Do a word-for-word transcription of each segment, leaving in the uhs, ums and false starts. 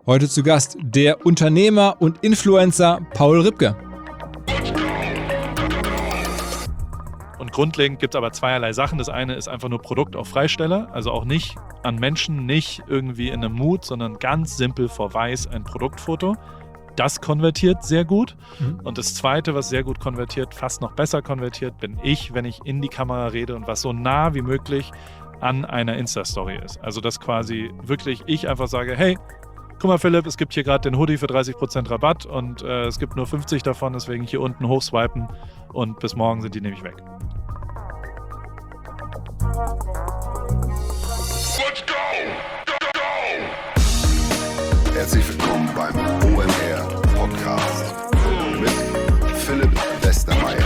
Heute zu Gast der Unternehmer und Influencer Paul Ripke. Und grundlegend gibt es aber zweierlei Sachen. Das eine ist einfach nur Produkt auf Freisteller, also auch nicht an Menschen, nicht irgendwie in einem Mood, sondern ganz simpel vor Weiß ein Produktfoto. Das konvertiert sehr gut. Mhm. Und das Zweite, was sehr gut konvertiert, fast noch besser konvertiert, bin ich, wenn ich in die Kamera rede und was so nah wie möglich an einer Insta-Story ist. Also dass quasi wirklich ich einfach sage, hey, guck mal Philipp, es gibt hier gerade den Hoodie für dreißig Prozent Rabatt und äh, es gibt nur fünfzig davon, deswegen hier unten hochswipen und bis morgen sind die nämlich weg. Let's go! Go, go! Herzlich willkommen beim O M R Podcast mit Philipp Westermeier.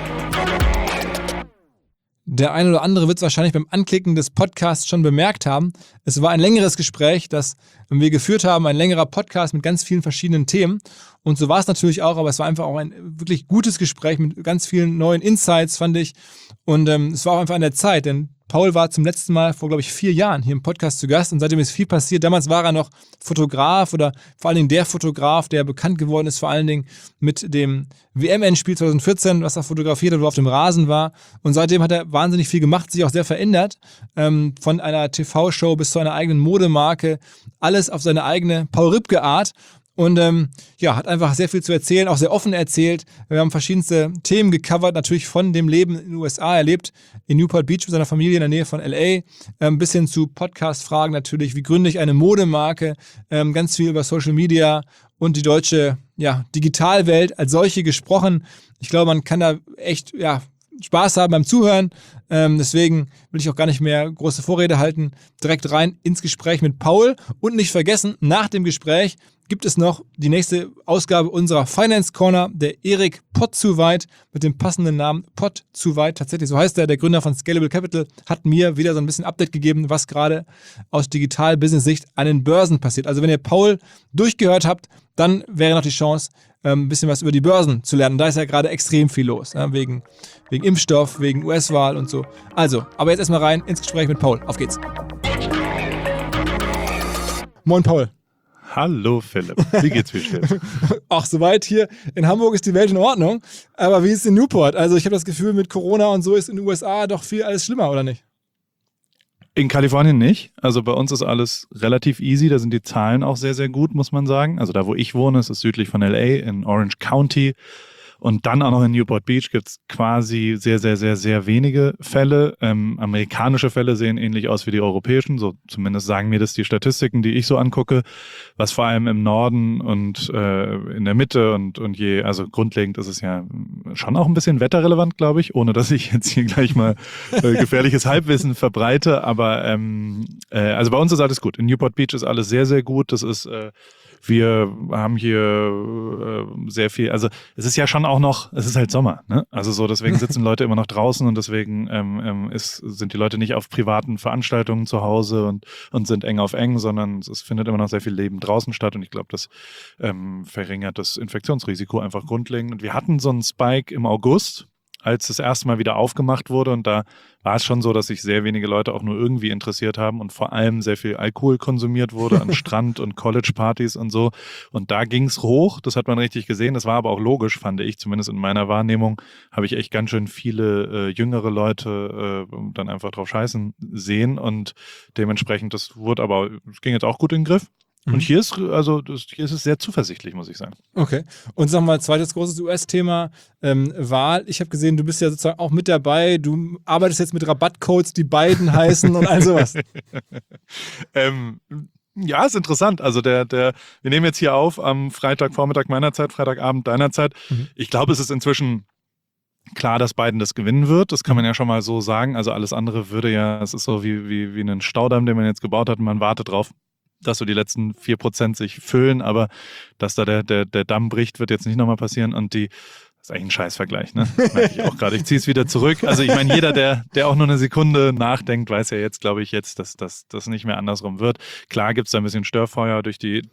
Der eine oder andere wird es wahrscheinlich beim Anklicken des Podcasts schon bemerkt haben. Es war ein längeres Gespräch, das wir geführt haben, ein längerer Podcast mit ganz vielen verschiedenen Themen. Und so war es natürlich auch, aber es war einfach auch ein wirklich gutes Gespräch mit ganz vielen neuen Insights, fand ich. Und ähm, es war auch einfach an der Zeit, denn Paul war zum letzten Mal vor, glaube ich, vier Jahren hier im Podcast zu Gast und seitdem ist viel passiert. Damals war er noch Fotograf oder vor allen Dingen der Fotograf, der bekannt geworden ist, vor allen Dingen mit dem W M-Endspiel zwanzig vierzehn, was er fotografiert hat, wo er auf dem Rasen war. Und seitdem hat er wahnsinnig viel gemacht, sich auch sehr verändert. Ähm, von einer T V-Show bis zu einer eigenen Modemarke. Alles auf seine eigene Paul Ripke-Art. Und ähm, ja, hat einfach sehr viel zu erzählen, auch sehr offen erzählt. Wir haben verschiedenste Themen gecovert, natürlich von dem Leben in den U S A. Er lebt in Newport Beach mit seiner Familie in der Nähe von L A. Ähm, bis hin zu Podcast-Fragen natürlich, wie gründe ich eine Modemarke, ähm, ganz viel über Social Media und die deutsche ja, Digitalwelt als solche gesprochen. Ich glaube, man kann da echt ja, Spaß haben beim Zuhören. Ähm, deswegen will ich auch gar nicht mehr große Vorrede halten. Direkt rein ins Gespräch mit Paul. Und nicht vergessen, nach dem Gespräch gibt es noch die nächste Ausgabe unserer Finance Corner. Der Erik Potzuweit mit dem passenden Namen Potzuweit. Tatsächlich, so heißt er, der Gründer von Scalable Capital, hat mir wieder so ein bisschen Update gegeben, was gerade aus Digital-Business-Sicht an den Börsen passiert. Also wenn ihr Paul durchgehört habt, dann wäre noch die Chance, ein bisschen was über die Börsen zu lernen. Da ist ja gerade extrem viel los, ja, wegen, wegen Impfstoff, wegen U S-Wahl und so. Also, aber jetzt erstmal rein ins Gespräch mit Paul. Auf geht's. Moin Paul. Hallo Philipp, wie geht's mir still? Ach, soweit hier in Hamburg ist die Welt in Ordnung, aber wie ist es in Newport? Also ich habe das Gefühl, mit Corona und so ist in den U S A doch viel alles schlimmer, oder nicht? In Kalifornien nicht. Also bei uns ist alles relativ easy. Da sind die Zahlen auch sehr, sehr gut, muss man sagen. Also da, wo ich wohne, ist es südlich von L A, in Orange County. Und dann auch noch in Newport Beach gibt es quasi sehr, sehr, sehr, sehr wenige Fälle. Ähm, amerikanische Fälle sehen ähnlich aus wie die europäischen. So zumindest sagen mir das die Statistiken, die ich so angucke. Was vor allem im Norden und äh, in der Mitte und, und je, also grundlegend ist es ja schon auch ein bisschen wetterrelevant, glaube ich, ohne dass ich jetzt hier gleich mal äh, gefährliches Halbwissen verbreite. Aber ähm, äh, also bei uns ist alles gut. In Newport Beach ist alles sehr, sehr gut. Das ist äh, Wir haben hier äh, sehr viel, also es ist ja schon auch noch, es ist halt Sommer, ne? Also so, deswegen sitzen Leute immer noch draußen und deswegen ähm, ähm, ist, sind die Leute nicht auf privaten Veranstaltungen zu Hause und, und sind eng auf eng, sondern es findet immer noch sehr viel Leben draußen statt und ich glaube, das ähm, verringert das Infektionsrisiko einfach grundlegend. Und wir hatten so einen Spike im August, als das erste Mal wieder aufgemacht wurde und da war es schon so, dass sich sehr wenige Leute auch nur irgendwie interessiert haben und vor allem sehr viel Alkohol konsumiert wurde an Strand- und College-Partys und so und da ging es hoch, das hat man richtig gesehen, das war aber auch logisch, fand ich, zumindest in meiner Wahrnehmung, habe ich echt ganz schön viele äh, jüngere Leute äh, dann einfach drauf scheißen sehen und dementsprechend, das wurde aber, es ging jetzt auch gut in den Griff. Und hier ist, also, das, hier ist es sehr zuversichtlich, muss ich sagen. Okay. Und sag mal, zweites großes U S-Thema, ähm, Wahl. Ich habe gesehen, du bist ja sozusagen auch mit dabei. Du arbeitest jetzt mit Rabattcodes, die Biden heißen und all sowas. ähm, ja, ist interessant. Also der, der, wir nehmen jetzt hier auf am Freitagvormittag meiner Zeit, Freitagabend deiner Zeit. Mhm. Ich glaube, es ist inzwischen klar, dass Biden das gewinnen wird. Das kann man ja schon mal so sagen. Also alles andere würde ja, es ist so wie, wie, wie ein Staudamm, den man jetzt gebaut hat und man wartet drauf, dass so die letzten vier Prozent sich füllen, aber dass da der, der, der Damm bricht, wird jetzt nicht nochmal passieren und die, das ist eigentlich ein Scheißvergleich, ne? Merke ich auch gerade. Ich ziehe es wieder zurück. Also ich meine, jeder, der, der auch nur eine Sekunde nachdenkt, weiß ja jetzt, glaube ich, jetzt, dass das nicht mehr andersrum wird. Klar gibt es da ein bisschen Störfeuer durch die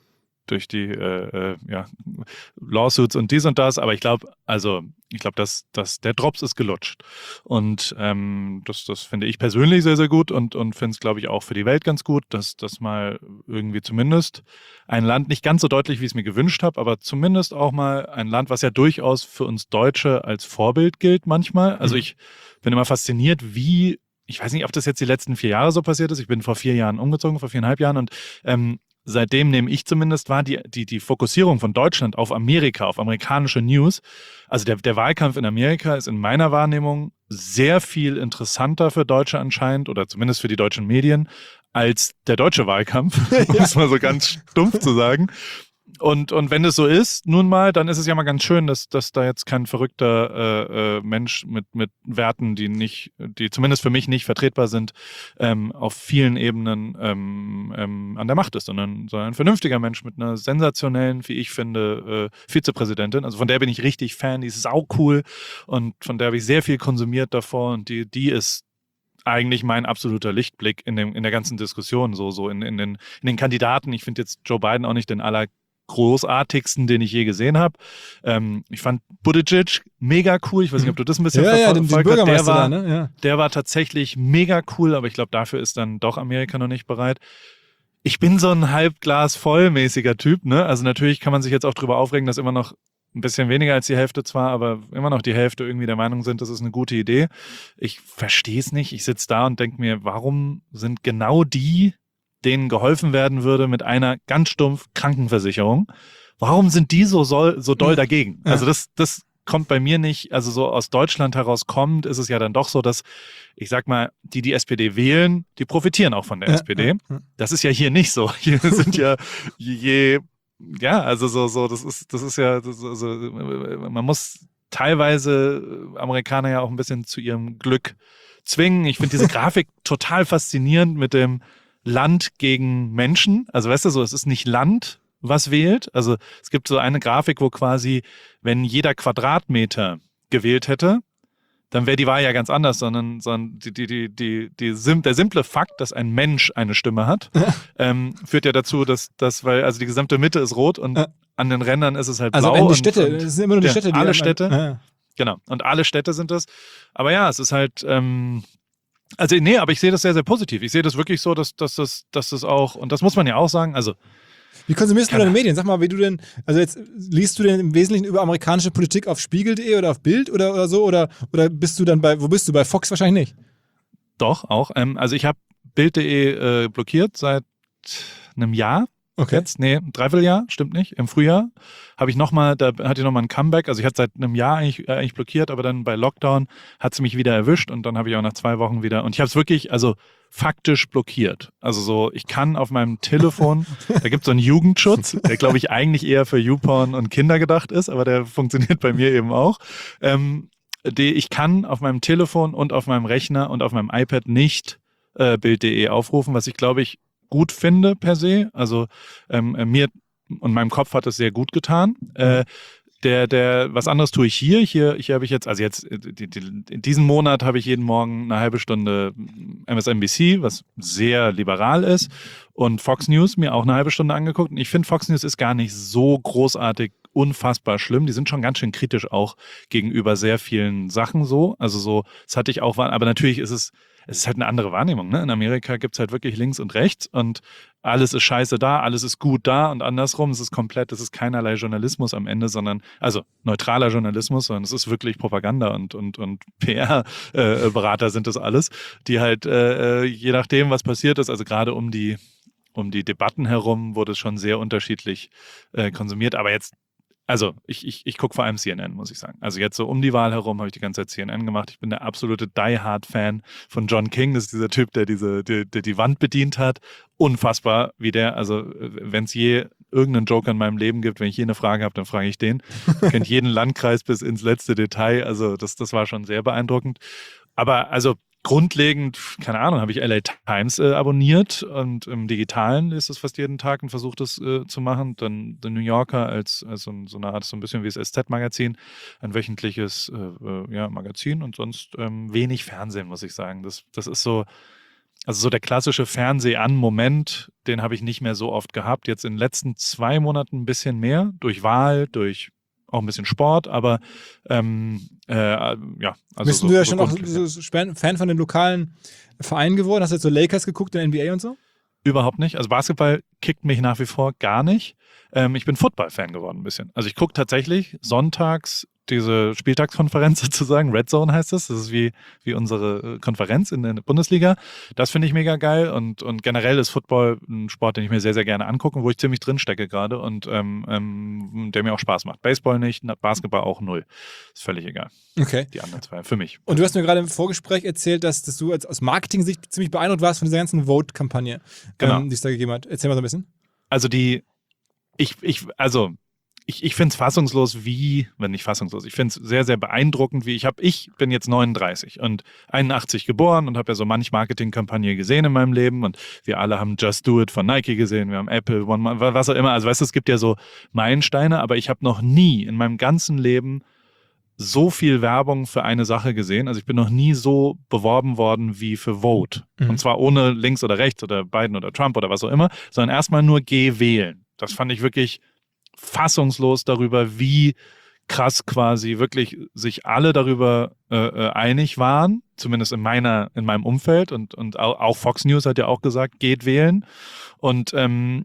durch die äh, äh, ja, Lawsuits und dies und das, aber ich glaube, also ich glaube, dass, dass der Drops ist gelutscht. Und ähm, das, das finde ich persönlich sehr, sehr gut und, und finde es, glaube ich, auch für die Welt ganz gut, dass das mal irgendwie zumindest ein Land, nicht ganz so deutlich, wie ich es mir gewünscht habe, aber zumindest auch mal ein Land, was ja durchaus für uns Deutsche als Vorbild gilt manchmal. Also ich bin immer fasziniert, wie, ich weiß nicht, ob das jetzt die letzten vier Jahre so passiert ist. Ich bin vor vier Jahren umgezogen, vor viereinhalb Jahren und ähm, seitdem nehme ich zumindest wahr, die, die, die Fokussierung von Deutschland auf Amerika, auf amerikanische News. Also der, der Wahlkampf in Amerika ist in meiner Wahrnehmung sehr viel interessanter für Deutsche anscheinend oder zumindest für die deutschen Medien als der deutsche Wahlkampf, um es mal so ganz stumpf zu sagen. Und, und wenn es so ist, nun mal, dann ist es ja mal ganz schön, dass, dass da jetzt kein verrückter äh, äh, Mensch mit, mit Werten, die nicht, die zumindest für mich nicht vertretbar sind, ähm, auf vielen Ebenen ähm, ähm, an der Macht ist, sondern, sondern ein vernünftiger Mensch mit einer sensationellen, wie ich finde, äh, Vizepräsidentin. Also von der bin ich richtig Fan, die ist saucool und von der habe ich sehr viel konsumiert davor und die, die ist eigentlich mein absoluter Lichtblick in, dem, in der ganzen Diskussion, so, so in, in, den, in den Kandidaten. Ich finde jetzt Joe Biden auch nicht den aller großartigsten, den ich je gesehen habe. Ähm, ich fand Buttigieg mega cool. Ich weiß nicht, ob du das ein bisschen ja, verfolgt ja, den, den hast. Der war, da, ne? Ja. der war tatsächlich mega cool, aber ich glaube, dafür ist dann doch Amerika noch nicht bereit. Ich bin so ein Halbglas vollmäßiger Typ, ne? Also natürlich kann man sich jetzt auch drüber aufregen, dass immer noch ein bisschen weniger als die Hälfte zwar, aber immer noch die Hälfte irgendwie der Meinung sind, das ist eine gute Idee. Ich verstehe es nicht. Ich sitze da und denke mir, warum sind genau die, denen geholfen werden würde mit einer ganz stumpf Krankenversicherung. Warum sind die so, soll, so doll dagegen? Ja. Also das, das kommt bei mir nicht, also so aus Deutschland heraus kommt, ist es ja dann doch so, dass, ich sag mal, die die S P D wählen, die profitieren auch von der ja, S P D. Ja. Das ist ja hier nicht so. Hier sind ja je, ja, also so, so, das ist, das ist ja, das, also, man muss teilweise Amerikaner ja auch ein bisschen zu ihrem Glück zwingen. Ich finde diese Grafik total faszinierend mit dem Land gegen Menschen. Also weißt du so, es ist nicht Land, was wählt. Also es gibt so eine Grafik, wo quasi, wenn jeder Quadratmeter gewählt hätte, dann wäre die Wahl ja ganz anders, sondern, sondern die, die, die, die, die sim, der simple Fakt, dass ein Mensch eine Stimme hat, ähm, führt ja dazu, dass, dass, weil, also die gesamte Mitte ist rot und ja. an den Rändern ist es halt also blau. Also die Städte, es sind immer nur die ja, Städte, die alle Städte. Ja. Genau. Und alle Städte sind das. Aber ja, es ist halt, ähm, also nee, aber ich sehe das sehr, sehr positiv. Ich sehe das wirklich so, dass, dass, das, dass das auch, und das muss man ja auch sagen, also wie konsumierst du deine Medien? Sag mal, wie du denn, also jetzt liest du denn im Wesentlichen über amerikanische Politik auf Spiegel punkt de oder auf Bild oder, oder so? Oder, oder bist du dann bei, wo bist du? Bei Fox wahrscheinlich nicht. Doch, auch. Ähm, also ich habe Bild punkt de äh, blockiert seit einem Jahr. Okay. Jetzt, nee, ein Dreivierteljahr, stimmt nicht. Im Frühjahr habe ich nochmal, da hatte ich nochmal ein Comeback. Also ich hatte seit einem Jahr eigentlich, äh, eigentlich blockiert, aber dann bei Lockdown hat es mich wieder erwischt und dann habe ich auch nach zwei Wochen wieder, und ich habe es wirklich, also faktisch blockiert. Also so, ich kann auf meinem Telefon, da gibt es so einen Jugendschutz, der glaube ich eigentlich eher für YouPorn und Kinder gedacht ist, aber der funktioniert bei mir eben auch. Ähm, die, ich kann auf meinem Telefon und auf meinem Rechner und auf meinem iPad nicht äh, Bild punkt de aufrufen, was ich glaube ich gut finde per se. Also ähm, mir und meinem Kopf hat es sehr gut getan. Äh, der, der, was anderes tue ich hier. Hier, hier habe ich jetzt, also jetzt die, die, in diesem Monat habe ich jeden Morgen eine halbe Stunde M S N B C, was sehr liberal ist, und Fox News mir auch eine halbe Stunde angeguckt. Und ich finde, Fox News ist gar nicht so großartig unfassbar schlimm. Die sind schon ganz schön kritisch auch gegenüber sehr vielen Sachen so. Also so, das hatte ich auch, aber natürlich ist es Es ist halt eine andere Wahrnehmung. Ne? In Amerika gibt es halt wirklich links und rechts und alles ist scheiße da, alles ist gut da und andersrum. Es ist komplett, es ist keinerlei Journalismus am Ende, sondern, also neutraler Journalismus, sondern es ist wirklich Propaganda und, und, und P R-Berater sind das alles, die halt äh, je nachdem, was passiert ist, also gerade um die, um die Debatten herum wurde es schon sehr unterschiedlich äh, konsumiert, aber jetzt Also ich, ich, ich gucke vor allem C N N, muss ich sagen. Also jetzt so um die Wahl herum habe ich die ganze Zeit C N N gemacht. Ich bin der absolute Die-Hard-Fan von John King. Das ist dieser Typ, der diese, der, der die Wand bedient hat. Unfassbar, wie der, also wenn es je irgendeinen Joker in meinem Leben gibt, wenn ich je eine Frage habe, dann frage ich den. Ich kennt jeden Landkreis bis ins letzte Detail. Also das, das war schon sehr beeindruckend. Aber also grundlegend, keine Ahnung, habe ich L A Times äh, abonniert und im Digitalen ist es fast jeden Tag und versucht es äh, zu machen. Dann The New Yorker als, als so, so eine Art, so ein bisschen wie das S Z-Magazin, ein wöchentliches äh, äh, ja, Magazin und sonst ähm, wenig Fernsehen, muss ich sagen. Das, das ist so, also so der klassische Fernseh-an-Moment, den habe ich nicht mehr so oft gehabt. Jetzt in den letzten zwei Monaten ein bisschen mehr, durch Wahl, durch auch ein bisschen Sport, aber ähm, äh, ja. Also Bist so, du ja so schon auch grundlegend. so so Fan von den lokalen Vereinen geworden? Hast du jetzt so Lakers geguckt in der N B A und so? Überhaupt nicht. Also Basketball kickt mich nach wie vor gar nicht. Ähm, ich bin Football-Fan geworden ein bisschen. Also ich gucke tatsächlich sonntags diese Spieltagskonferenz sozusagen, Red Zone heißt es. Das ist wie, wie unsere Konferenz in der Bundesliga. Das finde ich mega geil und, und generell ist Football ein Sport, den ich mir sehr, sehr gerne angucke, wo ich ziemlich drin stecke gerade und ähm, ähm, der mir auch Spaß macht. Baseball nicht, Basketball auch null. Ist völlig egal. Okay. Die anderen zwei, für mich. Und du hast mir gerade im Vorgespräch erzählt, dass, dass du als, aus Marketing-Sicht ziemlich beeindruckt warst von dieser ganzen Vote-Kampagne, Genau. ähm, die es da gegeben hat. Erzähl mal so ein bisschen. Also die, ich, ich, also ich, ich finde es fassungslos, wie, wenn nicht fassungslos, ich finde es sehr, sehr beeindruckend, wie ich habe, ich bin jetzt neununddreißig und einundachtzig geboren und habe ja so manch Marketingkampagne gesehen in meinem Leben und wir alle haben Just Do It von Nike gesehen, wir haben Apple, One, was auch immer, also weißt du, es gibt ja so Meilensteine, aber ich habe noch nie in meinem ganzen Leben so viel Werbung für eine Sache gesehen. Also ich bin noch nie so beworben worden wie für Vote. Mhm. Und zwar ohne links oder rechts oder Biden oder Trump oder was auch immer, sondern erstmal nur geh wählen. Das fand ich wirklich fassungslos darüber, wie krass quasi wirklich sich alle darüber äh, äh, einig waren, zumindest in meiner, in meinem Umfeld und, und auch Fox News hat ja auch gesagt, geht wählen. Und ähm,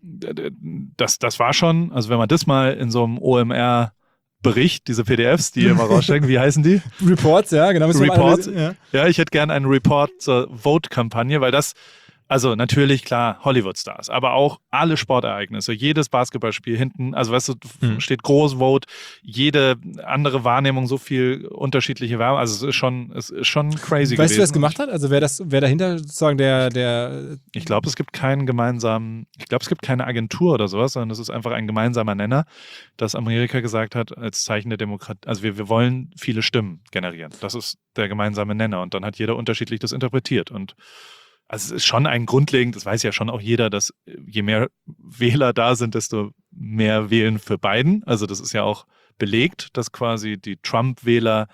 das, das war schon, also wenn man das mal in so einem O M R Bericht, diese P D Fs, die immer rausstecken, wie heißen die? Reports, ja, genau. Reports. Ja. Ja, ich hätte gerne einen Report zur Vote-Kampagne, weil das, also natürlich, klar, Hollywood-Stars, aber auch alle Sportereignisse, jedes Basketballspiel hinten, also weißt du, Mhm. steht groß Vote, jede andere Wahrnehmung, so viel unterschiedliche Werbung, also es ist schon, es ist schon crazy Weißt du, gewesen. wer das gemacht hat? Also wer das, wer dahinter sozusagen der, der Ich glaube, es gibt keinen gemeinsamen, ich glaube, es gibt keine Agentur oder sowas, sondern es ist einfach ein gemeinsamer Nenner, dass Amerika gesagt hat, als Zeichen der Demokratie, also wir, wir wollen viele Stimmen generieren. Das ist der gemeinsame Nenner und dann hat jeder unterschiedlich das interpretiert und also es ist schon ein grundlegend, das weiß ja schon auch jeder, dass je mehr Wähler da sind, desto mehr wählen für Biden. Also das ist ja auch belegt, dass quasi die Trump-Wähler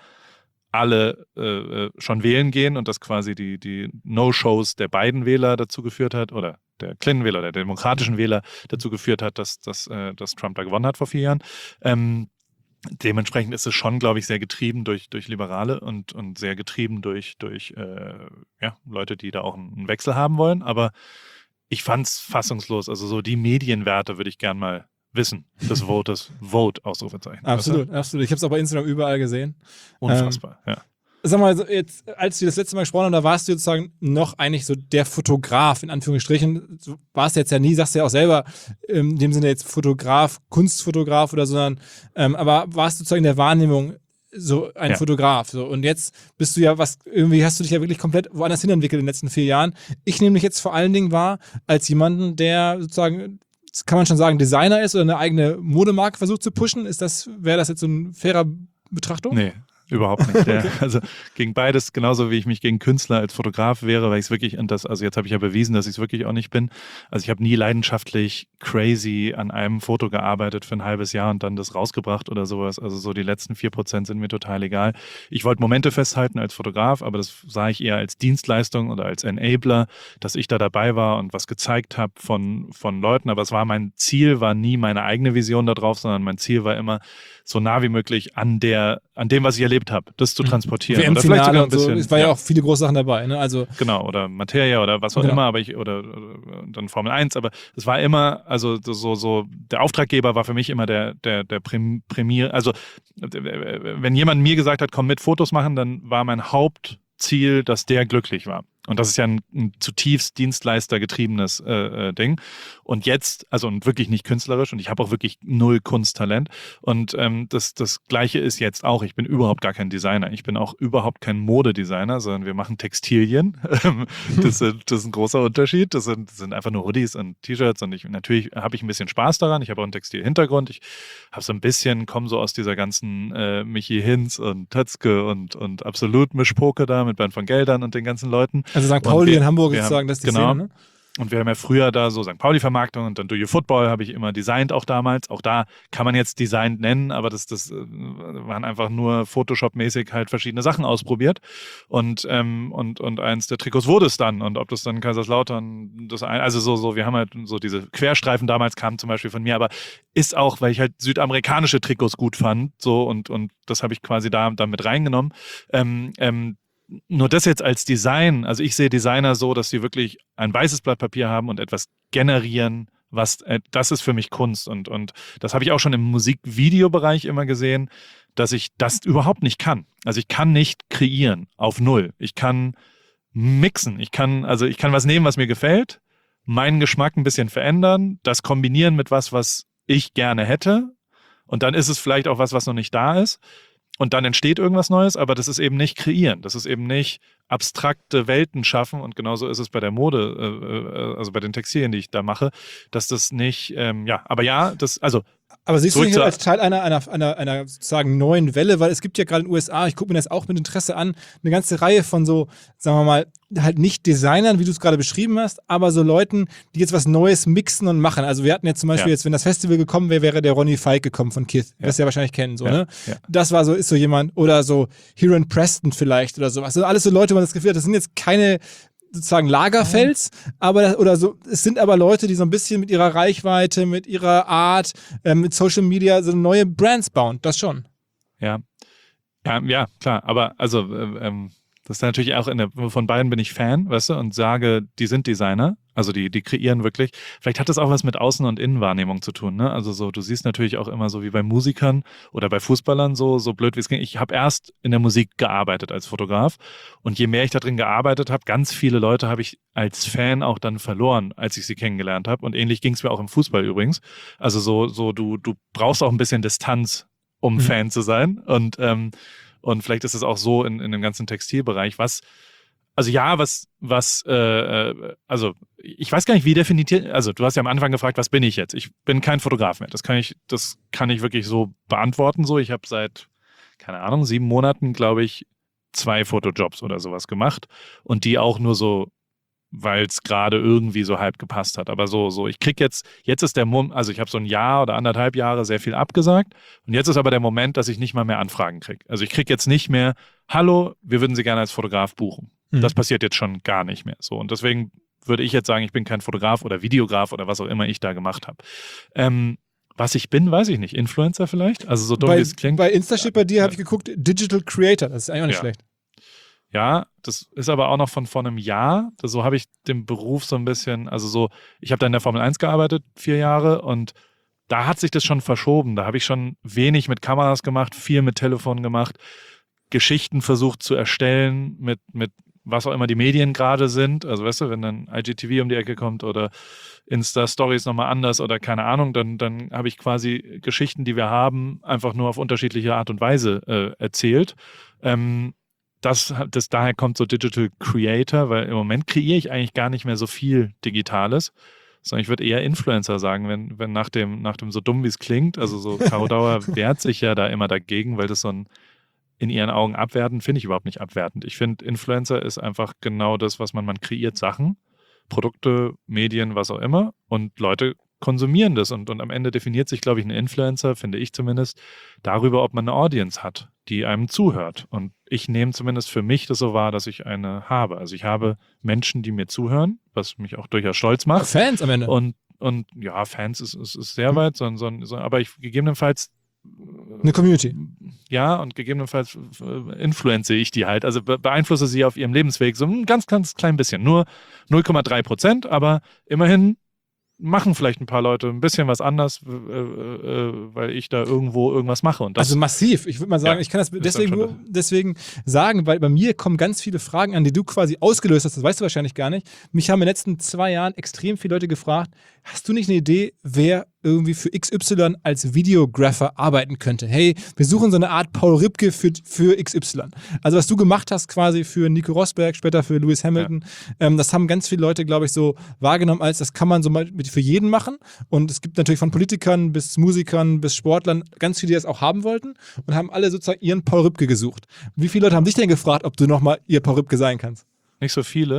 alle äh, schon wählen gehen und dass quasi die, die No-Shows der Biden-Wähler dazu geführt hat oder der Clinton-Wähler, der demokratischen Wähler dazu geführt hat, dass, dass, äh, dass Trump da gewonnen hat vor vier Jahren. Ähm, Dementsprechend ist es schon, glaube ich, sehr getrieben durch, durch Liberale und, und sehr getrieben durch, durch äh, ja, Leute, die da auch einen Wechsel haben wollen. Aber ich fand es fassungslos. Also so die Medienwerte würde ich gern mal wissen des Votes, Vote, Ausrufezeichen. Absolut, Weißt absolut. Ich habe es auch bei Instagram überall gesehen. du? Unfassbar, ähm, ja. Sag mal, so jetzt, als wir das letzte Mal gesprochen haben, da warst du sozusagen noch eigentlich so der Fotograf, in Anführungsstrichen. Du warst jetzt ja nie, sagst du ja auch selber, ähm, in dem Sinne jetzt Fotograf, Kunstfotograf oder so, sondern, ähm, aber warst du sozusagen in der Wahrnehmung so ein Ja. Fotograf. So. Und jetzt bist du ja was, irgendwie hast du dich ja wirklich komplett woanders hin entwickelt in den letzten vier Jahren. Ich nehme mich jetzt vor allen Dingen wahr als jemanden, der sozusagen, kann man schon sagen, Designer ist oder eine eigene Modemarke versucht zu pushen. Ist das, wäre das jetzt so eine faire Betrachtung? Nee. Überhaupt nicht. Der, also gegen beides, genauso wie ich mich gegen Künstler als Fotograf wäre, weil ich es wirklich, und das, also jetzt habe ich ja bewiesen, dass ich es wirklich auch nicht bin. Also ich habe nie leidenschaftlich crazy an einem Foto gearbeitet für ein halbes Jahr und dann das rausgebracht oder sowas. Also so die letzten vier Prozent sind mir total egal. Ich wollte Momente festhalten als Fotograf, aber das sah ich eher als Dienstleistung oder als Enabler, dass ich da dabei war und was gezeigt habe von, von Leuten. Aber es war mein Ziel, war nie meine eigene Vision da drauf, sondern mein Ziel war immer, so nah wie möglich an der, an dem, was ich erlebt habe, das zu transportieren. W M Oder vielleicht sogar ein und so. bisschen. Es war ja. ja auch viele große Sachen dabei, ne? Also Genau, oder Materia oder was auch Genau. immer, aber ich, oder, oder dann Formel eins, aber es war immer, also so, so, der Auftraggeber war für mich immer der, der, der Premier, also wenn jemand mir gesagt hat, komm mit Fotos machen, dann war mein Hauptziel, dass der glücklich war. Und das ist ja ein, ein zutiefst dienstleistergetriebenes äh, äh, Ding. Und jetzt, also und wirklich nicht künstlerisch und ich habe auch wirklich null Kunsttalent. Und ähm, das, das Gleiche ist jetzt auch, ich bin überhaupt gar kein Designer. Ich bin auch überhaupt kein Modedesigner, sondern wir machen Textilien. das, sind, das ist ein großer Unterschied. Das sind, das sind einfach nur Hoodies und T-Shirts und ich, natürlich habe ich ein bisschen Spaß daran. Ich habe auch einen Textilhintergrund. Ich habe so ein bisschen, komme so aus dieser ganzen äh, Michi Hinz und Tötzke und, und absolut Mischpoke da mit Bernd von Geldern und den ganzen Leuten. Also Sankt Pauli wir, in Hamburg wir sozusagen, haben, das ist die genau, Szene, ne? Und wir haben ja früher da so Sankt Pauli-Vermarktung und dann Do You Football habe ich immer designt auch damals. Auch da kann man jetzt Design nennen, aber das, das waren einfach nur Photoshop-mäßig halt verschiedene Sachen ausprobiert. Und, ähm, und, und eins der Trikots wurde es dann. Und ob das dann Kaiserslautern, das ein, also so, so, wir haben halt so diese Querstreifen damals kamen zum Beispiel von mir, aber ist auch, weil ich halt südamerikanische Trikots gut fand, so und, und das habe ich quasi da, da mit reingenommen. Ähm, ähm, Nur das jetzt als Design, also ich sehe Designer so, dass sie wirklich ein weißes Blatt Papier haben und etwas generieren, was, äh, das ist für mich Kunst und, und das habe ich auch schon im Musikvideobereich immer gesehen, dass ich das überhaupt nicht kann. Also ich kann nicht kreieren auf Null. Ich kann mixen. Ich kann, also ich kann was nehmen, was mir gefällt, meinen Geschmack ein bisschen verändern, das kombinieren mit was, was ich gerne hätte und dann ist es vielleicht auch was, was noch nicht da ist. Und dann entsteht irgendwas Neues, aber das ist eben nicht kreieren. Das ist eben nicht abstrakte Welten schaffen. Und genauso ist es bei der Mode, äh, also bei den Textilien, die ich da mache, dass das nicht, ähm, ja, aber ja, das, also. Aber siehst du dich als Teil einer, einer, einer, einer sozusagen neuen Welle, weil es gibt ja gerade in den U S A, ich gucke mir das auch mit Interesse an, eine ganze Reihe von so, sagen wir mal, halt nicht Designern, wie du es gerade beschrieben hast, aber so Leuten, die jetzt was Neues mixen und machen. Also wir hatten jetzt zum Beispiel ja. jetzt, wenn das Festival gekommen wäre, wäre der Ronny Fike gekommen von Kith, ja. das ja wahrscheinlich kennen, so, ja. ne? Ja. Das war so, ist so jemand, oder so Heron Preston vielleicht oder sowas. Also alles so Leute, man das Gefühl hat, das sind jetzt keine sozusagen Lagerfels, aber das, oder so, es sind aber Leute, die so ein bisschen mit ihrer Reichweite, mit ihrer Art, äh, mit Social Media so neue Brands bauen, das schon. Ja, ja, ja klar, aber also äh, ähm, das ist natürlich auch, in der, von beiden bin ich Fan, weißt du, und sage, die sind Designer, also die, die kreieren wirklich. Vielleicht hat das auch was mit Außen- und Innenwahrnehmung zu tun, ne? Also so, du siehst natürlich auch immer so wie bei Musikern oder bei Fußballern so, so blöd wie es ging. Ich habe erst in der Musik gearbeitet als Fotograf und je mehr ich da drin gearbeitet habe, ganz viele Leute habe ich als Fan auch dann verloren, als ich sie kennengelernt habe. Und ähnlich ging es mir auch im Fußball übrigens. Also so, so du, du brauchst auch ein bisschen Distanz, um mhm. Fan zu sein. Und ähm, Und vielleicht ist es auch so in, in dem ganzen Textilbereich, was, also ja, was, was, äh, also ich weiß gar nicht, wie definiert, also du hast ja am Anfang gefragt, was bin ich jetzt? Ich bin kein Fotograf mehr. Das kann ich, das kann ich wirklich so beantworten. So, ich habe seit, keine Ahnung, sieben Monaten, glaube ich, zwei Fotojobs oder sowas gemacht und die auch nur so, weil es gerade irgendwie so halb gepasst hat. Aber so, so, ich krieg jetzt, jetzt ist der Moment, also ich habe so ein Jahr oder anderthalb Jahre sehr viel abgesagt und jetzt ist aber der Moment, dass ich nicht mal mehr Anfragen kriege. Also ich krieg jetzt nicht mehr, hallo, wir würden Sie gerne als Fotograf buchen. Mhm. Das passiert jetzt schon gar nicht mehr. So, und deswegen würde ich jetzt sagen, ich bin kein Fotograf oder Videograf oder was auch immer ich da gemacht habe. Ähm, was ich bin, weiß ich nicht. Influencer vielleicht? Also so dumm, wie es klingt. Bei Instaship bei dir ja. habe ich geguckt, Digital Creator, das ist eigentlich auch nicht ja. schlecht. Ja, das ist aber auch noch von vor einem Jahr. Das, so habe ich den Beruf so ein bisschen, also so, ich habe da in der Formel eins gearbeitet, vier Jahre und da hat sich das schon verschoben. Da habe ich schon wenig mit Kameras gemacht, viel mit Telefon gemacht, Geschichten versucht zu erstellen mit, mit was auch immer die Medien gerade sind. Also weißt du, wenn dann I G T V um die Ecke kommt oder Insta-Stories nochmal anders oder keine Ahnung, dann, dann habe ich quasi Geschichten, die wir haben, einfach nur auf unterschiedliche Art und Weise äh, erzählt. Ähm, Das, das, daher kommt so Digital Creator, weil im Moment kreiere ich eigentlich gar nicht mehr so viel Digitales, sondern ich würde eher Influencer sagen, wenn, wenn nach dem, nach dem so dumm wie es klingt, also so Caro Dauer wehrt sich ja da immer dagegen, weil das so ein in ihren Augen abwertend, finde ich überhaupt nicht abwertend. Ich finde, Influencer ist einfach genau das, was man, man kreiert Sachen, Produkte, Medien, was auch immer und Leute konsumieren das und, und am Ende definiert sich, glaube ich, ein Influencer, finde ich zumindest, darüber, ob man eine Audience hat, die einem zuhört. Und ich nehme zumindest für mich das so wahr, dass ich eine habe. Also ich habe Menschen, die mir zuhören, was mich auch durchaus stolz macht. Fans am Ende. Und, und ja, Fans ist, ist, ist sehr weit, so, so, so, aber ich gegebenenfalls eine Community. Ja, und gegebenenfalls influenze ich die halt, also beeinflusse sie auf ihrem Lebensweg so ein ganz, ganz klein bisschen. Nur null Komma drei Prozent, aber immerhin machen vielleicht ein paar Leute ein bisschen was anders, äh, äh, weil ich da irgendwo irgendwas mache. Und das, also massiv. Ich würde mal sagen, ja, ich kann das deswegen nur deswegen sagen, weil bei mir kommen ganz viele Fragen an, die du quasi ausgelöst hast, das weißt du wahrscheinlich gar nicht. Mich haben in den letzten zwei Jahren extrem viele Leute gefragt, hast du nicht eine Idee, wer irgendwie für X Y als Videographer arbeiten könnte? Hey, wir suchen so eine Art Paul Ripke für, für X Y. Also was du gemacht hast quasi für Nico Rosberg, später für Lewis Hamilton, ja. ähm, das haben ganz viele Leute, glaube ich, so wahrgenommen als, das kann man so mal mit, für jeden machen. Und es gibt natürlich von Politikern bis Musikern bis Sportlern ganz viele, die das auch haben wollten und haben alle sozusagen ihren Paul Ripke gesucht. Wie viele Leute haben dich denn gefragt, ob du nochmal ihr Paul Ripke sein kannst? Nicht so viele.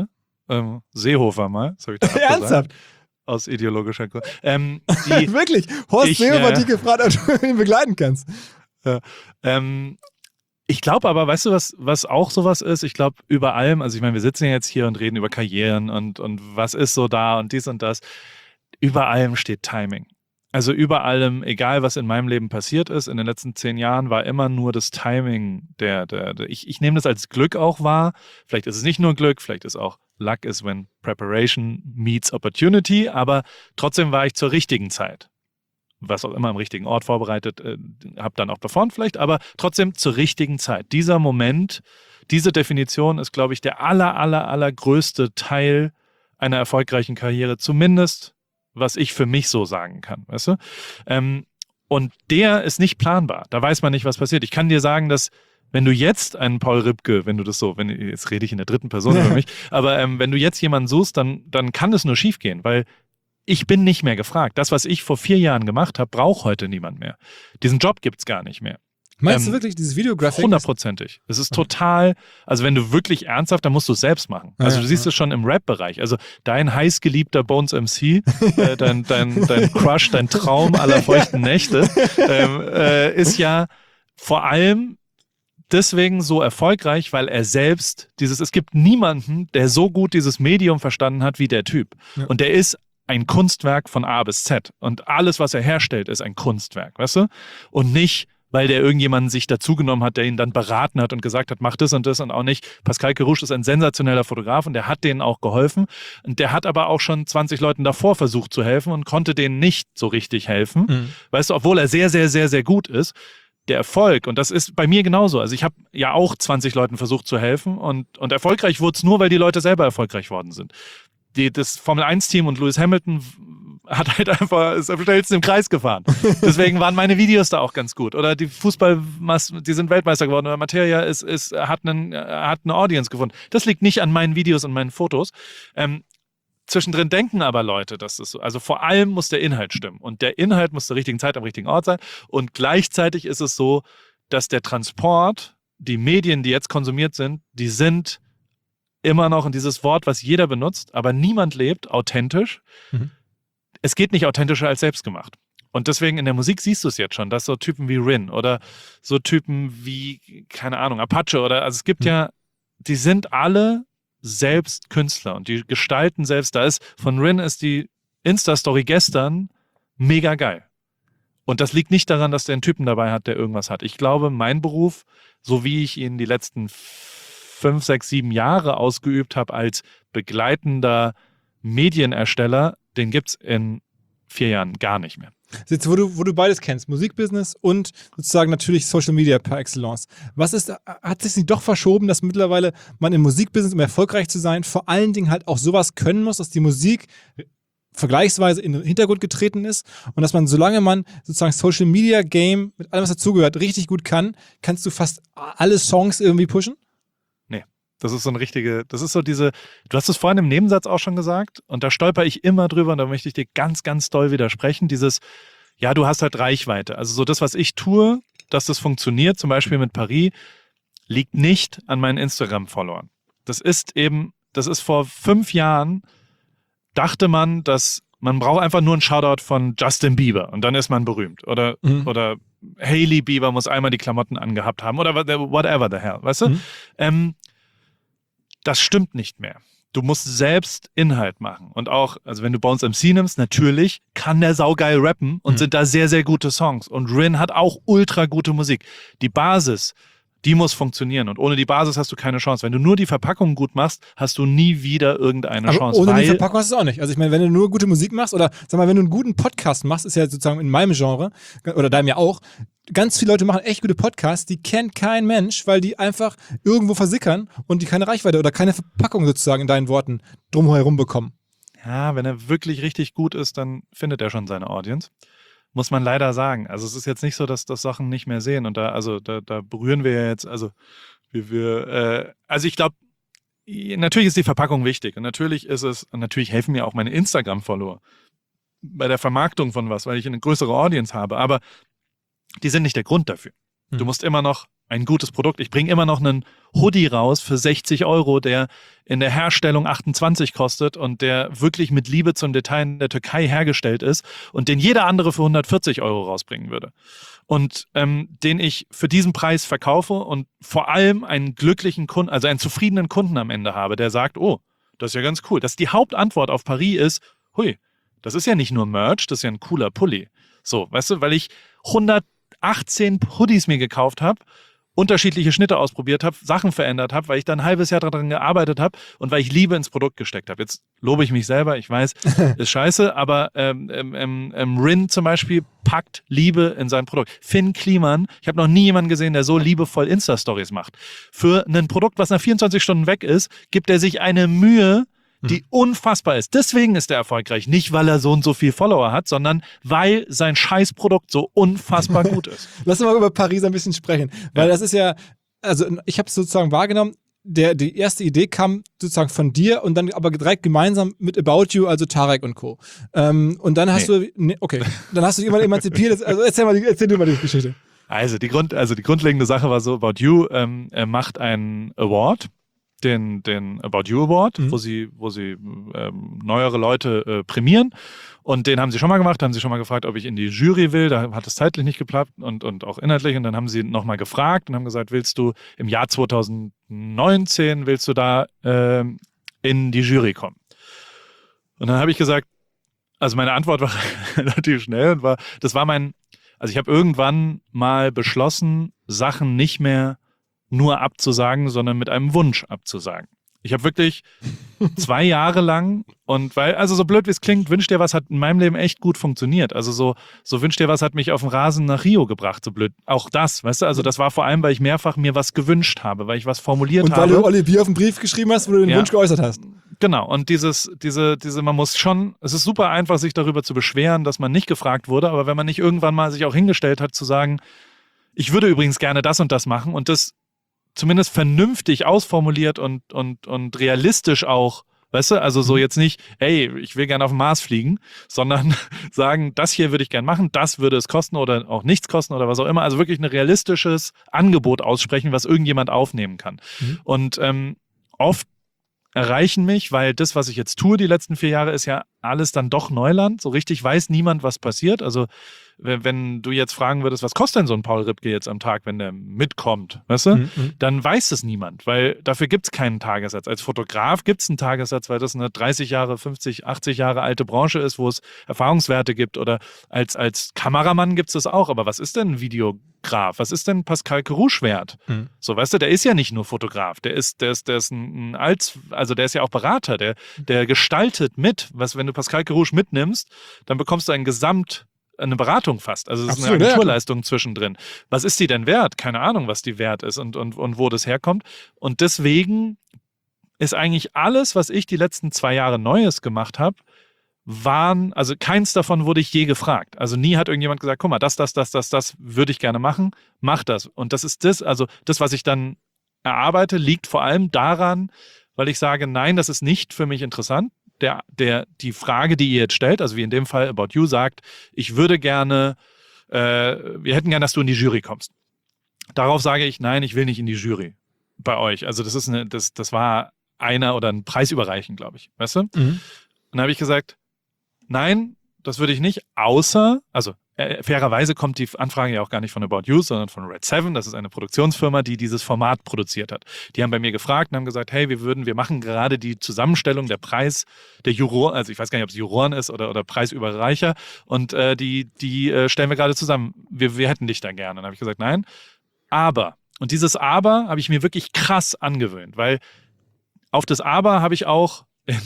ähm, Seehofer mal. Das habe ich da Ernsthaft? Aus ideologischer Grund. Ähm, die, Wirklich? Horst ich, Seehofer hat äh, dich gefragt, ob du ihn begleiten kannst. Ja, ähm, ich glaube aber, weißt du, was, was auch sowas ist? Ich glaube, über allem, also ich meine, wir sitzen ja jetzt hier und reden über Karrieren und, und was ist so da und dies und das. Über allem steht Timing. Also über allem, egal was in meinem Leben passiert ist, in den letzten zehn Jahren war immer nur das Timing der, der, der ich, ich nehme das als Glück auch wahr. Vielleicht ist es nicht nur Glück, vielleicht ist auch Luck is when preparation meets opportunity, aber trotzdem war ich zur richtigen Zeit. Was auch immer am richtigen Ort vorbereitet, äh, habe dann auch performt vielleicht, aber trotzdem zur richtigen Zeit. Dieser Moment, diese Definition ist, glaube ich, der aller, aller, allergrößte Teil einer erfolgreichen Karriere, zumindest was ich für mich so sagen kann, weißt du? Ähm, und der ist nicht planbar. Da weiß man nicht, was passiert. Ich kann dir sagen, dass wenn du jetzt einen Paul Ripke, wenn du das so, wenn jetzt rede ich in der dritten Person über mich, aber ähm, wenn du jetzt jemanden suchst, dann, dann kann es nur schief gehen, weil ich bin nicht mehr gefragt. Das, was ich vor vier Jahren gemacht habe, braucht heute niemand mehr. Diesen Job gibt es gar nicht mehr. Meinst ähm, du wirklich, dieses Videographic? Hundertprozentig. Es ist total, also wenn du wirklich ernsthaft, dann musst du es selbst machen. Also ja, du siehst ja. es schon im Rap-Bereich. Also dein heißgeliebter Bones M C, äh, dein, dein, dein Crush, dein Traum aller feuchten Nächte, ähm, äh, ist ja vor allem deswegen so erfolgreich, weil er selbst dieses, es gibt niemanden, der so gut dieses Medium verstanden hat wie der Typ. Ja. Und der ist ein Kunstwerk von A bis Z. Und alles, was er herstellt, ist ein Kunstwerk, weißt du? Und nicht, weil der irgendjemanden sich dazugenommen hat, der ihn dann beraten hat und gesagt hat, mach das und das und auch nicht. Pascal Kerouche ist ein sensationeller Fotograf und der hat denen auch geholfen. Und der hat aber auch schon zwanzig Leuten davor versucht zu helfen und konnte denen nicht so richtig helfen. Mhm. Weißt du, obwohl er sehr, sehr, sehr, sehr gut ist. Der Erfolg, und das ist bei mir genauso, also ich habe ja auch zwanzig Leuten versucht zu helfen und, und erfolgreich wurde es nur, weil die Leute selber erfolgreich worden sind. Die, das Formel eins Team und Lewis Hamilton hat halt einfach, ist am schnellsten im Kreis gefahren. Deswegen waren meine Videos da auch ganz gut. Oder die Fußball, die sind Weltmeister geworden. Oder Materia ist, ist, hat, einen, hat eine Audience gefunden. Das liegt nicht an meinen Videos und meinen Fotos. Ähm, zwischendrin denken aber Leute, dass das so, also vor allem muss der Inhalt stimmen. Und der Inhalt muss zur richtigen Zeit am richtigen Ort sein. Und gleichzeitig ist es so, dass der Transport, die Medien, die jetzt konsumiert sind, die sind immer noch, und dieses Wort, was jeder benutzt, aber niemand lebt, authentisch. Mhm. Es geht nicht authentischer als selbstgemacht. Und deswegen in der Musik siehst du es jetzt schon, dass so Typen wie Rin oder so Typen wie, keine Ahnung, Apache oder, also es gibt mhm. ja, die sind alle selbst Künstler und die gestalten selbst. Da ist, von Rin ist die Insta-Story gestern mega geil. Und das liegt nicht daran, dass der einen Typen dabei hat, der irgendwas hat. Ich glaube, mein Beruf, so wie ich ihn die letzten fünf, sechs, sieben Jahre ausgeübt habe als begleitender Medienersteller, den gibt es in vier Jahren gar nicht mehr. Jetzt, wo du, wo du beides kennst, Musikbusiness und sozusagen natürlich Social Media par excellence. Was ist, hat sich nicht doch verschoben, dass mittlerweile man im Musikbusiness, um erfolgreich zu sein, vor allen Dingen halt auch sowas können muss, dass die Musik vergleichsweise in den Hintergrund getreten ist und dass man, solange man sozusagen Social Media Game mit allem, was dazugehört, richtig gut kann, kannst du fast alle Songs irgendwie pushen? Das ist so eine richtige, das ist so diese, du hast es vorhin im Nebensatz auch schon gesagt und da stolper ich immer drüber und da möchte ich dir ganz, ganz doll widersprechen, dieses, ja, du hast halt Reichweite. Also so das, was ich tue, dass das funktioniert, zum Beispiel mit Paris, liegt nicht an meinen Instagram-Followern. Das ist eben, das ist vor fünf Jahren, dachte man, dass man braucht einfach nur einen Shoutout von Justin Bieber und dann ist man berühmt. Oder, mhm. oder Hailey Bieber muss einmal die Klamotten angehabt haben oder whatever the hell, weißt du? Mhm. Ähm, Das stimmt nicht mehr. Du musst selbst Inhalt machen. Und auch, also wenn du Bones M C nimmst, natürlich kann der saugeil rappen und mhm. sind da sehr, sehr gute Songs. Und Rin hat auch ultra gute Musik. Die Basis, die muss funktionieren. Und ohne die Basis hast du keine Chance. Wenn du nur die Verpackung gut machst, hast du nie wieder irgendeine aber Chance. Ohne weil die Verpackung hast du es auch nicht. Also ich meine, wenn du nur gute Musik machst oder sag mal, wenn du einen guten Podcast machst, ist ja sozusagen in meinem Genre oder deinem ja auch, ganz viele Leute machen echt gute Podcasts, die kennt kein Mensch, weil die einfach irgendwo versickern und die keine Reichweite oder keine Verpackung sozusagen in deinen Worten drumherum bekommen. Ja, wenn er wirklich richtig gut ist, dann findet er schon seine Audience. Muss man leider sagen. Also es ist jetzt nicht so, dass das Sachen nicht mehr sehen und da, also da, da berühren wir ja jetzt, also wir, wir äh, also ich glaube, natürlich ist die Verpackung wichtig und natürlich ist es, und natürlich helfen mir auch meine Instagram-Follower bei der Vermarktung von was, weil ich eine größere Audience habe, aber die sind nicht der Grund dafür. Hm. Du musst immer noch ein gutes Produkt. Ich bringe immer noch einen Hoodie raus für sechzig Euro, der in der Herstellung achtundzwanzig kostet und der wirklich mit Liebe zum Detail in der Türkei hergestellt ist und den jeder andere für hundertvierzig Euro rausbringen würde. Und ähm, den ich für diesen Preis verkaufe und vor allem einen glücklichen Kunden, also einen zufriedenen Kunden am Ende habe, der sagt, oh, das ist ja ganz cool. Dass die Hauptantwort auf Paris ist, hui, das ist ja nicht nur Merch, das ist ja ein cooler Pulli. So, weißt du, weil ich hundertachtzehn Hoodies mir gekauft habe, unterschiedliche Schnitte ausprobiert habe, Sachen verändert habe, weil ich da ein halbes Jahr daran gearbeitet habe und weil ich Liebe ins Produkt gesteckt habe. Jetzt lobe ich mich selber, ich weiß, ist scheiße, aber ähm, ähm, ähm, Rin zum Beispiel packt Liebe in sein Produkt. Finn Kliman, ich habe noch nie jemanden gesehen, der so liebevoll Insta-Stories macht. Für ein Produkt, was nach vierundzwanzig Stunden weg ist, gibt er sich eine Mühe, die unfassbar ist. Deswegen ist er erfolgreich. Nicht, weil er so und so viel Follower hat, sondern weil sein Scheißprodukt so unfassbar gut ist. Lass uns mal über Paris ein bisschen sprechen. Weil ja. das ist ja, also ich habe es sozusagen wahrgenommen, der, die erste Idee kam sozusagen von dir und dann aber direkt gemeinsam mit About You, also Tarek und Co. Ähm, und dann hast nee. du, nee, okay, dann hast du dich immer emanzipiert. Also erzähl, mal die, erzähl dir mal die Geschichte. Also die, Grund, also die grundlegende Sache war so, About You ähm, er macht einen Award, den, den About You Award, mhm. wo sie, wo sie ähm, neuere Leute äh, prämieren. Und den haben sie schon mal gemacht, haben sie schon mal gefragt, ob ich in die Jury will. Da hat es zeitlich nicht geklappt und, und auch inhaltlich. Und dann haben sie nochmal gefragt und haben gesagt, willst du im Jahr zwanzig neunzehn, willst du da äh, in die Jury kommen? Und dann habe ich gesagt, also meine Antwort war relativ schnell und war, das war mein, also ich habe irgendwann mal beschlossen, Sachen nicht mehr nur abzusagen, sondern mit einem Wunsch abzusagen. Ich habe wirklich zwei Jahre lang und weil, also so blöd wie es klingt, Wünsch dir was hat in meinem Leben echt gut funktioniert. Also so, so Wünsch dir was hat mich auf dem Rasen nach Rio gebracht, so blöd. Auch das, weißt du, also das war vor allem, weil ich mehrfach mir was gewünscht habe, weil ich was formuliert und habe. Und weil du Olivier auf den Brief geschrieben hast, wo du den ja. Wunsch geäußert hast. Genau, und dieses, diese, diese, man muss schon, es ist super einfach, sich darüber zu beschweren, dass man nicht gefragt wurde, aber wenn man nicht irgendwann mal sich auch hingestellt hat, zu sagen, ich würde übrigens gerne das und das machen und das zumindest vernünftig ausformuliert und, und, und realistisch auch, weißt du, also so jetzt nicht, hey, ich will gerne auf den Mars fliegen, sondern sagen, das hier würde ich gerne machen, das würde es kosten oder auch nichts kosten oder was auch immer, also wirklich ein realistisches Angebot aussprechen, was irgendjemand aufnehmen kann. Mhm. Und ähm, oft erreichen mich, weil das, was ich jetzt tue die letzten vier Jahre, ist ja alles dann doch Neuland. So richtig weiß niemand, was passiert. Also wenn, wenn du jetzt fragen würdest, was kostet denn so ein Paul Ripke jetzt am Tag, wenn der mitkommt, weißt du? Mhm. Dann weiß es niemand, weil dafür gibt es keinen Tagessatz. Als Fotograf gibt es einen Tagessatz, weil das eine dreißig Jahre, fünfzig, achtzig Jahre alte Branche ist, wo es Erfahrungswerte gibt. Oder als, als Kameramann gibt es das auch. Aber was ist denn ein Videograf? Was ist denn Pascal Kerouche wert? Mhm. So, weißt du, der ist ja nicht nur Fotograf. Der ist, der ist, der ist ein, ein Als, also der ist ja auch Berater. Der, der gestaltet mit. Was, wenn du Pascal Kerouche mitnimmst, dann bekommst du ein Gesamt eine Beratung fast. Also es ist Absolut, eine Agenturleistung ja, zwischendrin. Was ist die denn wert? Keine Ahnung, was die wert ist und, und, und wo das herkommt. Und deswegen ist eigentlich alles, was ich die letzten zwei Jahre Neues gemacht habe, waren, also keins davon wurde ich je gefragt. Also nie hat irgendjemand gesagt, guck mal, das, das, das, das, das würde ich gerne machen, mach das. Und das ist das, also das, was ich dann erarbeite, liegt vor allem daran, weil ich sage, nein, das ist nicht für mich interessant. Der, der, die Frage, die ihr jetzt stellt, also wie in dem Fall About You sagt, ich würde gerne, äh, wir hätten gerne, dass du in die Jury kommst. Darauf sage ich, nein, ich will nicht in die Jury bei euch. Also das ist eine, das, das war einer oder ein Preis überreichen, glaube ich. Weißt du? Mhm. Und dann habe ich gesagt, nein, das würde ich nicht, außer, also äh, fairerweise kommt die Anfrage ja auch gar nicht von About You, sondern von Red Seven. Das ist eine Produktionsfirma, die dieses Format produziert hat. Die haben bei mir gefragt und haben gesagt, hey, wir würden, wir machen gerade die Zusammenstellung der Preis der Juroren, also ich weiß gar nicht, ob es Juroren ist oder, oder Preisüberreicher und äh, die, die äh, stellen wir gerade zusammen. Wir, wir hätten dich da gerne. Und dann habe ich gesagt, nein, aber, und dieses Aber habe ich mir wirklich krass angewöhnt, weil auf das Aber habe ich auch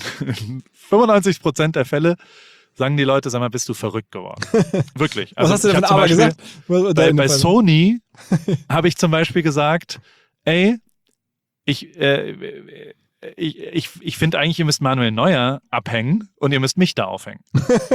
in fünfundneunzig Prozent der Fälle sagen die Leute, sag mal, bist du verrückt geworden? Wirklich. Also was hast du denn von Aber gesagt? Bei, bei Sony habe ich zum Beispiel gesagt, ey, ich, äh, ich, ich, ich finde eigentlich, ihr müsst Manuel Neuer abhängen und ihr müsst mich da aufhängen.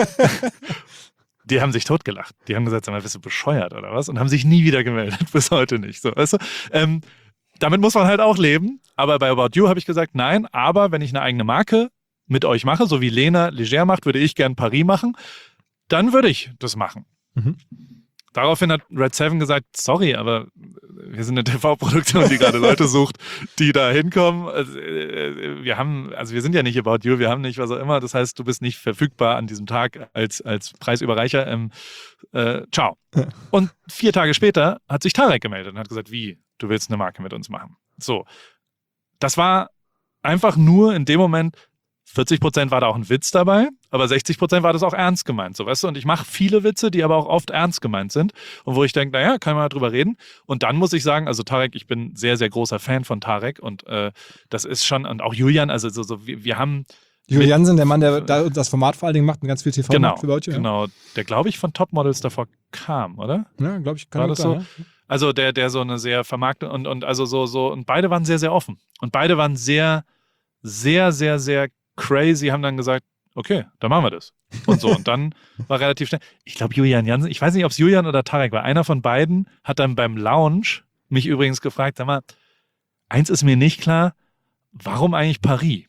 Die haben sich totgelacht. Die haben gesagt, sag mal, bist du bescheuert oder was? Und haben sich nie wieder gemeldet, bis heute nicht. So, weißt du? ähm, damit muss man halt auch leben. Aber bei About You habe ich gesagt, nein, aber wenn ich eine eigene Marke mit euch mache, so wie Lena Leger macht, würde ich gern Paris machen, dann würde ich das machen. Mhm. daraufhin hat Red Seven gesagt, sorry, aber wir sind eine T V-Produktion, die gerade Leute sucht, die da hinkommen. Also, wir haben, also wir sind ja nicht About You, wir haben nicht was auch immer. Das heißt, du bist nicht verfügbar an diesem Tag als, als Preisüberreicher. Ähm, äh, ciao. Und vier Tage später hat sich Tarek gemeldet und hat gesagt, wie, du willst eine Marke mit uns machen. So. Das war einfach nur in dem Moment, vierzig Prozent war da auch ein Witz dabei, aber sechzig Prozent war das auch ernst gemeint, so, weißt du? Und ich mache viele Witze, die aber auch oft ernst gemeint sind und wo ich denke, naja, kann man mal drüber reden. Und dann muss ich sagen, also Tarek, ich bin sehr, sehr großer Fan von Tarek und äh, das ist schon, und auch Julian, also so, so wir, wir haben Julian Jansen, der Mann, der da das Format vor allen Dingen macht und ganz viel T V genau, macht für About You. Genau, der glaube ich von Topmodels davor kam, oder? Ja, glaube ich, kann war das das sein, so? Ja. Also der, der so eine sehr vermarkte und, und also so, so, und beide waren sehr, sehr offen. Und beide waren sehr, sehr, sehr, sehr crazy, haben dann gesagt, okay, dann machen wir das. Und so, und dann war relativ schnell, ich glaube Julian Jansen, ich weiß nicht, ob es Julian oder Tarek war, einer von beiden hat dann beim Lounge mich übrigens gefragt, sag mal, eins ist mir nicht klar, warum eigentlich Paris?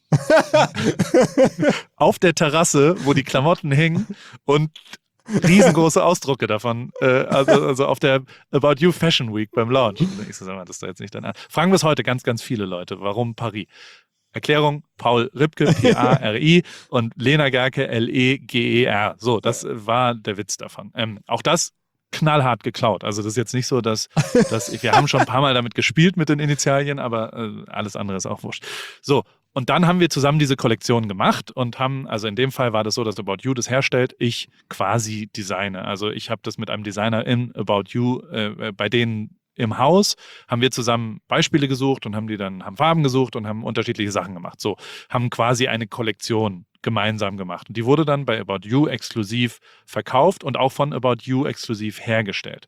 Auf der Terrasse, wo die Klamotten hängen und riesengroße Ausdrucke davon, äh, also, also auf der About You Fashion Week beim Lounge. Ich so, sag mal, das ist doch jetzt nicht dein Ernst. Fragen bis heute ganz, ganz viele Leute, warum Paris? Erklärung, Paul Ripke, P A R I und Lena Gerke, L E G E R. So, das war der Witz davon. Ähm, auch das knallhart geklaut. Also das ist jetzt nicht so, dass, dass wir haben schon ein paar Mal damit gespielt mit den Initialien, aber äh, alles andere ist auch wurscht. So, und dann haben wir zusammen diese Kollektion gemacht und haben, also in dem Fall war das so, dass About You das herstellt, ich quasi designe. Also ich habe das mit einem Designer in About You äh, bei denen im Haus, haben wir zusammen Beispiele gesucht und haben die dann, haben Farben gesucht und haben unterschiedliche Sachen gemacht. So, haben quasi eine Kollektion gemeinsam gemacht. Und die wurde dann bei About You exklusiv verkauft und auch von About You exklusiv hergestellt.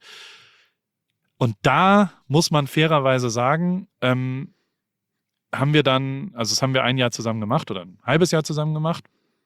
Und da muss man fairerweise sagen, ähm, haben wir dann, also das haben wir ein Jahr zusammen gemacht oder ein halbes Jahr zusammen gemacht.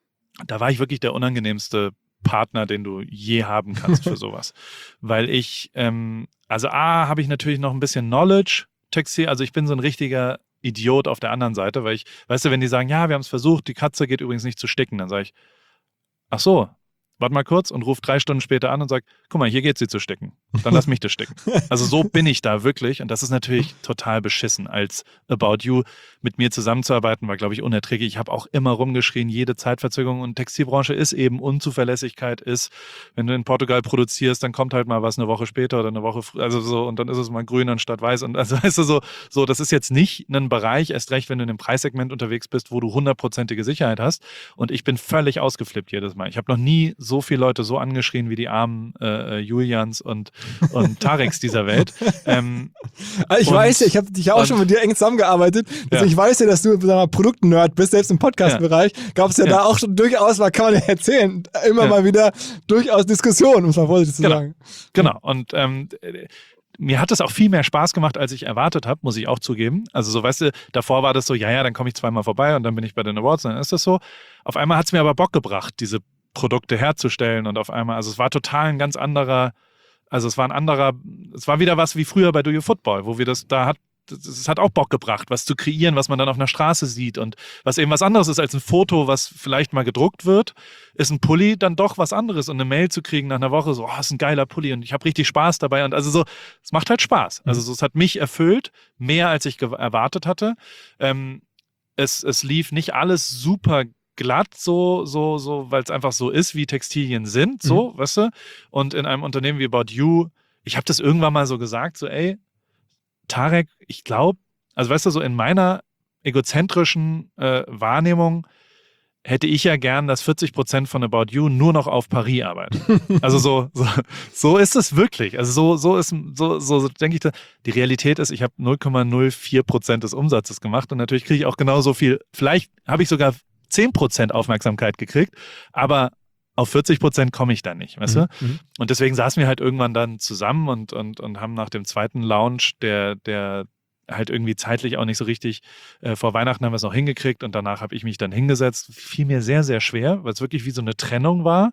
Da war ich wirklich der unangenehmste Partner, den du je haben kannst für sowas. Weil ich, ähm, also A, habe ich natürlich noch ein bisschen Knowledge, Textil, also ich bin so ein richtiger Idiot auf der anderen Seite, weil ich, weißt du, wenn die sagen, ja, wir haben es versucht, die Katze geht übrigens nicht zu sticken, dann sage ich, ach so, warte mal kurz und ruf drei Stunden später an und sag, guck mal, hier geht sie zu sticken. Dann lass mich das sticken. Also so bin ich da wirklich und das ist natürlich total beschissen. Als About You mit mir zusammenzuarbeiten, war, glaube ich, unerträglich. Ich habe auch immer rumgeschrien, jede Zeitverzögerung und Textilbranche ist eben Unzuverlässigkeit, ist, wenn du in Portugal produzierst, dann kommt halt mal was eine Woche später oder eine Woche früher, also so, und dann ist es mal grün anstatt weiß und also weißt du, so, so, das ist jetzt nicht ein Bereich, erst recht, wenn du in einem Preissegment unterwegs bist, wo du hundertprozentige Sicherheit hast und ich bin völlig ausgeflippt jedes Mal. Ich habe noch nie so viele Leute so angeschrien wie die armen äh, Julians und, und Tareks dieser Welt. Ähm, also ich und, weiß ja, ich habe dich ja auch und, schon mit dir eng zusammengearbeitet. Also ja. Ich weiß ja, dass du ein Produktnerd bist, selbst im Podcast-Bereich. Gab es ja, ja da auch schon durchaus, mal kann man ja erzählen, immer ja. mal wieder durchaus Diskussionen, um es mal vorsichtig zu genau. sagen. Genau. Und ähm, mir hat es auch viel mehr Spaß gemacht, als ich erwartet habe, muss ich auch zugeben. Also so, weißt du, davor war das so, ja, ja, dann komme ich zweimal vorbei und dann bin ich bei den Awards, dann ist das so. Auf einmal hat es mir aber Bock gebracht, diese Produkte herzustellen und auf einmal, also es war total ein ganz anderer, also es war ein anderer, es war wieder was wie früher bei Do You Football, wo wir das, da hat, es hat auch Bock gebracht, was zu kreieren, was man dann auf einer Straße sieht und was eben was anderes ist als ein Foto, was vielleicht mal gedruckt wird, ist ein Pulli dann doch was anderes und eine Mail zu kriegen nach einer Woche, so, oh, ist ein geiler Pulli und ich habe richtig Spaß dabei und also so, es macht halt Spaß. Also so, es hat mich erfüllt, mehr als ich erwartet hatte. Ähm, es, es lief nicht alles super glatt, so, so, so, weil es einfach so ist, wie Textilien sind, so, mhm. weißt du? Und in einem Unternehmen wie About You, ich habe das irgendwann mal so gesagt, so, ey, Tarek, ich glaube, also weißt du, so in meiner egozentrischen äh, Wahrnehmung hätte ich ja gern, dass vierzig Prozent von About You nur noch auf Paris arbeiten. Also so, so, so ist es wirklich. Also so, so ist, so, so, so denke ich, da, die Realität ist, ich habe null Komma null vier Prozent des Umsatzes gemacht und natürlich kriege ich auch genauso viel, vielleicht habe ich sogar zehn Prozent Aufmerksamkeit gekriegt, aber auf vierzig Prozent komme ich dann nicht, weißt du? Mhm. Und deswegen saßen wir halt irgendwann dann zusammen und, und, und haben nach dem zweiten Launch, der, der halt irgendwie zeitlich auch nicht so richtig, äh, vor Weihnachten haben wir es noch hingekriegt und danach habe ich mich dann hingesetzt. Fiel mir sehr, sehr schwer, weil es wirklich wie so eine Trennung war.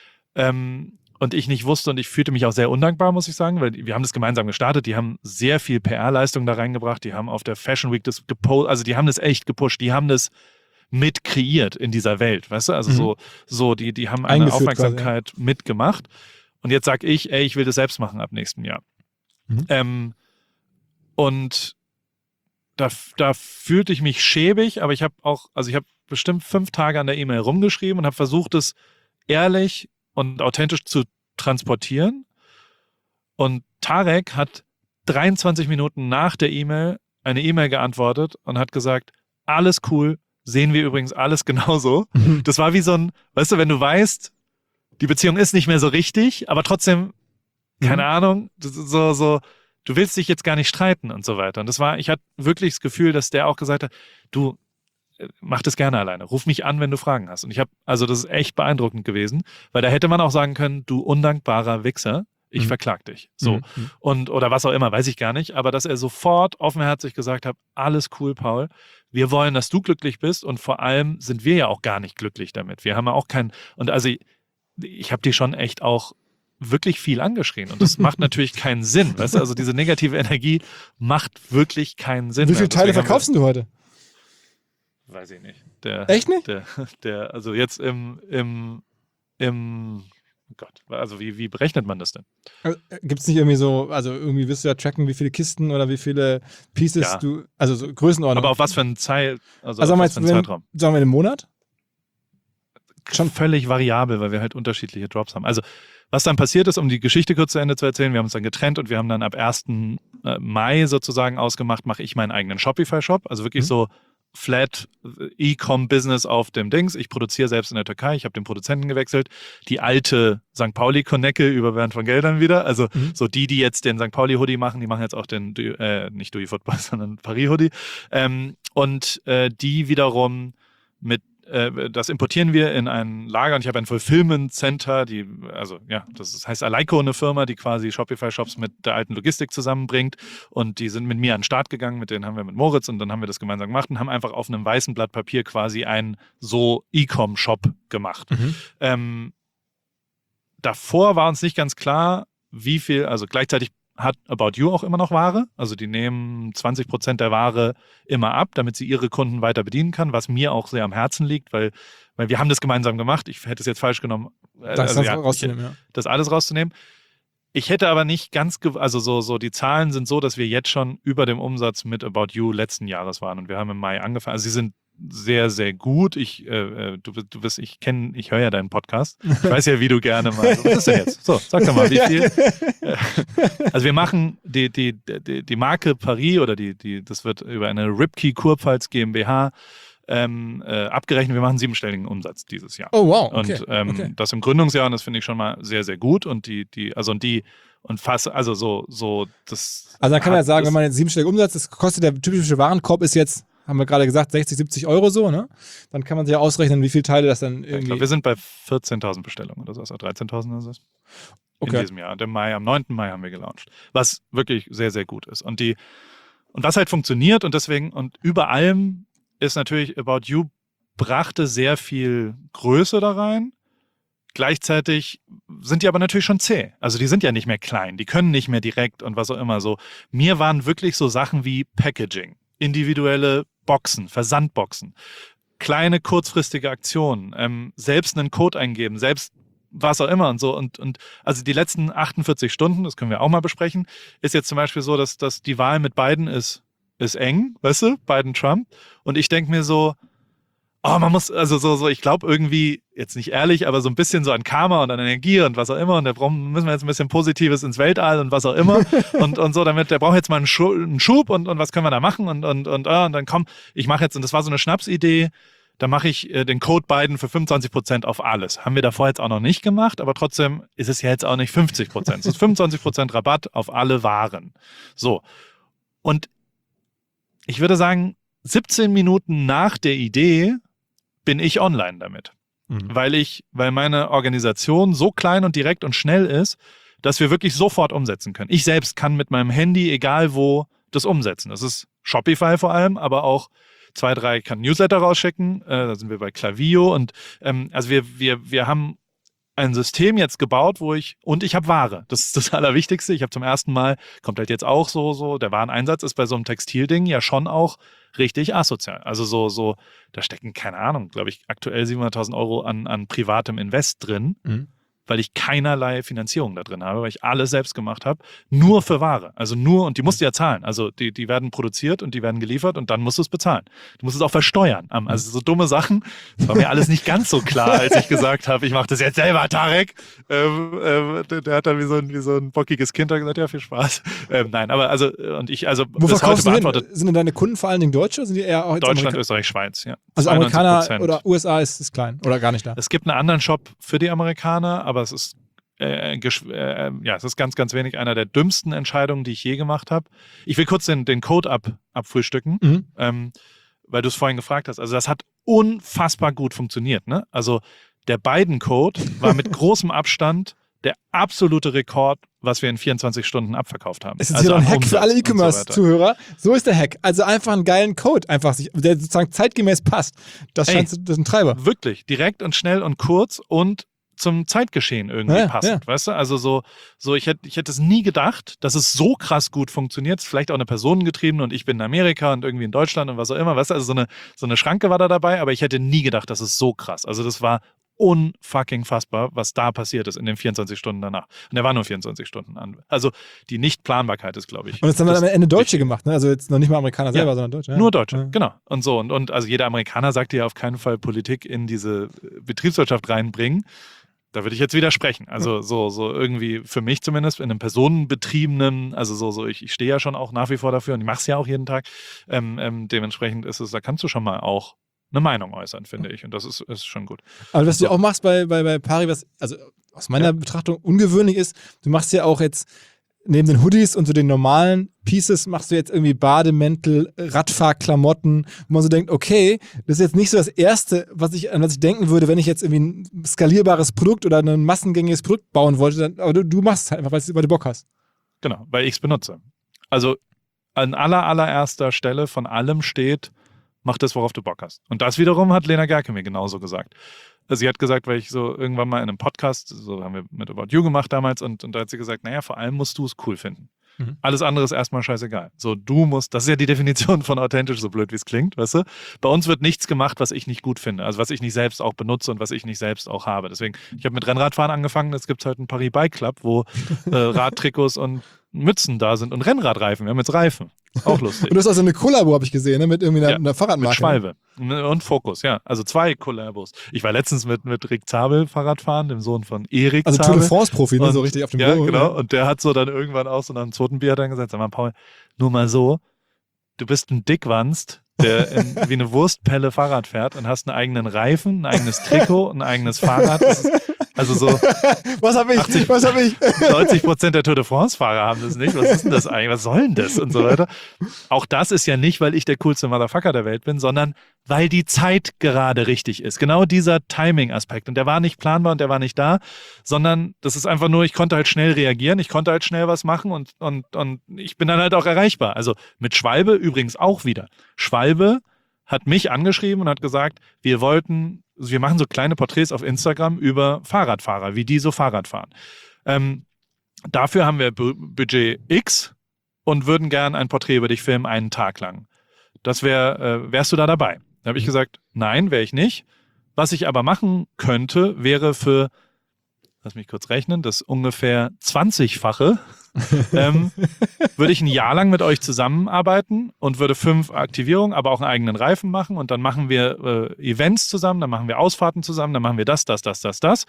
Ähm, und ich nicht wusste und ich fühlte mich auch sehr undankbar, muss ich sagen, weil wir haben das gemeinsam gestartet, die haben sehr viel P R-Leistung da reingebracht, die haben auf der Fashion Week das gepostet, also die haben das echt gepusht, die haben das mit kreiert in dieser Welt, weißt du? Also mhm. so, so die, die haben eine Aufmerksamkeit quasi, ja. mitgemacht. Und jetzt sag ich, ey, ich will das selbst machen ab nächstem Jahr. Mhm. Ähm, und da, da fühlte ich mich schäbig, aber ich habe auch, also ich habe bestimmt fünf Tage an der E-Mail rumgeschrieben und habe versucht, es ehrlich und authentisch zu transportieren. Und Tarek hat dreiundzwanzig Minuten nach der E-Mail eine E-Mail geantwortet und hat gesagt, alles cool, sehen wir übrigens alles genauso. Mhm. Das war wie so ein, weißt du, wenn du weißt, die Beziehung ist nicht mehr so richtig, aber trotzdem, keine mhm. Ahnung, so, so, du willst dich jetzt gar nicht streiten und so weiter. Und das war, ich hatte wirklich das Gefühl, dass der auch gesagt hat, du, mach das gerne alleine, ruf mich an, wenn du Fragen hast. Und ich habe, also das ist echt beeindruckend gewesen, weil da hätte man auch sagen können, du undankbarer Wichser, ich mhm. verklag dich. So. Mhm. Und, oder was auch immer, weiß ich gar nicht. Aber dass er sofort offenherzig gesagt hat, alles cool, Paul. Wir wollen, dass du glücklich bist. Und vor allem sind wir ja auch gar nicht glücklich damit. Wir haben ja auch keinen, und also ich, ich habe die schon echt auch wirklich viel angeschrien. Und das macht natürlich keinen Sinn. Weißt du? Also diese negative Energie macht wirklich keinen Sinn. Wie viele Teile verkaufst du heute? Weiß ich nicht. Der, echt nicht? Der, der, also jetzt im, im, im Gott, also wie, wie berechnet man das denn? Also, gibt es nicht irgendwie so, also irgendwie wirst du ja tracken, wie viele Kisten oder wie viele Pieces ja. du, also so Größenordnung. Aber auf was für einen, Zeit, also also auf was jetzt, für einen Zeitraum? Sagen wir einen Monat? Schon völlig variabel, weil wir halt unterschiedliche Drops haben. Also was dann passiert ist, um die Geschichte kurz zu Ende zu erzählen, wir haben uns dann getrennt und wir haben dann ab ersten Mai sozusagen ausgemacht, mache ich meinen eigenen Shopify-Shop, also wirklich mhm. so Flat E-Com-Business auf dem Dings. Ich produziere selbst in der Türkei. Ich habe den Produzenten gewechselt. Die alte Sankt Pauli-Konecke über Bernd von Geldern wieder. Also mhm. so die, die jetzt den Sankt Pauli-Hoodie machen, die machen jetzt auch den, äh, nicht Dewey Football, sondern Paris-Hoodie. Ähm, und äh, die wiederum mit das importieren wir in ein Lager und ich habe ein Fulfillment Center, die, also ja, das heißt Aleiko, eine Firma, die quasi Shopify-Shops mit der alten Logistik zusammenbringt und die sind mit mir an den Start gegangen, mit denen haben wir mit Moritz und dann haben wir das gemeinsam gemacht und haben einfach auf einem weißen Blatt Papier quasi einen so E-Com-Shop gemacht. Mhm. Ähm, davor war uns nicht ganz klar, wie viel, also gleichzeitig hat About You auch immer noch Ware. Also die nehmen zwanzig Prozent der Ware immer ab, damit sie ihre Kunden weiter bedienen kann, was mir auch sehr am Herzen liegt, weil, weil wir haben das gemeinsam gemacht. Ich hätte es jetzt falsch genommen, das, also, ja, rauszunehmen, ich, ja. das alles rauszunehmen. Ich hätte aber nicht ganz, ge- also so, so die Zahlen sind so, dass wir jetzt schon über dem Umsatz mit About You letzten Jahres waren und wir haben im Mai angefangen. Also sie sind sehr, sehr gut. Ich, äh, du, du bist, ich kenne, ich höre ja deinen Podcast. Ich weiß ja, wie du gerne mal. Was ist denn jetzt? So, sag doch mal, wie viel? Also wir machen die, die, die, die Marke Paris oder die, die, das wird über eine Ripkey Kurpfalz GmbH ähm, äh, abgerechnet. Wir machen siebenstelligen Umsatz dieses Jahr. Oh wow. Okay. Und ähm, okay. das im Gründungsjahr, und das finde ich schon mal sehr, sehr gut. Und die, die, also und die und fast, also so, so das. Also dann kann man ja sagen, wenn man jetzt siebenstelligen Umsatz, das kostet der typische Warenkorb ist jetzt, haben wir gerade gesagt, sechzig, siebzig Euro so, ne? Dann kann man sich ja ausrechnen, wie viele Teile das dann irgendwie... Ich glaube, wir sind bei vierzehntausend Bestellungen oder so, also dreizehntausend oder so. Okay. In diesem Jahr. Und im Mai, am neunten Mai haben wir gelauncht. Was wirklich sehr, sehr gut ist. Und die, und was halt funktioniert und deswegen, und über allem ist natürlich About You brachte sehr viel Größe da rein. Gleichzeitig sind die aber natürlich schon zäh. Also die sind ja nicht mehr klein, die können nicht mehr direkt und was auch immer so. Mir waren wirklich so Sachen wie Packaging, individuelle Boxen, Versandboxen, kleine kurzfristige Aktionen, ähm, selbst einen Code eingeben, selbst was auch immer und so. Und, und also die letzten achtundvierzig Stunden, das können wir auch mal besprechen, ist jetzt zum Beispiel so, dass, dass die Wahl mit Biden ist, ist eng, weißt du, Biden, Trump. Und ich denke mir so, oh, man muss, also so, so, ich glaube irgendwie, jetzt nicht ehrlich, aber so ein bisschen so an Karma und an Energie und was auch immer. Und da brauchen, müssen wir jetzt ein bisschen Positives ins Weltall und was auch immer. und, und so, damit, der braucht jetzt mal einen Schub und, und was können wir da machen? Und, und, und, und dann komm, ich mache jetzt, und das war so eine Schnapsidee, da mache ich äh, den Code Biden für fünfundzwanzig Prozent auf alles. Haben wir davor jetzt auch noch nicht gemacht, aber trotzdem ist es ja jetzt auch nicht fünfzig Prozent. Es ist fünfundzwanzig Prozent Rabatt auf alle Waren. So. Und ich würde sagen, siebzehn Minuten nach der Idee bin ich online damit. Mhm. Weil ich, weil meine Organisation so klein und direkt und schnell ist, dass wir wirklich sofort umsetzen können. Ich selbst kann mit meinem Handy, egal wo, das umsetzen. Das ist Shopify vor allem, aber auch zwei, drei kann Newsletter rausschicken. Äh, da sind wir bei Klaviyo und ähm, also wir, wir, wir haben ein System jetzt gebaut, wo ich, und ich habe Ware. Das ist das Allerwichtigste. Ich habe zum ersten Mal, kommt halt jetzt auch so, so, der Wareneinsatz ist bei so einem Textilding ja schon auch richtig asozial. Also so, so, da stecken, keine Ahnung, glaube ich, aktuell siebenhunderttausend Euro an, an privatem Invest drin. Mhm. weil ich keinerlei Finanzierung da drin habe, weil ich alles selbst gemacht habe, nur für Ware. Also nur, und die musst du ja zahlen. Also die, die werden produziert und die werden geliefert und dann musst du es bezahlen. Du musst es auch versteuern. Also so dumme Sachen, das war mir alles nicht ganz so klar, als ich gesagt habe, ich mache das jetzt selber, Tarek. Ähm, ähm, der, der hat dann wie so, ein, wie so ein bockiges Kind da gesagt, ja, viel Spaß. Ähm, nein, aber also, und ich, also Wo bis heute beantwortet. Sind denn deine Kunden vor allen Dingen Deutsche oder sind die eher auch Deutschland, Amerika- Österreich, Schweiz, ja. Also Amerikaner oder U S A ist, ist klein oder gar nicht da? Es gibt einen anderen Shop für die Amerikaner, aber es ist, äh, gesch- äh, ja, es ist ganz, ganz wenig einer der dümmsten Entscheidungen, die ich je gemacht habe. Ich will kurz den, den Code ab, abfrühstücken, Mhm. ähm, weil du es vorhin gefragt hast. Also das hat unfassbar gut funktioniert. Ne? Also der Biden-Code war mit großem Abstand der absolute Rekord, was wir in vierundzwanzig Stunden abverkauft haben. Ist jetzt also hier noch ein an Hack für Umsatz alle und so E-Commerce-Zuhörer. So, so ist der Hack. Also einfach einen geilen Code, einfach sich, der sozusagen zeitgemäß passt. Das Ey, scheint so- das ist ein Treiber. Wirklich, direkt und schnell und kurz und zum Zeitgeschehen irgendwie Ja, passend, ja. weißt du? Also so, so ich hätte ich hätte es nie gedacht, dass es so krass gut funktioniert. Ist vielleicht auch eine personengetriebene und ich bin in Amerika und irgendwie in Deutschland und was auch immer, weißt du? Also so eine, so eine Schranke war da dabei, aber ich hätte nie gedacht, dass es so krass. Also das war unfucking fassbar, was da passiert ist in den vierundzwanzig Stunden danach. Und er war nur vierundzwanzig Stunden an. Also die Nichtplanbarkeit ist, glaube ich. Und jetzt haben wir das am Ende Deutsche gemacht, ne? Also jetzt noch nicht mal Amerikaner selber, Ja, sondern Deutsche. Ja. Nur Deutsche, Ja. genau. Und so. Und, und also jeder Amerikaner sagte ja auf keinen Fall Politik in diese Betriebswirtschaft reinbringen. Da würde ich jetzt widersprechen. Also so, so irgendwie für mich zumindest in einem personenbetriebenen, also so, so ich, ich stehe ja schon auch nach wie vor dafür und ich mache es ja auch jeden Tag. Ähm, ähm, dementsprechend ist es, da kannst du schon mal auch eine Meinung äußern, finde ich. Und das ist, ist schon gut. Aber was du auch machst bei, bei, bei Pari, was also aus meiner Ja. Betrachtung ungewöhnlich ist, du machst ja auch jetzt neben den Hoodies und so den normalen Pieces machst du jetzt irgendwie Bademäntel, Radfahrklamotten, wo man so denkt, okay, das ist jetzt nicht so das Erste, was ich, an was ich denken würde, wenn ich jetzt irgendwie ein skalierbares Produkt oder ein massengängiges Produkt bauen wollte. Dann, aber du, du machst es halt einfach, weil, weil du Bock hast. Genau, weil ich es benutze. Also an aller, allererster Stelle von allem steht, mach das, worauf du Bock hast. Und das wiederum hat Lena Gerke mir genauso gesagt. Also sie hat gesagt, weil ich so irgendwann mal in einem Podcast, so haben wir mit About You gemacht damals, und, und da hat sie gesagt, naja, vor allem musst du es cool finden. Mhm. Alles andere ist erstmal scheißegal. So, du musst, das ist ja die Definition von authentisch, so blöd wie es klingt, weißt du? Bei uns wird nichts gemacht, was ich nicht gut finde, also was ich nicht selbst auch benutze und was ich nicht selbst auch habe. Deswegen, ich habe mit Rennradfahren angefangen, jetzt gibt es halt einen Paris Bike Club, wo äh, Radtrikots und Mützen da sind und Rennradreifen. Wir haben jetzt Reifen. Auch lustig. Und du hast also eine Kollabo, habe ich gesehen, ne? Mit irgendwie einer, Ja, einer Fahrradmarke. Mit Schwalbe und Fokus, ja. Also zwei Kollabos. Ich war letztens mit, mit Rick Zabel Fahrradfahren, dem Sohn von Erik Also Tour Zabel. de France-Profi, ne? Und- So richtig auf dem Ja, Logo, genau. ne? Und der hat so dann irgendwann auch so nach dem zweiten Bier dann gesagt, sag mal, Paul, nur mal so, du bist ein Dickwanst, der in, wie eine Wurstpelle Fahrrad fährt und hast einen eigenen Reifen, ein eigenes Trikot, ein eigenes Fahrrad. Das ist, also so Was habe ich? achtzig Was habe ich? neunzig Prozent der Tour de France-Fahrer haben das nicht. Was ist denn das eigentlich? Was soll denn das? Und so weiter. Auch das ist ja nicht, weil ich der coolste Motherfucker der Welt bin, sondern weil die Zeit gerade richtig ist. Genau dieser Timing-Aspekt. Und der war nicht planbar und der war nicht da, sondern das ist einfach nur, ich konnte halt schnell reagieren, ich konnte halt schnell was machen und, und, und ich bin dann halt auch erreichbar. Also mit Schwalbe übrigens auch wieder. Schwalbe hat mich angeschrieben und hat gesagt, wir wollten, also wir machen so kleine Porträts auf Instagram über Fahrradfahrer, wie die so Fahrrad fahren. Ähm, dafür haben wir Bu- Budget X und würden gern ein Porträt über dich filmen, einen Tag lang. Das wär, äh, wärst du da dabei? Da habe ich gesagt, nein, wäre ich nicht. Was ich aber machen könnte, wäre für, lass mich kurz rechnen, das ungefähr zwanzigfache, ähm, würde ich ein Jahr lang mit euch zusammenarbeiten und würde fünf Aktivierungen, aber auch einen eigenen Reifen machen und dann machen wir äh, Events zusammen, dann machen wir Ausfahrten zusammen, dann machen wir das, das, das, das, das.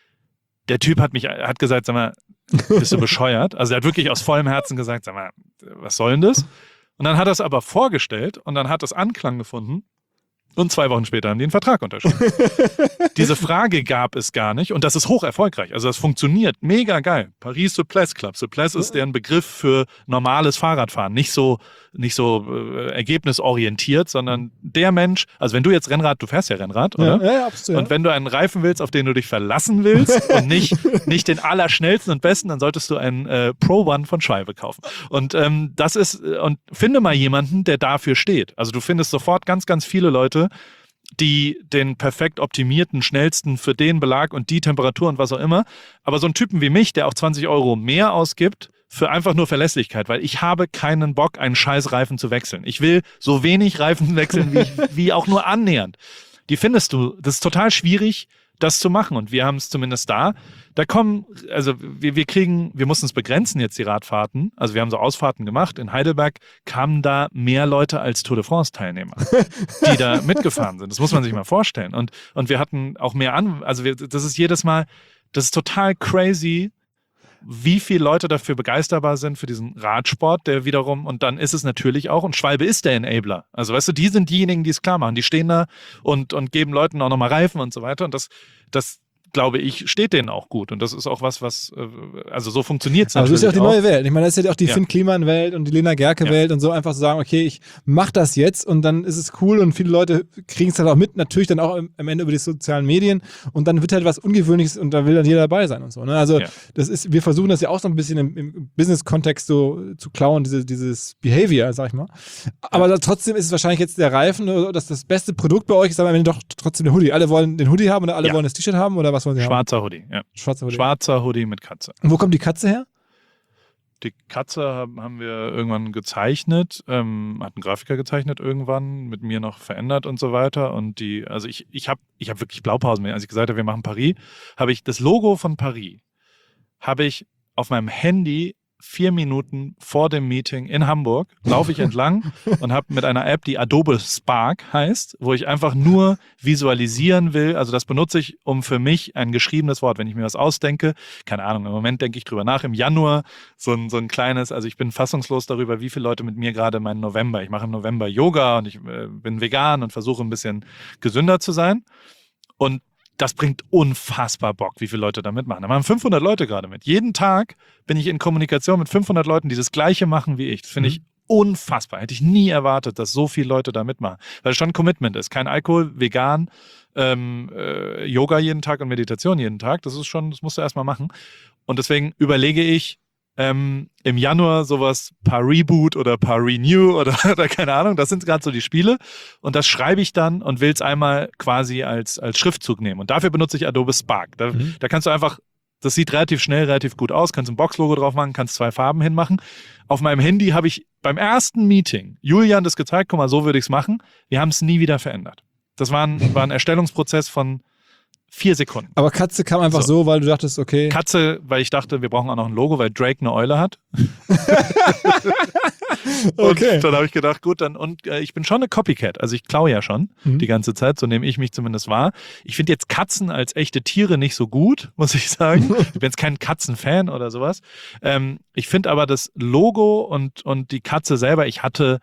Der Typ hat mich, hat gesagt, sag mal, bist du bescheuert? Also er hat wirklich aus vollem Herzen gesagt, sag mal, was soll denn das? Und dann hat er es aber vorgestellt und dann hat es Anklang gefunden. Und zwei Wochen später haben die einen Vertrag unterschrieben. Diese Frage gab es gar nicht und das ist hoch erfolgreich. Also das funktioniert mega geil. Paris Souplesse Club. Souplesse ist deren Begriff für normales Fahrradfahren. Nicht so, nicht so äh, ergebnisorientiert, sondern der Mensch, also wenn du jetzt Rennrad, du fährst ja Rennrad, Ja, oder? ja, ja, absolut. Und wenn du einen Reifen willst, auf den du dich verlassen willst und nicht, nicht den allerschnellsten und besten, dann solltest du einen äh, Pro One von Schwalbe kaufen. Und ähm, das ist, und finde mal jemanden, der dafür steht. Also du findest sofort ganz, ganz viele Leute, die den perfekt optimierten, schnellsten für den Belag und die Temperatur und was auch immer. Aber so einen Typen wie mich, der auch zwanzig Euro mehr ausgibt, für einfach nur Verlässlichkeit, weil ich habe keinen Bock, einen scheiß Reifen zu wechseln. Ich will so wenig Reifen wechseln, wie, ich, wie auch nur annähernd. Die findest du, das ist total schwierig, das zu machen. Und wir haben es zumindest da. Da kommen, also wir, wir kriegen, wir mussten es begrenzen jetzt, die Radfahrten. Also wir haben so Ausfahrten gemacht. In Heidelberg kamen da mehr Leute als Tour de France-Teilnehmer, die da mitgefahren sind. Das muss man sich mal vorstellen. Und, und wir hatten auch mehr an, also wir, das ist jedes Mal, das ist total crazy, wie viele Leute dafür begeisterbar sind für diesen Radsport, der wiederum, und dann ist es natürlich auch, und Schwalbe ist der Enabler. Also weißt du, die sind diejenigen, die es klar machen. Die stehen da und, und geben Leuten auch nochmal Reifen und so weiter. Und das, das glaube ich, steht denen auch gut. Und das ist auch was, was, also so funktioniert es natürlich. Aber das ist ja auch die auch. neue Welt. Ich meine, das ist ja auch die Ja. Finn Kliman-Welt und die Lena Gerke-Welt Ja. und so einfach zu sagen, okay, ich mach das jetzt und dann ist es cool und viele Leute kriegen es dann auch mit, natürlich dann auch am Ende über die sozialen Medien und dann wird halt was Ungewöhnliches und da will dann jeder dabei sein und so. Ne? Also Ja. das ist, wir versuchen das ja auch so ein bisschen im, im Business-Kontext so zu klauen, diese, dieses Behavior, sag ich mal. Aber ja. trotzdem ist es wahrscheinlich jetzt der Reifen, oder dass das beste Produkt bei euch ist, aber am Ende doch trotzdem der Hoodie. Alle wollen den Hoodie haben oder alle Ja. wollen das T-Shirt haben oder was wollen sie haben? Schwarzer Hoodie, ja. Schwarzer Hoodie. Schwarzer Hoodie mit Katze. Und wo kommt die Katze her? Die Katze haben, haben wir irgendwann gezeichnet, ähm, hat ein Grafiker gezeichnet irgendwann, mit mir noch verändert und so weiter. Und die, also ich, ich habe ich hab wirklich Blaupausen. Als ich gesagt habe, wir machen Paris, habe ich das Logo von Paris, habe ich auf meinem Handy vier Minuten vor dem Meeting in Hamburg, laufe ich entlang und habe mit einer App, die Adobe Spark heißt, wo ich einfach nur visualisieren will. Also das benutze ich, um für mich ein geschriebenes Wort, wenn ich mir was ausdenke, keine Ahnung, im Moment denke ich drüber nach, im Januar so ein, so ein kleines, also ich bin fassungslos darüber, wie viele Leute mit mir gerade meinen November, ich mache im November Yoga und ich äh, bin vegan und versuche ein bisschen gesünder zu sein. Und das bringt unfassbar Bock, wie viele Leute da mitmachen. Da machen fünfhundert Leute gerade mit. Jeden Tag bin ich in Kommunikation mit fünfhundert Leuten, die das Gleiche machen wie ich. Das finde ich unfassbar. Hätte ich nie erwartet, dass so viele Leute da mitmachen. Weil es schon ein Commitment ist. Kein Alkohol, vegan, ähm, äh, Yoga jeden Tag und Meditation jeden Tag. Das ist schon, das musst du erstmal machen. Und deswegen überlege ich, Ähm, im Januar sowas paar Reboot oder paar Renew oder, oder keine Ahnung, das sind gerade so die Spiele und das schreibe ich dann und will es einmal quasi als, als Schriftzug nehmen und dafür benutze ich Adobe Spark. Da, mhm. da kannst du einfach, das sieht relativ schnell, relativ gut aus, kannst ein Boxlogo drauf machen, kannst zwei Farben hinmachen. Auf meinem Handy habe ich beim ersten Meeting Julian das gezeigt, guck mal, so würde ich es machen. Wir haben es nie wieder verändert. Das war ein, war ein Erstellungsprozess von Vier Sekunden. Aber Katze kam einfach so. so, weil du dachtest, okay. Katze, weil ich dachte, wir brauchen auch noch ein Logo, weil Drake eine Eule hat. Okay. Und dann habe ich gedacht, gut, dann, und äh, ich bin schon eine Copycat. Also ich klaue ja schon mhm. die ganze Zeit, so nehme ich mich zumindest wahr. Ich finde jetzt Katzen als echte Tiere nicht so gut, muss ich sagen. Ich bin jetzt kein Katzenfan oder sowas. Ähm, ich finde aber das Logo und, und die Katze selber, ich hatte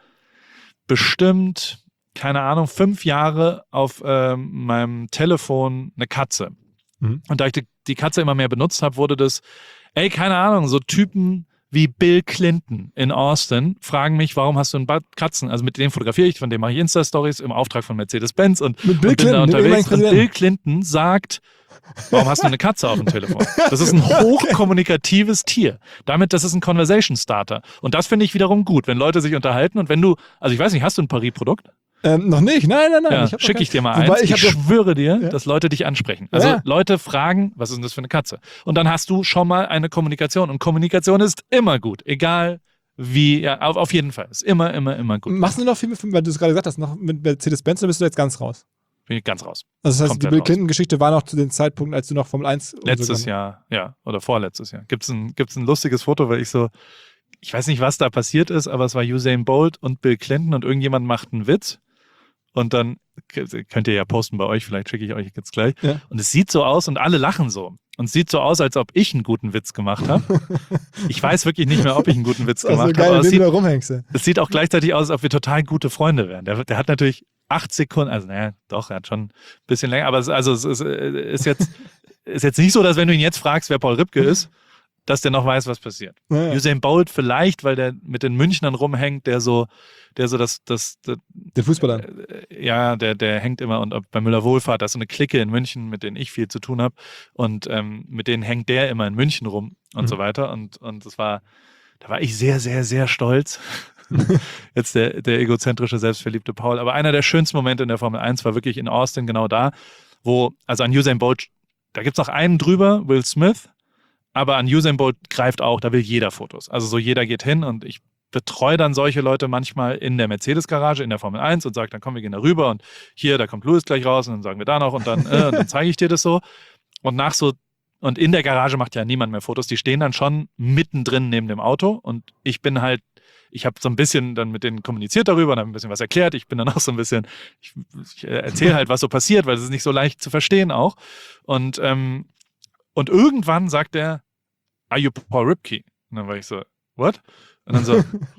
bestimmt, keine Ahnung, fünf Jahre auf ähm, meinem Telefon eine Katze. Mhm. Und da ich die, die Katze immer mehr benutzt habe, wurde das, ey, keine Ahnung, so Typen wie Bill Clinton in Austin fragen mich, warum hast du einen Bad Katzen? Also mit denen fotografiere ich, von dem mache ich Insta-Stories im Auftrag von Mercedes-Benz und, mit Bill und bin Clinton, da unterwegs. Und Bill Clinton sagt, warum hast du eine Katze auf dem Telefon? Das ist ein hochkommunikatives Tier. Damit, das ist ein Conversation Starter. Und das finde ich wiederum gut, wenn Leute sich unterhalten und wenn du, also ich weiß nicht, hast du ein Paris-Produkt? Ähm, noch nicht, nein, nein, nein. Ja, schicke ich dir mal eins. Ich, ich schwöre dir, ja. dass Leute dich ansprechen. Also ja. Leute fragen, was ist denn das für eine Katze? Und dann hast du schon mal eine Kommunikation. Und Kommunikation ist immer gut, egal wie, ja, auf, auf jeden Fall. Ist immer, immer, immer gut. Machst du noch viel mit, weil du es gerade gesagt hast, noch mit Mercedes-Benz, oder bist du jetzt ganz raus? Bin ich ganz raus. Also das heißt, Komplett die Bill Clinton-Geschichte war noch zu den Zeitpunkten, als du noch Formel eins... Letztes so Jahr, ja, oder vorletztes Jahr. Gibt es ein, gibt's ein lustiges Foto, weil ich so, ich weiß nicht, was da passiert ist, aber es war Usain Bolt und Bill Clinton und irgendjemand macht einen Witz. Und dann könnt ihr ja posten bei euch, vielleicht schicke ich euch jetzt gleich. Ja. Und es sieht so aus und alle lachen so. Und es sieht so aus, als ob ich einen guten Witz gemacht habe. Ich weiß wirklich nicht mehr, ob ich einen guten Witz gemacht habe. Geil, aber es sieht, da rumhängst, ja. es sieht auch gleichzeitig aus, als ob wir total gute Freunde wären. Der, der hat natürlich acht Sekunden, also naja, doch, er hat schon ein bisschen länger. Aber es, also, es ist, ist, jetzt, ist jetzt nicht so, dass wenn du ihn jetzt fragst, wer Paul Ripke ist, dass der noch weiß, was passiert. Ja, ja. Usain Bolt vielleicht, weil der mit den Münchnern rumhängt, der so, der so das, das, das der Fußballer. Äh, ja, der, der hängt immer und bei Müller Wohlfahrt, da ist so eine Clique in München, mit denen ich viel zu tun habe und ähm, mit denen hängt der immer in München rum und mhm. so weiter und und das war, da war ich sehr, sehr, sehr stolz. Jetzt der, der egozentrische, selbstverliebte Paul. Aber einer der schönsten Momente in der Formel eins war wirklich in Austin, genau da, wo, also an Usain Bolt, da gibt es noch einen drüber, Will Smith. Aber an Usain Bolt greift auch, da will jeder Fotos. Also so jeder geht hin und ich betreue dann solche Leute manchmal in der Mercedes-Garage, in der Formel eins und sage, dann kommen wir gehen da rüber und hier, da kommt Lewis gleich raus und dann sagen wir da noch und dann, äh, und dann zeige ich dir das so. Und nach so, und in der Garage macht ja niemand mehr Fotos, die stehen dann schon mittendrin neben dem Auto und ich bin halt, ich habe so ein bisschen dann mit denen kommuniziert darüber und habe ein bisschen was erklärt. Ich bin dann auch so ein bisschen, ich, ich erzähle halt, was so passiert, weil es ist nicht so leicht zu verstehen auch. Und, ähm, und irgendwann sagt er, are you Paul Ripke? Und dann war ich so, what? Und dann so,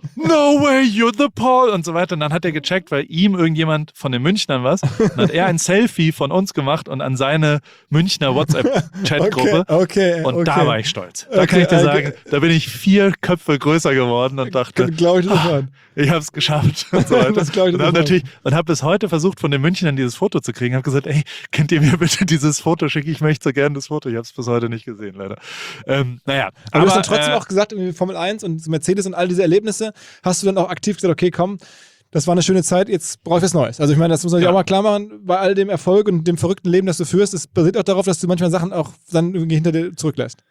no way, you're the Paul und so weiter. Und dann hat er gecheckt, weil ihm irgendjemand von den Münchnern was, dann hat er ein Selfie von uns gemacht und an seine Münchner WhatsApp-Chatgruppe. Okay, okay, und okay. da war ich stolz. Da Okay, kann ich dir okay. sagen, da bin ich vier Köpfe größer geworden und dachte, Glaube ich das ah, an. ich habe es geschafft. Und so weiter. Das glaub ich und das habe an. natürlich und habe bis heute versucht, von den Münchnern dieses Foto zu kriegen. Habe gesagt, ey, könnt ihr mir bitte dieses Foto schicken? Ich möchte so gerne das Foto. Ich habe es bis heute nicht gesehen, leider. Ähm, naja, Aber, aber du hast dann trotzdem äh, auch gesagt, irgendwie Formel eins und Mercedes und all diese Erlebnisse, hast du dann auch aktiv gesagt, okay, komm, das war eine schöne Zeit, jetzt brauche ich was Neues. Also ich meine, das muss man sich Ja. auch mal klar machen, bei all dem Erfolg und dem verrückten Leben, das du führst, es basiert auch darauf, dass du manchmal Sachen auch dann irgendwie hinter dir zurücklässt.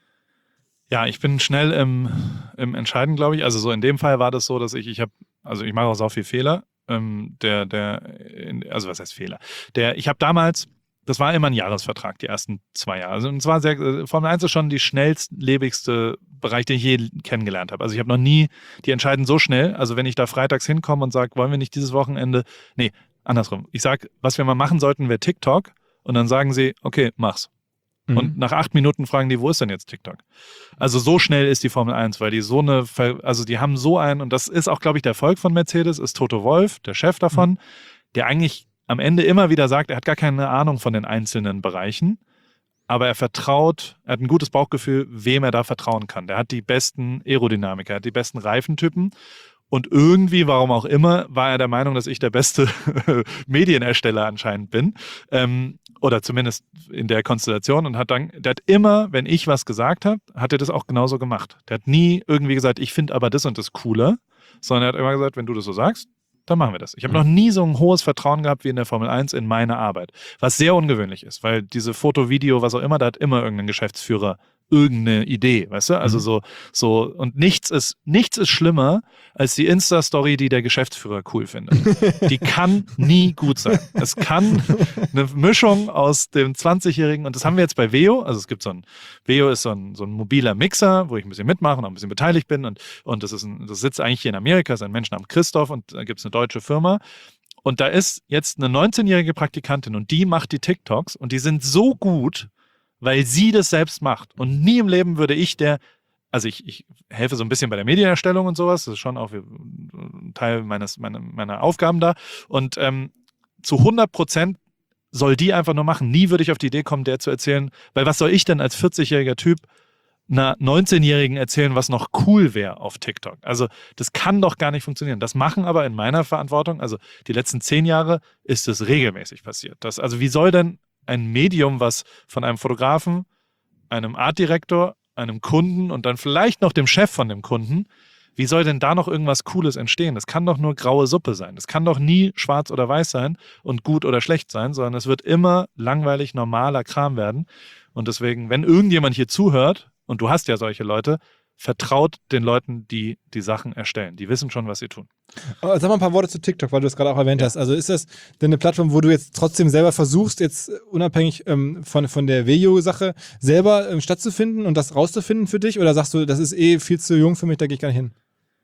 Ja, ich bin schnell im, im Entscheiden, glaube ich. Also so in dem Fall war das so, dass ich, ich habe, also ich mache auch so viel Fehler. Ähm, der, der, also was heißt Fehler? Der, ich habe damals, das war immer ein Jahresvertrag, die ersten zwei Jahre. Also und zwar sehr, Formel eins ist schon die schnellstlebigste Bereich, den ich je kennengelernt habe. Also ich habe noch nie, die entscheiden so schnell. Also wenn ich da freitags hinkomme und sage, wollen wir nicht dieses Wochenende, nee, andersrum. Ich sage, was wir mal machen sollten, wäre TikTok. Und dann sagen sie, okay, mach's. Und nach acht Minuten fragen die, wo ist denn jetzt TikTok? Also so schnell ist die Formel eins, weil die so eine, also die haben so einen, und das ist auch, glaube ich, der Erfolg von Mercedes, ist Toto Wolff, der Chef davon, der eigentlich am Ende immer wieder sagt, er hat gar keine Ahnung von den einzelnen Bereichen, aber er vertraut, er hat ein gutes Bauchgefühl, wem er da vertrauen kann. Der hat die besten Aerodynamiker, er hat die besten Reifentypen. Und irgendwie, warum auch immer, war er der Meinung, dass ich der beste Medienersteller anscheinend bin. Ähm, oder zumindest in der Konstellation. Und hat dann, der hat immer, wenn ich was gesagt habe, hat er das auch genauso gemacht. Der hat nie irgendwie gesagt, ich finde aber das und das cooler. Sondern er hat immer gesagt, wenn du das so sagst, dann machen wir das. Ich habe noch nie so ein hohes Vertrauen gehabt wie in der Formel eins in meine Arbeit. Was sehr ungewöhnlich ist, weil diese Foto, Video, was auch immer, da hat immer irgendein Geschäftsführer irgendeine Idee, weißt du? Also Mhm. so, so, und nichts ist, nichts ist schlimmer als die Insta-Story, die der Geschäftsführer cool findet. Die kann nie gut sein. Es kann eine Mischung aus dem zwanzigjährigen, und das haben wir jetzt bei Veo, also es gibt so ein, Veo ist so ein, so ein mobiler Mixer, wo ich ein bisschen mitmache und auch ein bisschen beteiligt bin, und, und das ist ein, das sitzt eigentlich hier in Amerika, ist ein Mensch namens Christoph, und da gibt es eine deutsche Firma. Und da ist jetzt eine neunzehnjährige Praktikantin und die macht die TikToks und die sind so gut, weil sie das selbst macht. Und nie im Leben würde ich der, also ich, ich helfe so ein bisschen bei der Medienerstellung und sowas, das ist schon auch ein Teil meines, meiner, meiner Aufgaben da. Und ähm, zu hundert Prozent soll die einfach nur machen. Nie würde ich auf die Idee kommen, der zu erzählen, weil was soll ich denn als vierzigjähriger Typ einer neunzehnjährigen erzählen, was noch cool wäre auf TikTok? Also das kann doch gar nicht funktionieren. Das machen aber in meiner Verantwortung, also die letzten zehn Jahre ist es regelmäßig passiert. Das, also wie soll denn ein Medium, was von einem Fotografen, einem Artdirektor, einem Kunden und dann vielleicht noch dem Chef von dem Kunden, wie soll denn da noch irgendwas Cooles entstehen? Das kann doch nur graue Suppe sein. Das kann doch nie schwarz oder weiß sein und gut oder schlecht sein, sondern es wird immer langweilig, normaler Kram werden. Und deswegen, wenn irgendjemand hier zuhört, und du hast ja solche Leute, vertraut den Leuten, die die Sachen erstellen. Die wissen schon, was sie tun. Aber sag mal ein paar Worte zu TikTok, weil du es gerade auch erwähnt Ja. hast. Also ist das denn eine Plattform, wo du jetzt trotzdem selber versuchst, jetzt unabhängig ähm, von, von der Veo-Sache, selber ähm, stattzufinden und das rauszufinden für dich? Oder sagst du, das ist eh viel zu jung für mich, da gehe ich gar nicht hin?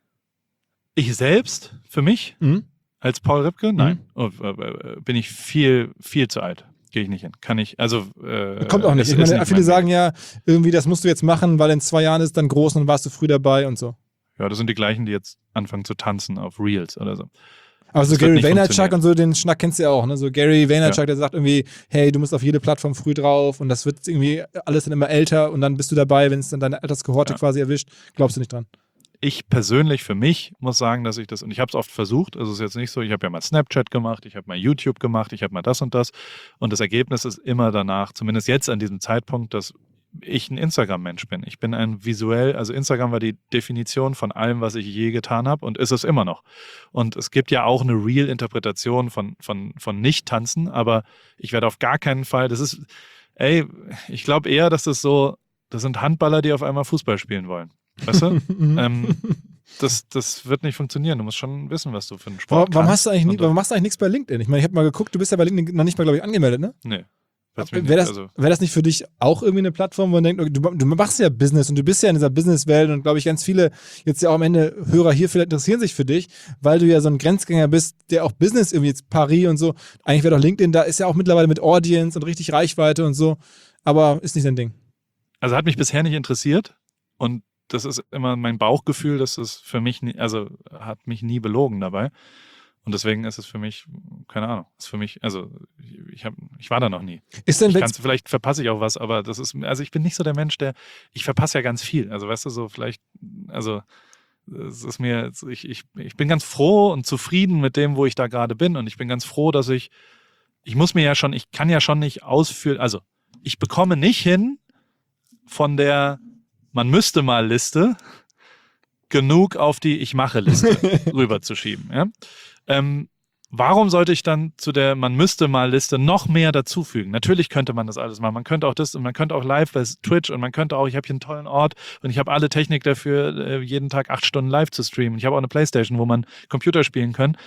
Ich selbst, für mich, Mhm. als Paul Ripke, nein, oh, äh, bin ich viel, viel zu alt. Gehe ich nicht hin. Kann ich, also äh, Kommt auch nicht. es Ich ist meine, nicht viele mein sagen ja, irgendwie, das musst du jetzt machen, weil in zwei Jahren ist es dann groß und dann warst du früh dabei und so. Ja, das sind die gleichen, die jetzt anfangen zu tanzen auf Reels oder so. Aber so Das wird Gary nicht Vaynerchuk funktionieren. und so, den Schnack kennst du ja auch, ne? So Gary Vaynerchuk, Ja. der sagt irgendwie, hey, du musst auf jede Plattform früh drauf und das wird irgendwie alles dann immer älter und dann bist du dabei, wenn es dann deine Alterskohorte Ja. quasi erwischt. Glaubst du nicht dran? Ich persönlich für mich muss sagen, dass ich das, und ich habe es oft versucht, also es ist jetzt nicht so, ich habe ja mal Snapchat gemacht, ich habe mal YouTube gemacht, ich habe mal das und das, und das Ergebnis ist immer danach, zumindest jetzt an diesem Zeitpunkt, dass ich ein Instagram-Mensch bin. Ich bin ein visuell, also Instagram war die Definition von allem, was ich je getan habe, und ist es immer noch. Und es gibt ja auch eine Real-Interpretation von, von, von Nicht-Tanzen, aber ich werde auf gar keinen Fall, das ist, ey, ich glaube eher, dass das so, das sind Handballer, die auf einmal Fußball spielen wollen. Weißt du? ähm, das, das wird nicht funktionieren. Du musst schon wissen, was du für einen Sport warum, warum kannst. Hast du eigentlich nie, warum machst du eigentlich nichts bei LinkedIn? Ich meine, ich habe mal geguckt, du bist ja bei LinkedIn noch nicht mal, glaube ich, angemeldet, ne? Nee. Wäre das, also. wär das nicht für dich auch irgendwie eine Plattform, wo man denkt, okay, du, du machst ja Business und du bist ja in dieser Businesswelt und glaube ich, ganz viele jetzt ja auch am Ende Hörer hier vielleicht interessieren sich für dich, weil du ja so ein Grenzgänger bist, der auch Business irgendwie jetzt Paris und so, eigentlich wäre doch LinkedIn, da ist ja auch mittlerweile mit Audience und richtig Reichweite und so, aber ist nicht dein Ding. Also hat mich bisher nicht interessiert und das ist immer mein Bauchgefühl, dass es für mich, nie, also hat mich nie belogen dabei. Und deswegen ist es für mich, keine Ahnung, ist für mich, also ich, hab, ich war da noch nie. Ist denn ich kann's, vielleicht verpasse ich auch was, aber das ist, also ich bin nicht so der Mensch, der, ich verpasse ja ganz viel. Also weißt du, so vielleicht, also es ist mir, ich, ich, ich bin ganz froh und zufrieden mit dem, wo ich da gerade bin. Und ich bin ganz froh, dass ich, ich muss mir ja schon, ich kann ja schon nicht ausführen, also ich bekomme nicht hin von der man müsste mal Liste genug auf die Ich mache Liste rüberzuschieben. Ja? Ähm, warum sollte ich dann zu der Man müsste mal Liste noch mehr dazufügen? Natürlich könnte man das alles machen. Man könnte auch das und man könnte auch live bei Twitch und man könnte auch, ich habe hier einen tollen Ort und ich habe alle Technik dafür, jeden Tag acht Stunden live zu streamen. Ich habe auch eine Playstation, wo man Computer spielen kann.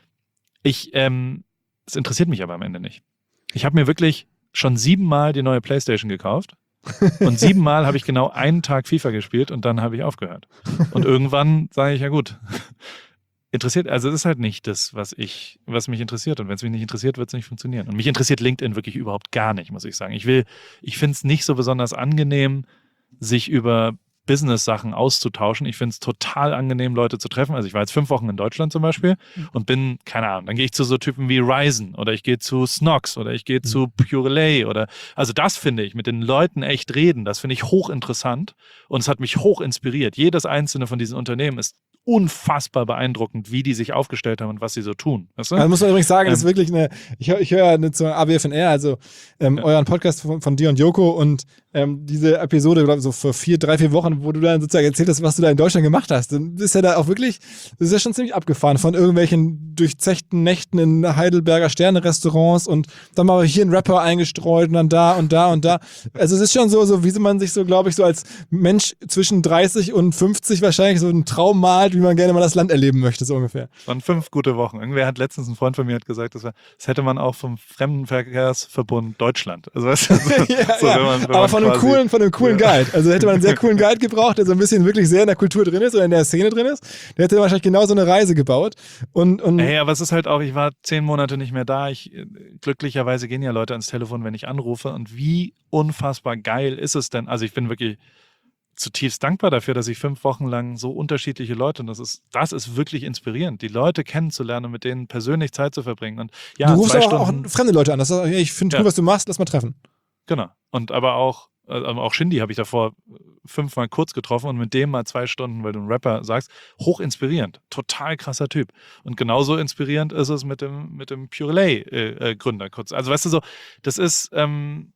Ich, ähm, das interessiert mich aber am Ende nicht. Ich habe mir wirklich schon siebenmal die neue Playstation gekauft. Und siebenmal habe ich genau einen Tag FIFA gespielt und dann habe ich aufgehört. Und irgendwann sage ich, ja gut, interessiert, also es ist halt nicht das, was ich, was mich interessiert. Und wenn es mich nicht interessiert, wird es nicht funktionieren. Und mich interessiert LinkedIn wirklich überhaupt gar nicht, muss ich sagen. Ich will, ich finde es nicht so besonders angenehm, sich über Business-Sachen auszutauschen. Ich finde es total angenehm, Leute zu treffen. Also ich war jetzt fünf Wochen in Deutschland zum Beispiel und bin, keine Ahnung, dann gehe ich zu so Typen wie Ryzen oder ich gehe zu Snox oder ich gehe mhm. zu Purelay oder, also das finde ich, mit den Leuten echt reden, das finde ich hochinteressant und es hat mich hoch inspiriert. Jedes einzelne von diesen Unternehmen ist unfassbar beeindruckend, wie die sich aufgestellt haben und was sie so tun. Weißt du? Also muss man übrigens sagen, ähm, das ist wirklich eine, ich höre ich hör eine zur A B F N R, also ähm, ja. euren Podcast von, von dir und Joko und ähm, diese Episode, glaube ich, so vor vier, drei, vier Wochen, wo du dann sozusagen erzählt hast, was du da in Deutschland gemacht hast. Dann ist ja da auch wirklich, das ist ja schon ziemlich abgefahren von irgendwelchen durchzechten Nächten in Heidelberger Sterne-Restaurants und dann mal hier ein Rapper eingestreut und dann da und da und da. Also es ist schon so, so wie man sich so, glaube ich, so als Mensch zwischen dreißig und fünfzig wahrscheinlich so einen Traum malt, wie man gerne mal das Land erleben möchte, so ungefähr. Das waren fünf gute Wochen. Irgendwer hat letztens, ein Freund von mir hat gesagt, das, war, das hätte man auch vom Fremdenverkehrsverbund Deutschland. Also, weißt du, so, ja, so, ja. Wenn man, wenn aber man von einem, quasi, coolen, von einem coolen ja. Guide. Also hätte man einen sehr coolen Guide gebraucht, der so ein bisschen wirklich sehr in der Kultur drin ist oder in der Szene drin ist. Der hätte wahrscheinlich genau so eine Reise gebaut. Und, und Ey, aber es ist halt auch, ich war zehn Monate nicht mehr da. Ich, glücklicherweise gehen ja Leute ans Telefon, wenn ich anrufe. Und wie unfassbar geil ist es denn? Also ich bin wirklich zutiefst dankbar dafür, dass ich fünf Wochen lang so unterschiedliche Leute, und das ist, das ist wirklich inspirierend, die Leute kennenzulernen und mit denen persönlich Zeit zu verbringen. Und ja, du rufst zwei aber Stunden, auch fremde Leute an. Das ist, ich finde ja. cool, was du machst, lass mal treffen. Genau. Und aber auch, also auch Shindy habe ich davor fünfmal kurz getroffen und mit dem mal zwei Stunden, weil du ein Rapper sagst, hoch inspirierend. Total krasser Typ. Und genauso inspirierend ist es mit dem, mit dem Purelay-Gründer kurz. Also weißt du so, das ist, ähm,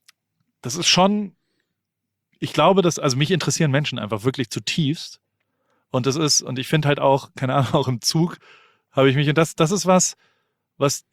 das ist schon, ich glaube, dass, also mich interessieren Menschen einfach wirklich zutiefst. Und das ist, und ich finde halt auch, keine Ahnung, auch im Zug habe ich mich, und das, das ist was, was,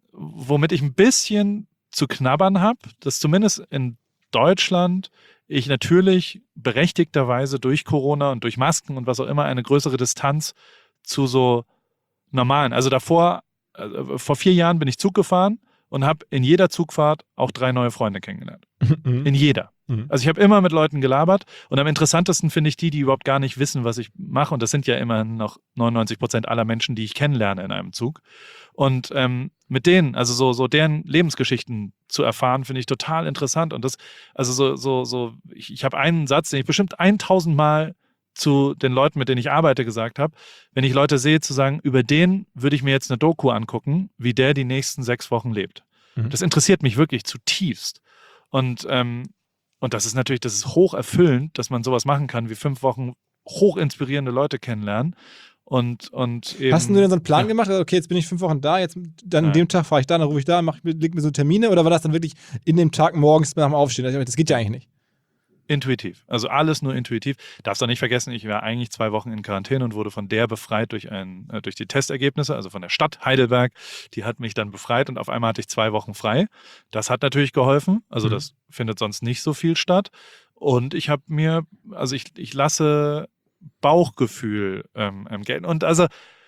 womit ich ein bisschen zu knabbern habe, dass zumindest in Deutschland ich natürlich berechtigterweise durch Corona und durch Masken und was auch immer eine größere Distanz zu so normalen, also davor, also vor vier Jahren bin ich Zug gefahren und habe in jeder Zugfahrt auch drei neue Freunde kennengelernt. Mhm. In jeder. Mhm. Also ich habe immer mit Leuten gelabert und am interessantesten finde ich die, die überhaupt gar nicht wissen, was ich mache. Und das sind ja immerhin noch neunundneunzig Prozent aller Menschen, die ich kennenlerne in einem Zug. Und ähm, mit denen, also so, so deren Lebensgeschichten zu erfahren, finde ich total interessant. Und das, also so, so, so, ich, ich habe einen Satz, den ich bestimmt tausend Mal zu den Leuten, mit denen ich arbeite, gesagt habe, wenn ich Leute sehe, zu sagen, über den würde ich mir jetzt eine Doku angucken, wie der die nächsten sechs Wochen lebt. Mhm. Das interessiert mich wirklich zutiefst. Und, ähm, und das ist natürlich, das ist hoch erfüllend, dass man sowas machen kann, wie fünf Wochen hoch inspirierende Leute kennenlernen. Und, und eben, hast du denn so einen Plan ja. gemacht? Okay, jetzt bin ich fünf Wochen da, jetzt dann ja. an dem Tag fahre ich da, dann rufe ich da, mache ich, leg mir so Termine, oder war das dann wirklich in dem Tag morgens nach dem Aufstehen? Das geht ja eigentlich nicht. Intuitiv. Also alles nur intuitiv. Darfst auch nicht vergessen, ich war eigentlich zwei Wochen in Quarantäne und wurde von der befreit durch, ein, äh, durch die Testergebnisse, also von der Stadt Heidelberg. Die hat mich dann befreit und auf einmal hatte ich zwei Wochen frei. Das hat natürlich geholfen. Also mhm. das findet sonst nicht so viel statt. Und ich habe mir, also ich, ich lasse Bauchgefühl ähm, ähm, gelten. Und also,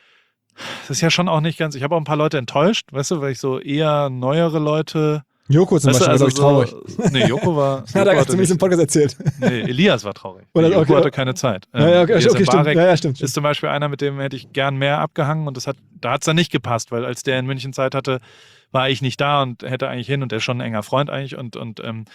das ist ja schon auch nicht ganz, ich habe auch ein paar Leute enttäuscht, weißt du, weil ich so eher neuere Leute. Joko zum weißt Beispiel, du, also war, glaube ich, so, traurig. Nee, Joko war. Hat Joko er hatte zumindest im nicht, Podcast erzählt. nee, Elias war traurig. Oder, Joko okay. hatte keine Zeit. Ja, ja, okay, Elias okay, stimmt. Mbarek Ja, ja, stimmt, stimmt. ist zum Beispiel einer, mit dem hätte ich gern mehr abgehangen und das hat, da hat es dann nicht gepasst, weil als der in München Zeit hatte, war ich nicht da und hätte eigentlich hin und der ist schon ein enger Freund eigentlich und, und ähm,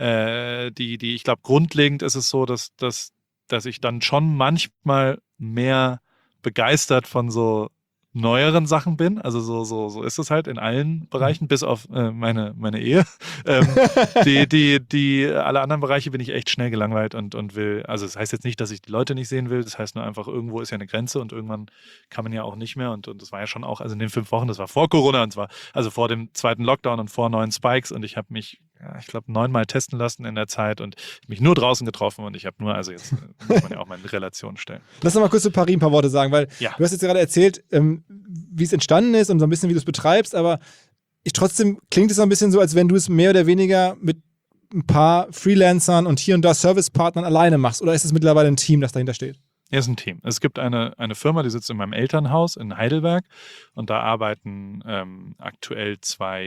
äh, die, die, ich glaube, grundlegend ist es so, dass, dass, dass ich dann schon manchmal mehr begeistert von so neueren Sachen bin. Also so, so, so ist es halt in allen Bereichen, bis auf äh, meine, meine Ehe. ähm, die, die, die, alle anderen Bereiche bin ich echt schnell gelangweilt und, und will, also das heißt jetzt nicht, dass ich die Leute nicht sehen will, das heißt nur einfach, irgendwo ist ja eine Grenze und irgendwann kann man ja auch nicht mehr und, und das war ja schon auch, also in den fünf Wochen, das war vor Corona und zwar, also vor dem zweiten Lockdown und vor neuen Spikes und ich habe mich, ja, ich glaube, neunmal testen lassen in der Zeit und mich nur draußen getroffen und ich habe nur, also jetzt muss man ja auch mal in Relation stellen. Lass uns mal kurz zu Paris ein paar Worte sagen, weil Ja. du hast jetzt gerade erzählt, ähm, wie es entstanden ist und so ein bisschen, wie du es betreibst, aber ich, trotzdem klingt es so ein bisschen so, als wenn du es mehr oder weniger mit ein paar Freelancern und hier und da Servicepartnern alleine machst. Oder ist es mittlerweile ein Team, das dahinter steht? Ja, ist ein Team. Es gibt eine, eine Firma, die sitzt in meinem Elternhaus in Heidelberg und da arbeiten ähm, aktuell zwei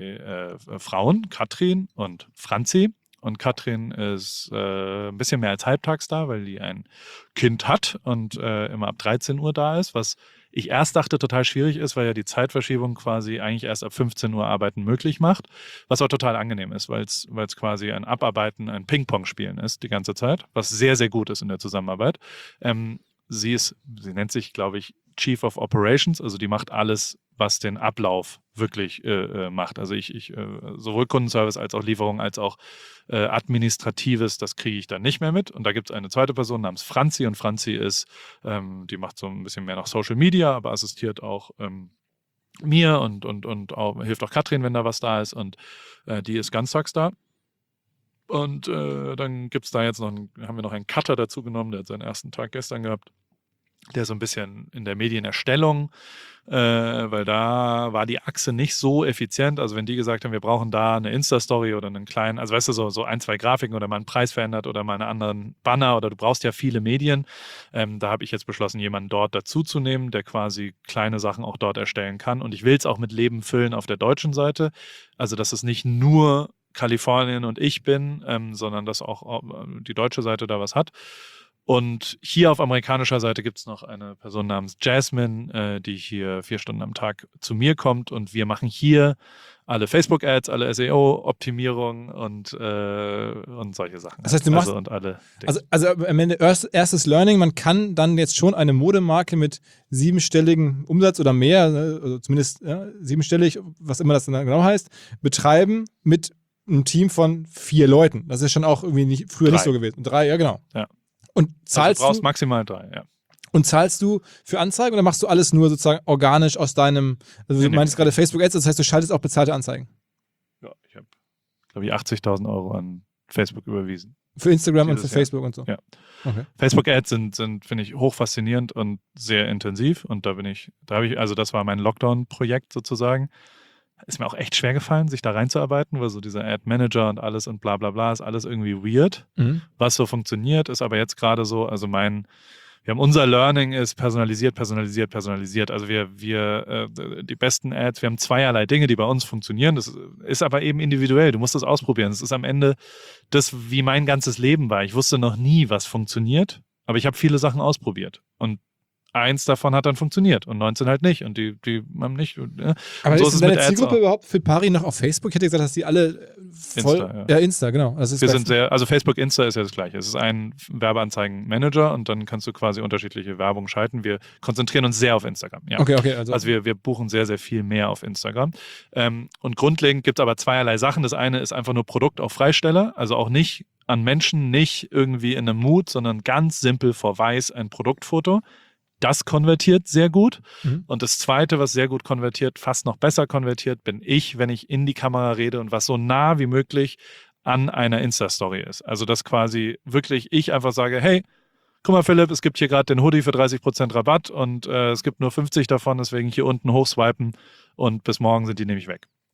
äh, Frauen, Katrin und Franzi. Und Katrin ist äh, ein bisschen mehr als halbtags da, weil die ein Kind hat und äh, immer ab dreizehn Uhr da ist, was ich erst dachte total schwierig ist, weil ja die Zeitverschiebung quasi eigentlich erst ab fünfzehn Uhr Arbeiten möglich macht, was auch total angenehm ist, weil es quasi ein Abarbeiten, ein Ping-Pong-Spielen ist die ganze Zeit, was sehr, sehr gut ist in der Zusammenarbeit. Ähm, sie ist, sie nennt sich, glaube ich, Chief of Operations, also die macht alles, was den Ablauf wirklich äh, macht. Also ich, ich äh, sowohl Kundenservice als auch Lieferung als auch äh, Administratives, das kriege ich dann nicht mehr mit. Und da gibt es eine zweite Person namens Franzi und Franzi ist, ähm, die macht so ein bisschen mehr noch Social Media, aber assistiert auch ähm, mir und, und, und auch, hilft auch Katrin, wenn da was da ist und äh, die ist ganztags da. Und äh, dann gibt es da jetzt noch, einen, haben wir noch einen Cutter dazu genommen, der hat seinen ersten Tag gestern gehabt. Der so ein bisschen in der Medienerstellung, äh, weil da war die Achse nicht so effizient. Also wenn die gesagt haben, wir brauchen da eine Insta-Story oder einen kleinen, also weißt du, so, so ein, zwei Grafiken oder mal einen Preis verändert oder mal einen anderen Banner oder du brauchst ja viele Medien. Ähm, da habe ich jetzt beschlossen, jemanden dort dazuzunehmen, der quasi kleine Sachen auch dort erstellen kann. Und ich will es auch mit Leben füllen auf der deutschen Seite. Also dass es nicht nur Kalifornien und ich bin, ähm, sondern dass auch äh, die deutsche Seite da was hat. Und hier auf amerikanischer Seite gibt es noch eine Person namens Jasmine, äh, die hier vier Stunden am Tag zu mir kommt. Und wir machen hier alle Facebook-Ads, alle S E O-Optimierung und, äh, und solche Sachen. Das heißt, du machst, also, und alle also, also am Ende erst, erstes Learning, man kann dann jetzt schon eine Modemarke mit siebenstelligem Umsatz oder mehr, also zumindest ja, siebenstellig, was immer das dann genau heißt, betreiben mit einem Team von vier Leuten. Das ist schon auch irgendwie nicht, früher Drei. nicht so gewesen. Drei, ja genau. Ja. Und zahlst also du brauchst du, maximal drei, ja. und zahlst du für Anzeigen oder machst du alles nur sozusagen organisch aus deinem, also du Nee, nee. meintest gerade Facebook-Ads, das heißt, du schaltest auch bezahlte Anzeigen. Ja, ich habe, glaube ich, achtzigtausend Euro an Facebook überwiesen. Für Instagram und Dieses für Facebook und so. Ja. Okay. Facebook-Ads sind, sind finde ich, hochfaszinierend und sehr intensiv. Und da bin ich, da habe ich, also das war mein Lockdown-Projekt sozusagen. Ist mir auch echt schwer gefallen, sich da reinzuarbeiten, weil so dieser Ad-Manager und alles und bla bla bla ist alles irgendwie weird. Mhm. Was so funktioniert, ist aber jetzt gerade so, also mein, wir haben unser Learning ist personalisiert, personalisiert, personalisiert. Also wir, wir, äh, die besten Ads, wir haben zweierlei Dinge, die bei uns funktionieren. Das ist aber eben individuell. Du musst das ausprobieren. Das ist am Ende das, wie mein ganzes Leben war. Ich wusste noch nie, was funktioniert, aber ich habe viele Sachen ausprobiert. Und eins davon hat dann funktioniert und neunzehn halt nicht. Und die, die haben nicht. Ja. Aber so ist, ist es deine mit Ads Zielgruppe auch. überhaupt für Pari noch auf Facebook? Ich hätte gesagt, dass die alle voll. Insta, ja. ja, Insta, genau. Das ist Wir bei- sind sehr, also Facebook, Insta ist ja das Gleiche. Es ist ein Werbeanzeigen-Manager und dann kannst du quasi unterschiedliche Werbung schalten. Wir konzentrieren uns sehr auf Instagram. Ja. Okay, okay. Also, Also wir, wir buchen sehr, sehr viel mehr auf Instagram. Ähm, und grundlegend gibt es aber zweierlei Sachen. Das eine ist einfach nur Produkt auf Freisteller, also auch nicht an Menschen, nicht irgendwie in einem Mood, sondern ganz simpel vor Weiß ein Produktfoto. Das konvertiert sehr gut. Mhm. Und das Zweite, was sehr gut konvertiert, fast noch besser konvertiert, bin ich, wenn ich in die Kamera rede und was so nah wie möglich an einer Insta-Story ist. Also dass quasi wirklich ich einfach sage, hey, guck mal Philipp, es gibt hier gerade den Hoodie für dreißig Prozent Rabatt und äh, es gibt nur fünfzig davon, deswegen hier unten hochswipen und bis morgen sind die nämlich weg.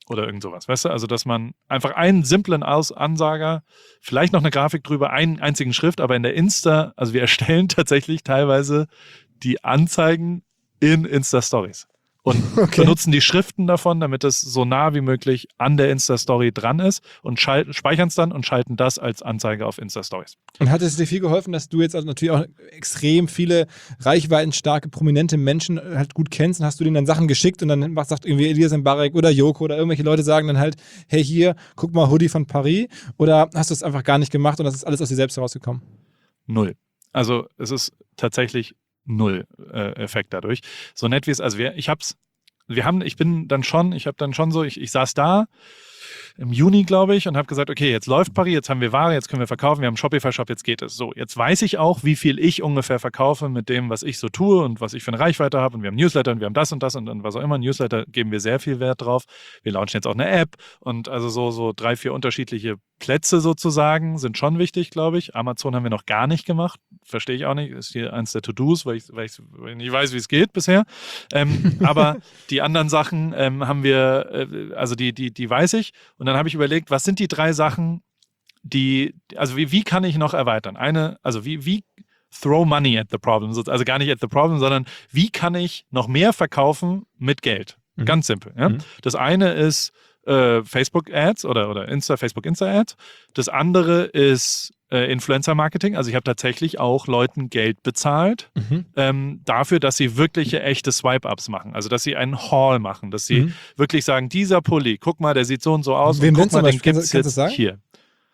Oder irgend sowas, weißt du? Also, dass man einfach einen simplen Aus- Ansager, vielleicht noch eine Grafik drüber, einen einzigen Schrift, aber in der Insta, also wir erstellen tatsächlich teilweise die Anzeigen in Insta-Stories. Und okay. benutzen die Schriften davon, damit es so nah wie möglich an der Insta-Story dran ist und speichern es dann und schalten das als Anzeige auf Insta-Stories. Und hat es dir viel geholfen, dass du jetzt also natürlich auch extrem viele reichweitenstarke, prominente Menschen halt gut kennst und hast du denen dann Sachen geschickt und dann sagt irgendwie Elias Mbarek oder Joko oder irgendwelche Leute sagen dann halt, hey hier, guck mal Hoodie von Paris, oder hast du es einfach gar nicht gemacht und das ist alles aus dir selbst herausgekommen? Null. Also es ist tatsächlich null äh, Effekt dadurch. So nett wie es, also wir, ich hab's, wir haben, ich bin dann schon, ich habe dann schon so, ich, ich saß da im Juni, glaube ich, und habe gesagt, okay, jetzt läuft Paris, jetzt haben wir Ware, jetzt können wir verkaufen, wir haben einen Shopify-Shop, jetzt geht es. So, jetzt weiß ich auch, wie viel ich ungefähr verkaufe mit dem, was ich so tue und was ich für eine Reichweite habe, und wir haben Newsletter und wir haben das und das und, und was auch immer. Newsletter geben wir sehr viel Wert drauf. Wir launchen jetzt auch eine App und also so, so drei, vier unterschiedliche Plätze sozusagen sind schon wichtig, glaube ich. Amazon haben wir noch gar nicht gemacht, verstehe ich auch nicht, ist hier eins der To-Dos, weil ich, weil ich nicht weiß, wie es geht bisher. Ähm, aber die anderen Sachen ähm, haben wir, äh, also die, die, die weiß ich. Und dann habe ich überlegt, was sind die drei Sachen, die, also wie, wie kann ich noch erweitern? Eine, also wie, wie throw money at the problem, also gar nicht at the problem, sondern wie kann ich noch mehr verkaufen mit Geld? Mhm. Ganz simpel. Ja? Mhm. Das eine ist äh, Facebook-Ads oder, oder Insta, Facebook-Insta-Ads. Das andere ist äh, Influencer-Marketing. Also ich habe tatsächlich auch Leuten Geld bezahlt mhm. ähm, dafür, dass sie wirkliche, echte Swipe-Ups machen. Also dass sie einen Haul machen, dass sie mhm. wirklich sagen, dieser Pulli, guck mal, der sieht so und so aus. Wem und guck mal, den gibt es jetzt sagen? Hier.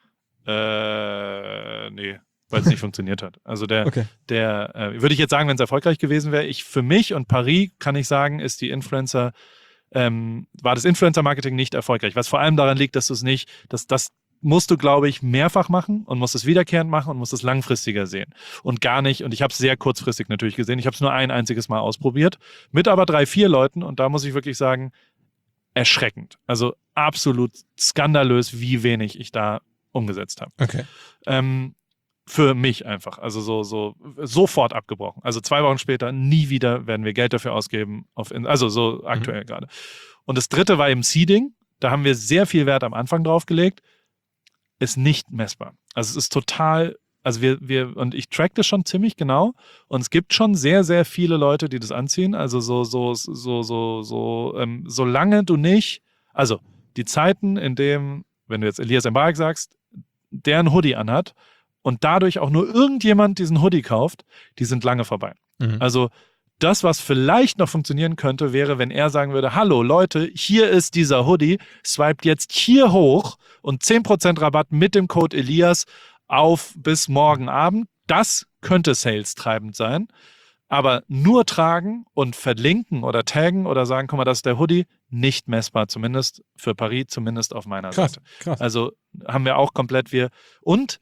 Äh, nee. Weil es nicht funktioniert hat. Also der, okay. der äh, würde ich jetzt sagen, wenn es erfolgreich gewesen wäre, ich für mich und Paris, kann ich sagen, ist die Influencer, ähm, war das Influencer-Marketing nicht erfolgreich. Was vor allem daran liegt, dass du es nicht, dass das musst du, glaube ich, mehrfach machen und musst es wiederkehrend machen und musst es langfristiger sehen. Und gar nicht, und ich habe es sehr kurzfristig natürlich gesehen, ich habe es nur ein einziges Mal ausprobiert, mit aber drei, vier Leuten, und da muss ich wirklich sagen, erschreckend. Also absolut skandalös, wie wenig ich da umgesetzt habe. Okay. Ähm, Für mich einfach. Also so, so sofort abgebrochen. Also zwei Wochen später, nie wieder werden wir Geld dafür ausgeben. Auf, also so aktuell mhm. gerade. Und das dritte war eben Seeding. Da haben wir sehr viel Wert am Anfang drauf gelegt. Ist nicht messbar. Also es ist total, also wir, wir, und ich track das schon ziemlich genau. Und es gibt schon sehr, sehr viele Leute, die das anziehen. Also so, so, so, so, so, ähm, solange du nicht, also die Zeiten, in denen, wenn du jetzt Elias Mbarek sagst, der einen Hoodie anhat, und dadurch auch nur irgendjemand diesen Hoodie kauft, die sind lange vorbei. Mhm. Also das, was vielleicht noch funktionieren könnte, wäre, wenn er sagen würde, hallo Leute, hier ist dieser Hoodie, swiped jetzt hier hoch und zehn Prozent Rabatt mit dem Code Elias auf bis morgen Abend. Das könnte salestreibend sein. Aber nur tragen und verlinken oder taggen oder sagen, guck mal, das ist der Hoodie, nicht messbar, zumindest für Paris, zumindest auf meiner krass, Seite. Krass. Also haben wir auch komplett wir und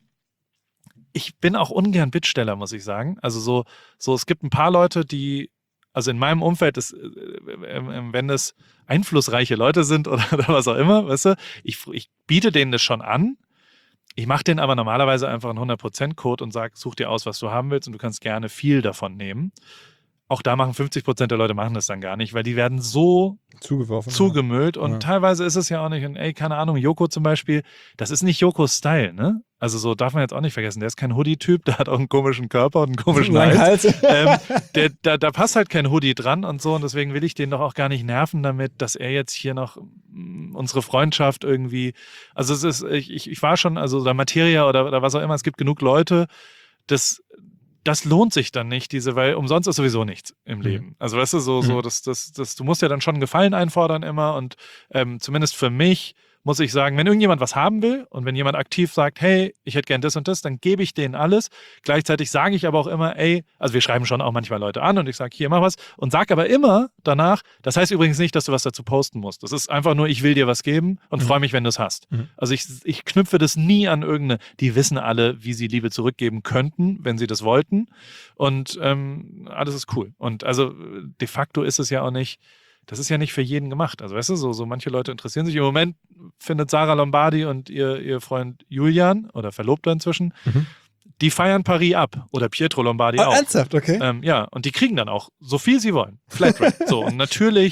ich bin auch ungern Bittsteller, muss ich sagen. Also so, so es gibt ein paar Leute, die, also in meinem Umfeld, ist, äh, wenn es einflussreiche Leute sind oder, oder was auch immer, weißt du, ich, ich biete denen das schon an. Ich mache denen aber normalerweise einfach einen hundert Prozent Code und sage, such dir aus, was du haben willst, und du kannst gerne viel davon nehmen. Auch da machen fünfzig Prozent der Leute machen das dann gar nicht, weil die werden so zugeworfen, zugemüllt. Ja. Und ja. teilweise ist es ja auch nicht, und ey, keine Ahnung, Joko zum Beispiel, das ist nicht Jokos Style, ne? Also so darf man jetzt auch nicht vergessen, der ist kein Hoodie-Typ, der hat auch einen komischen Körper und einen komischen Hals. ähm, der, da, da passt halt kein Hoodie dran und so, und deswegen will ich den doch auch gar nicht nerven damit, dass er jetzt hier noch mh, unsere Freundschaft irgendwie, also es ist, ich, ich war schon, also oder Materia oder, oder was auch immer, es gibt genug Leute, das das lohnt sich dann nicht, diese, weil umsonst ist sowieso nichts im Leben. Mhm. Also weißt du, so, so, das, das, das, du musst ja dann schon einen Gefallen einfordern immer, und ähm, zumindest für mich muss ich sagen, wenn irgendjemand was haben will und wenn jemand aktiv sagt, hey, ich hätte gern das und das, dann gebe ich denen alles. Gleichzeitig sage ich aber auch immer, ey, also wir schreiben schon auch manchmal Leute an und ich sage, hier, mach was, und sage aber immer danach, das heißt übrigens nicht, dass du was dazu posten musst. Das ist einfach nur, ich will dir was geben und mhm. freue mich, wenn du es hast. Mhm. Also ich, ich knüpfe das nie an irgendeine, die wissen alle, wie sie Liebe zurückgeben könnten, wenn sie das wollten, und ähm, alles ist cool. Und also de facto ist es ja auch nicht, das ist ja nicht für jeden gemacht. Also weißt du, so, so manche Leute interessieren sich. Im Moment findet Sarah Lombardi und ihr, ihr Freund Julian, oder Verlobter inzwischen, mhm. die feiern Paris ab. Oder Pietro Lombardi oh, auch. Ernsthaft, okay. Ähm, ja, und die kriegen dann auch so viel sie wollen. Flatrate. So, und natürlich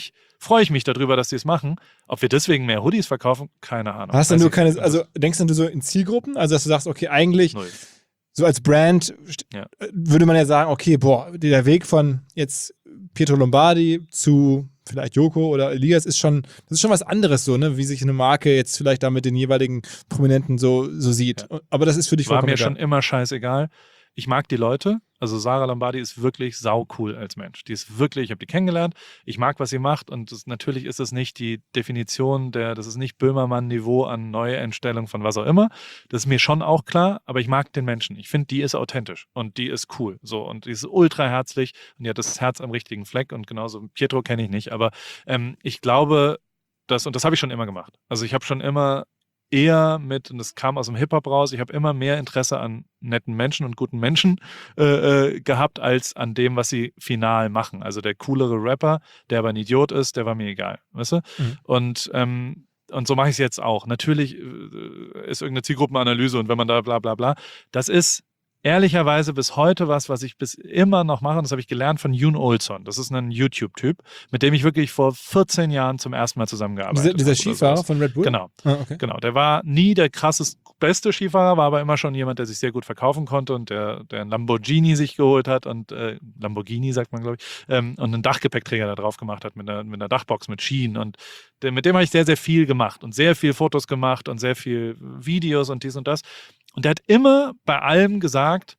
freue ich mich darüber, dass die es machen. Ob wir deswegen mehr Hoodies verkaufen, keine Ahnung. Hast du Weiß nur ich keine, nicht. also denkst du so in Zielgruppen? Also dass du sagst, okay, eigentlich Null. so als Brand Ja. würde man ja sagen, okay, boah, der Weg von jetzt Pietro Lombardi zu vielleicht Joko oder Elias ist schon, das ist schon was anderes so, ne, wie sich eine Marke jetzt vielleicht da mit den jeweiligen Prominenten so, so sieht. Ja. Aber das ist für dich War vollkommen mir egal. schon immer scheißegal. Ich mag die Leute. Also Sarah Lombardi ist wirklich saucool als Mensch. Die ist wirklich, ich habe die kennengelernt. Ich mag, was sie macht. Und das, natürlich ist es nicht die Definition der, das ist nicht Böhmermann-Niveau an Neuentstellung von was auch immer. Das ist mir schon auch klar. Aber ich mag den Menschen. Ich finde, die ist authentisch und die ist cool. So, und die ist ultra herzlich und die hat das Herz am richtigen Fleck. Und genauso Pietro kenne ich nicht. Aber ähm, ich glaube, dass, und das habe ich schon immer gemacht. Also ich habe schon immer eher mit, und das kam aus dem Hip-Hop raus, ich habe immer mehr Interesse an netten Menschen und guten Menschen äh, äh, gehabt, als an dem, was sie final machen. Also der coolere Rapper, der aber ein Idiot ist, der war mir egal, weißt du? Mhm. Und, ähm, und so mache ich es jetzt auch. Natürlich äh, ist irgendeine Zielgruppenanalyse und wenn man da bla bla bla, das ist ehrlicherweise bis heute was, was ich bis immer noch mache. Das habe ich gelernt von Yoon Olson. Das ist ein YouTube-Typ, mit dem ich wirklich vor vierzehn Jahren zum ersten Mal zusammengearbeitet habe. Dieser, dieser Skifahrer von Red Bull? Genau. Ah, okay. Genau. Der war nie der krasseste, beste Skifahrer, war aber immer schon jemand, der sich sehr gut verkaufen konnte und der, der ein Lamborghini sich geholt hat und äh, Lamborghini sagt man, glaube ich, ähm, und einen Dachgepäckträger da drauf gemacht hat mit einer, mit einer Dachbox mit Schienen. Und der, mit dem habe ich sehr, sehr viel gemacht und sehr viel Fotos gemacht und sehr viel Videos und dies und das. Und der hat immer bei allem gesagt,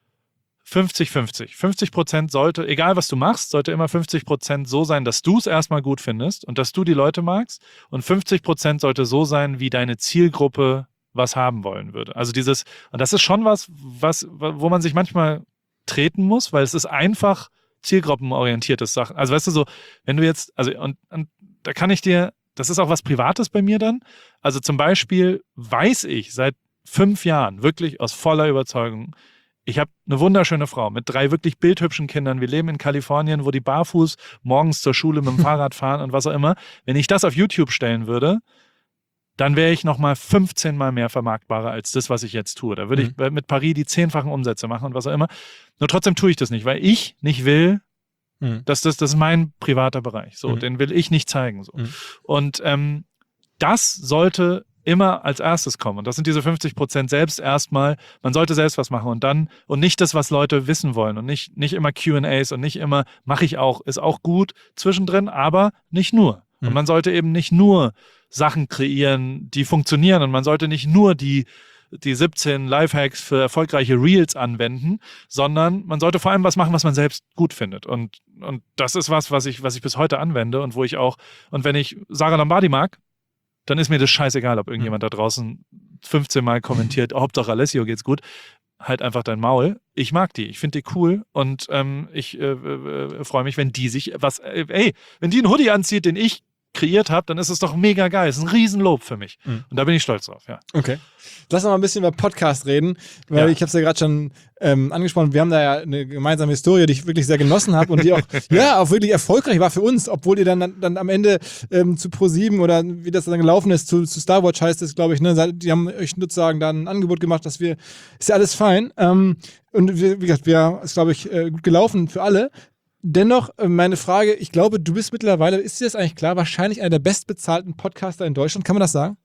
fünfzig fünfzig. fünfzig Prozent sollte, egal was du machst, sollte immer fünfzig Prozent so sein, dass du es erstmal gut findest und dass du die Leute magst. Und fünfzig Prozent sollte so sein, wie deine Zielgruppe was haben wollen würde. Also dieses, und das ist schon was, was, wo man sich manchmal treten muss, weil es ist einfach zielgruppenorientiertes Sachen. Also weißt du so, wenn du jetzt, also und, und da kann ich dir, das ist auch was Privates bei mir dann. Also zum Beispiel weiß ich seit fünf Jahren wirklich aus voller Überzeugung, ich habe eine wunderschöne Frau mit drei wirklich bildhübschen Kindern. Wir leben in Kalifornien, wo die barfuß morgens zur Schule mit dem Fahrrad fahren und was auch immer. Wenn ich das auf YouTube stellen würde, dann wäre ich nochmal fünfzehn Mal mehr vermarktbarer als das, was ich jetzt tue. Da würde Mhm. ich mit Paris die zehnfachen Umsätze machen und was auch immer. Nur trotzdem tue ich das nicht, weil ich nicht will, Mhm. dass das, das ist mein privater Bereich. So, Mhm. den will ich nicht zeigen. So. Mhm. Und ähm, das sollte immer als erstes kommen. Und das sind diese fünfzig Prozent selbst erstmal. Man sollte selbst was machen und dann, und nicht das, was Leute wissen wollen und nicht, nicht immer Q and A's und nicht immer, mache ich auch, ist auch gut zwischendrin, aber nicht nur. Mhm. Und man sollte eben nicht nur Sachen kreieren, die funktionieren und man sollte nicht nur die die siebzehn Lifehacks für erfolgreiche Reels anwenden, sondern man sollte vor allem was machen, was man selbst gut findet. Und, und das ist was, was ich, was ich bis heute anwende und wo ich auch, und wenn ich Sarah Lombardi mag, dann ist mir das scheißegal, ob irgendjemand da draußen fünfzehn Mal kommentiert, oh, Hauptsache Alessio geht's gut. Halt einfach dein Maul. Ich mag die, ich finde die cool und ähm, ich äh, äh, freue mich, wenn die sich was, äh, ey, wenn die einen Hoodie anzieht, den ich kreiert habe, dann ist es doch mega geil. Das ist ein Riesenlob für mich. Mhm. Und da bin ich stolz drauf, ja. Okay. Lass uns mal ein bisschen über Podcast reden, weil Ja. ich habe es ja gerade schon ähm, angesprochen, wir haben da ja eine gemeinsame Historie, die ich wirklich sehr genossen habe und die auch, ja, auch wirklich erfolgreich war für uns, obwohl ihr dann, dann am Ende ähm, zu ProSieben oder wie das dann gelaufen ist, zu, zu Star Watch heißt es, glaube ich, ne, die haben euch sozusagen dann ein Angebot gemacht, dass wir, ist ja alles fein. Ähm, und wir, wie gesagt, wir, ist, glaube ich, äh, gut gelaufen für alle. Dennoch, äh, meine Frage, ich glaube, du bist mittlerweile, ist dir das eigentlich klar, wahrscheinlich einer der bestbezahlten Podcaster in Deutschland, kann man das sagen?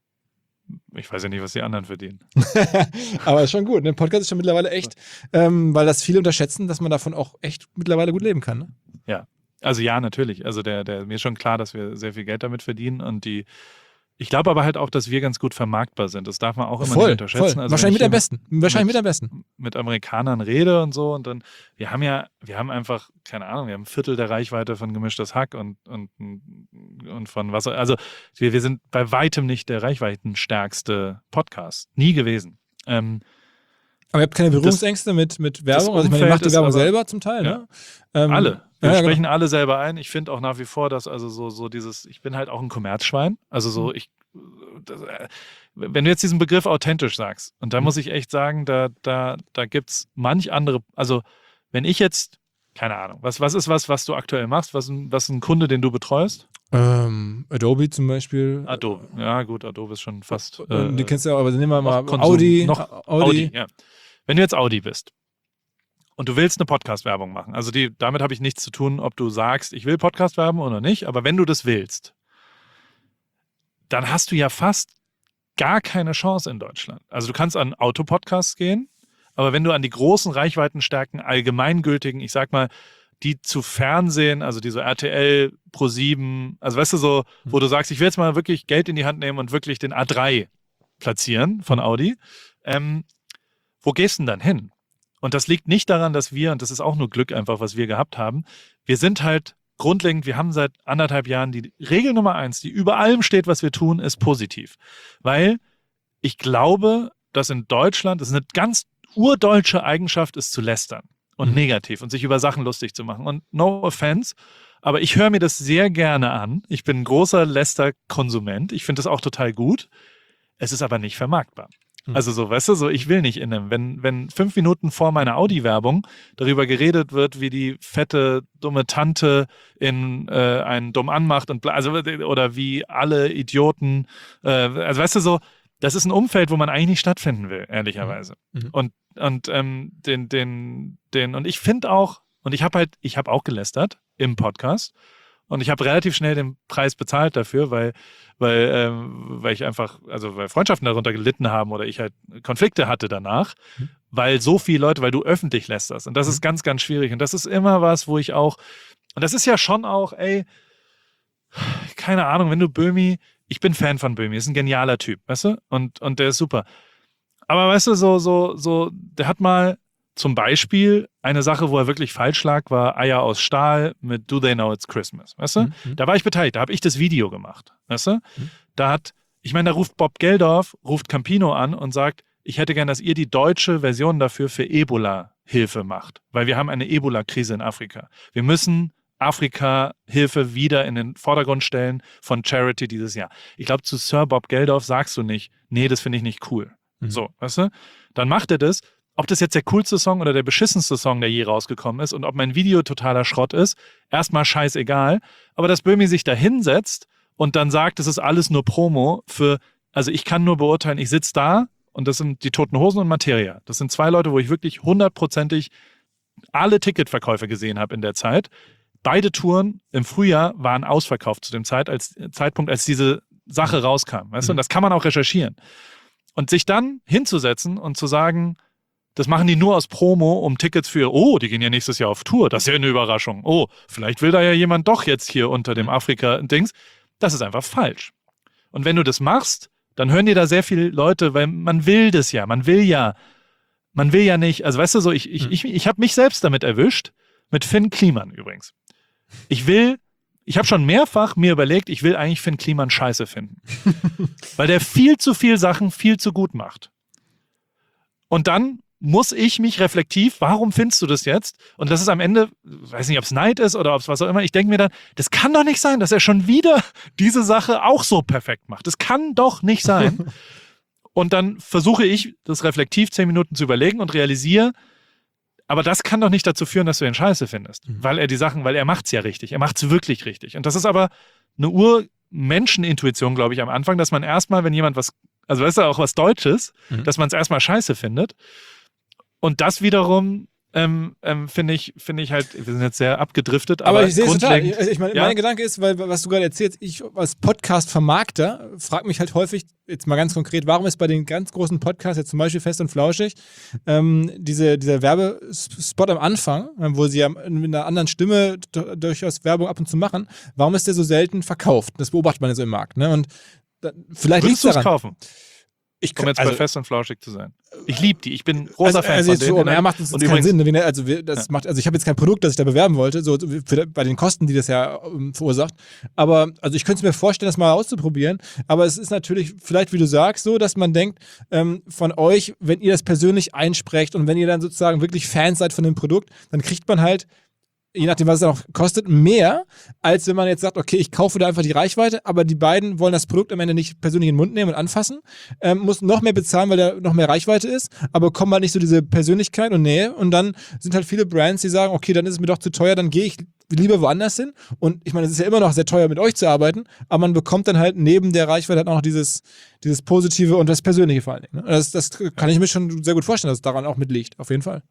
Ich weiß ja nicht, was die anderen verdienen. Aber ist schon gut, ne? Podcast ist schon mittlerweile echt, ähm, weil das viele unterschätzen, dass man davon auch echt mittlerweile gut leben kann, ne? Ja, also ja, natürlich. Also der, der, mir ist schon klar, dass wir sehr viel Geld damit verdienen und die, ich glaube aber halt auch, dass wir ganz gut vermarktbar sind. Das darf man auch immer Voll, nicht unterschätzen. voll. Also Wahrscheinlich mit wenn am ich besten. Wahrscheinlich mit- mit am besten. mit Amerikanern rede und so und dann, wir haben ja, wir haben einfach, keine Ahnung, wir haben ein Viertel der Reichweite von Gemischtes Hack und, und, und von was, also wir, wir sind bei weitem nicht der reichweitenstärkste Podcast. Nie gewesen. Ähm, Aber ihr habt keine Berührungsängste mit, mit Werbung? Also ich meine, ihr Umfeld macht die ist Werbung aber- selber zum Teil, Ja. ne? Ähm, alle. Wir ja, ja, sprechen genau. alle selber ein. Ich finde auch nach wie vor, dass also so, so dieses, ich bin halt auch ein Kommerzschwein. Also so, ich, das, äh, wenn du jetzt diesen Begriff authentisch sagst, und da Mhm. muss ich echt sagen, da, da, da gibt es manch andere, also wenn ich jetzt, keine Ahnung, was, was ist was, was du aktuell machst? Was, was ist ein Kunde, den du betreust? Ähm, Adobe zum Beispiel. Adobe. Ja, gut, Adobe ist schon fast. Äh, die äh, kennst du ja auch, aber nehmen wir mal noch Konsum- Audi. noch Audi. Audi, ja. Wenn du jetzt Audi bist und du willst eine Podcast-Werbung machen. Also die, damit habe ich nichts zu tun, ob du sagst, ich will Podcast-Werbung oder nicht. Aber wenn du das willst, dann hast du ja fast gar keine Chance in Deutschland. Also du kannst an Autopodcasts gehen, aber wenn du an die großen Reichweitenstärken, allgemeingültigen, ich sag mal, die zu Fernsehen, also diese R T L, ProSieben, also weißt du so, wo du sagst, ich will jetzt mal wirklich Geld in die Hand nehmen und wirklich den A drei platzieren von Audi, ähm, wo gehst du denn dann hin? Und das liegt nicht daran, dass wir, und das ist auch nur Glück einfach, was wir gehabt haben, wir sind halt grundlegend, wir haben seit anderthalb Jahren die Regel Nummer eins, die über allem steht, was wir tun, ist positiv. Weil ich glaube, dass in Deutschland, das ist eine ganz urdeutsche Eigenschaft, ist zu lästern und mhm. negativ und sich über Sachen lustig zu machen. Und no offense, aber ich höre mir das sehr gerne an. Ich bin ein großer Läster-Konsument. Ich finde das auch total gut. Es ist aber nicht vermarktbar. Also so, weißt du, so ich will nicht in einem, wenn, wenn fünf Minuten vor meiner Audi-Werbung darüber geredet wird, wie die fette, dumme Tante in äh, einen dumm anmacht und also oder wie alle Idioten, äh, also weißt du so, das ist ein Umfeld, wo man eigentlich nicht stattfinden will, ehrlicherweise. Mhm. Und, und ähm, den, den, den, und ich finde auch, und ich habe halt, ich habe auch gelästert im Podcast. Und ich habe relativ schnell den Preis bezahlt dafür, weil, weil, ähm, weil ich einfach, also weil Freundschaften darunter gelitten haben oder ich halt Konflikte hatte danach, mhm. weil so viele Leute, weil du öffentlich lästerst. Und das mhm. ist ganz, ganz schwierig. Und das ist immer was, wo ich auch, und das ist ja schon auch, ey, keine Ahnung, wenn du Böhmi, ich bin Fan von Böhmi, ist ein genialer Typ, weißt du? Und, und der ist super. Aber weißt du, so, so, so, der hat mal zum Beispiel eine Sache, wo er wirklich falsch lag, war Eier aus Stahl mit Do They Know It's Christmas, weißt du? Mhm. Da war ich beteiligt, da habe ich das Video gemacht, weißt du? Mhm. Da hat, ich meine, da ruft Bob Geldorf, ruft Campino an und sagt, ich hätte gern, dass ihr die deutsche Version dafür für Ebola-Hilfe macht, weil wir haben eine Ebola-Krise in Afrika. Wir müssen Afrika-Hilfe wieder in den Vordergrund stellen von Charity dieses Jahr. Ich glaube, zu Sir Bob Geldorf sagst du nicht, nee, das finde ich nicht cool. Mhm. So, weißt du? Dann macht er das. Ob das jetzt der coolste Song oder der beschissenste Song, der je rausgekommen ist und ob mein Video totaler Schrott ist, erstmal scheißegal. Aber dass Böhmi sich da hinsetzt und dann sagt, das ist alles nur Promo für, also ich kann nur beurteilen, ich sitze da und das sind die Toten Hosen und Materia. Das sind zwei Leute, wo ich wirklich hundertprozentig alle Ticketverkäufe gesehen habe in der Zeit. Beide Touren im Frühjahr waren ausverkauft zu dem Zeit, als, Zeitpunkt, als diese Sache rauskam. Weißt du? Und das kann man auch recherchieren. Und sich dann hinzusetzen und zu sagen, das machen die nur aus Promo, um Tickets für, oh, die gehen ja nächstes Jahr auf Tour. Das ist ja eine Überraschung. Oh, vielleicht will da ja jemand doch jetzt hier unter dem Afrika-Dings. Das ist einfach falsch. Und wenn du das machst, dann hören dir da sehr viele Leute, weil man will das ja. Man will ja, man will ja nicht, also weißt du so, ich, ich, ich, ich habe mich selbst damit erwischt, mit Finn Kliman übrigens. Ich will, ich habe schon mehrfach mir überlegt, ich will eigentlich Finn Kliman scheiße finden. Weil der viel zu viel Sachen viel zu gut macht. Und dann muss ich mich reflektiv, warum findest du das jetzt? Und das ist am Ende, weiß nicht, ob es Neid ist oder ob es was auch immer, ich denke mir dann, das kann doch nicht sein, dass er schon wieder diese Sache auch so perfekt macht. Das kann doch nicht sein. Und dann versuche ich, das reflektiv zehn Minuten zu überlegen und realisiere, aber das kann doch nicht dazu führen, dass du ihn scheiße findest. Mhm. Weil er die Sachen, weil er macht es ja richtig. Er macht es wirklich richtig. Und das ist aber eine Ur-Menschenintuition, glaube ich, am Anfang, dass man erstmal, wenn jemand was, also weißt du, auch was Deutsches, mhm. dass man es erstmal scheiße findet. Und das wiederum ähm, ähm, finde ich, finde ich halt, wir sind jetzt sehr abgedriftet, aber, aber ich sehe es total. Ich, ich meine, ja? mein Gedanke ist, weil was du gerade erzählst, ich als Podcast-Vermarkter frage mich halt häufig, jetzt mal ganz konkret, warum ist bei den ganz großen Podcasts, jetzt zum Beispiel Fest und Flauschig, ähm, diese, dieser Werbespot am Anfang, wo sie ja mit einer anderen Stimme durchaus Werbung ab und zu machen, warum ist der so selten verkauft? Das beobachtet man ja so im Markt. Ne? Und da, vielleicht liegt es daran. Kaufen? Ich um jetzt also, bei Fest und Flauschig zu sein. Ich liebe die. Ich bin großer also, Fan also von denen. So, mehr macht es keinen Sinn. Also, wir, das ja. macht, also ich habe jetzt kein Produkt, das ich da bewerben wollte, so für, bei den Kosten, die das ja um, verursacht. Aber also ich könnte es mir vorstellen, das mal auszuprobieren. Aber es ist natürlich vielleicht, wie du sagst, so, dass man denkt, ähm, von euch, wenn ihr das persönlich einsprecht und wenn ihr dann sozusagen wirklich Fans seid von dem Produkt, dann kriegt man halt, je nachdem, was es dann auch kostet, mehr, als wenn man jetzt sagt, okay, ich kaufe da einfach die Reichweite, aber die beiden wollen das Produkt am Ende nicht persönlich in den Mund nehmen und anfassen, ähm, muss noch mehr bezahlen, weil da noch mehr Reichweite ist, aber kommen halt nicht so diese Persönlichkeit und Nähe und dann sind halt viele Brands, die sagen, okay, dann ist es mir doch zu teuer, dann gehe ich lieber woanders hin und ich meine, es ist ja immer noch sehr teuer, mit euch zu arbeiten, aber man bekommt dann halt neben der Reichweite halt auch noch dieses, dieses Positive und das Persönliche vor allen Dingen. Ne? Das, das kann ich mir schon sehr gut vorstellen, dass es daran auch mitliegt, auf jeden Fall.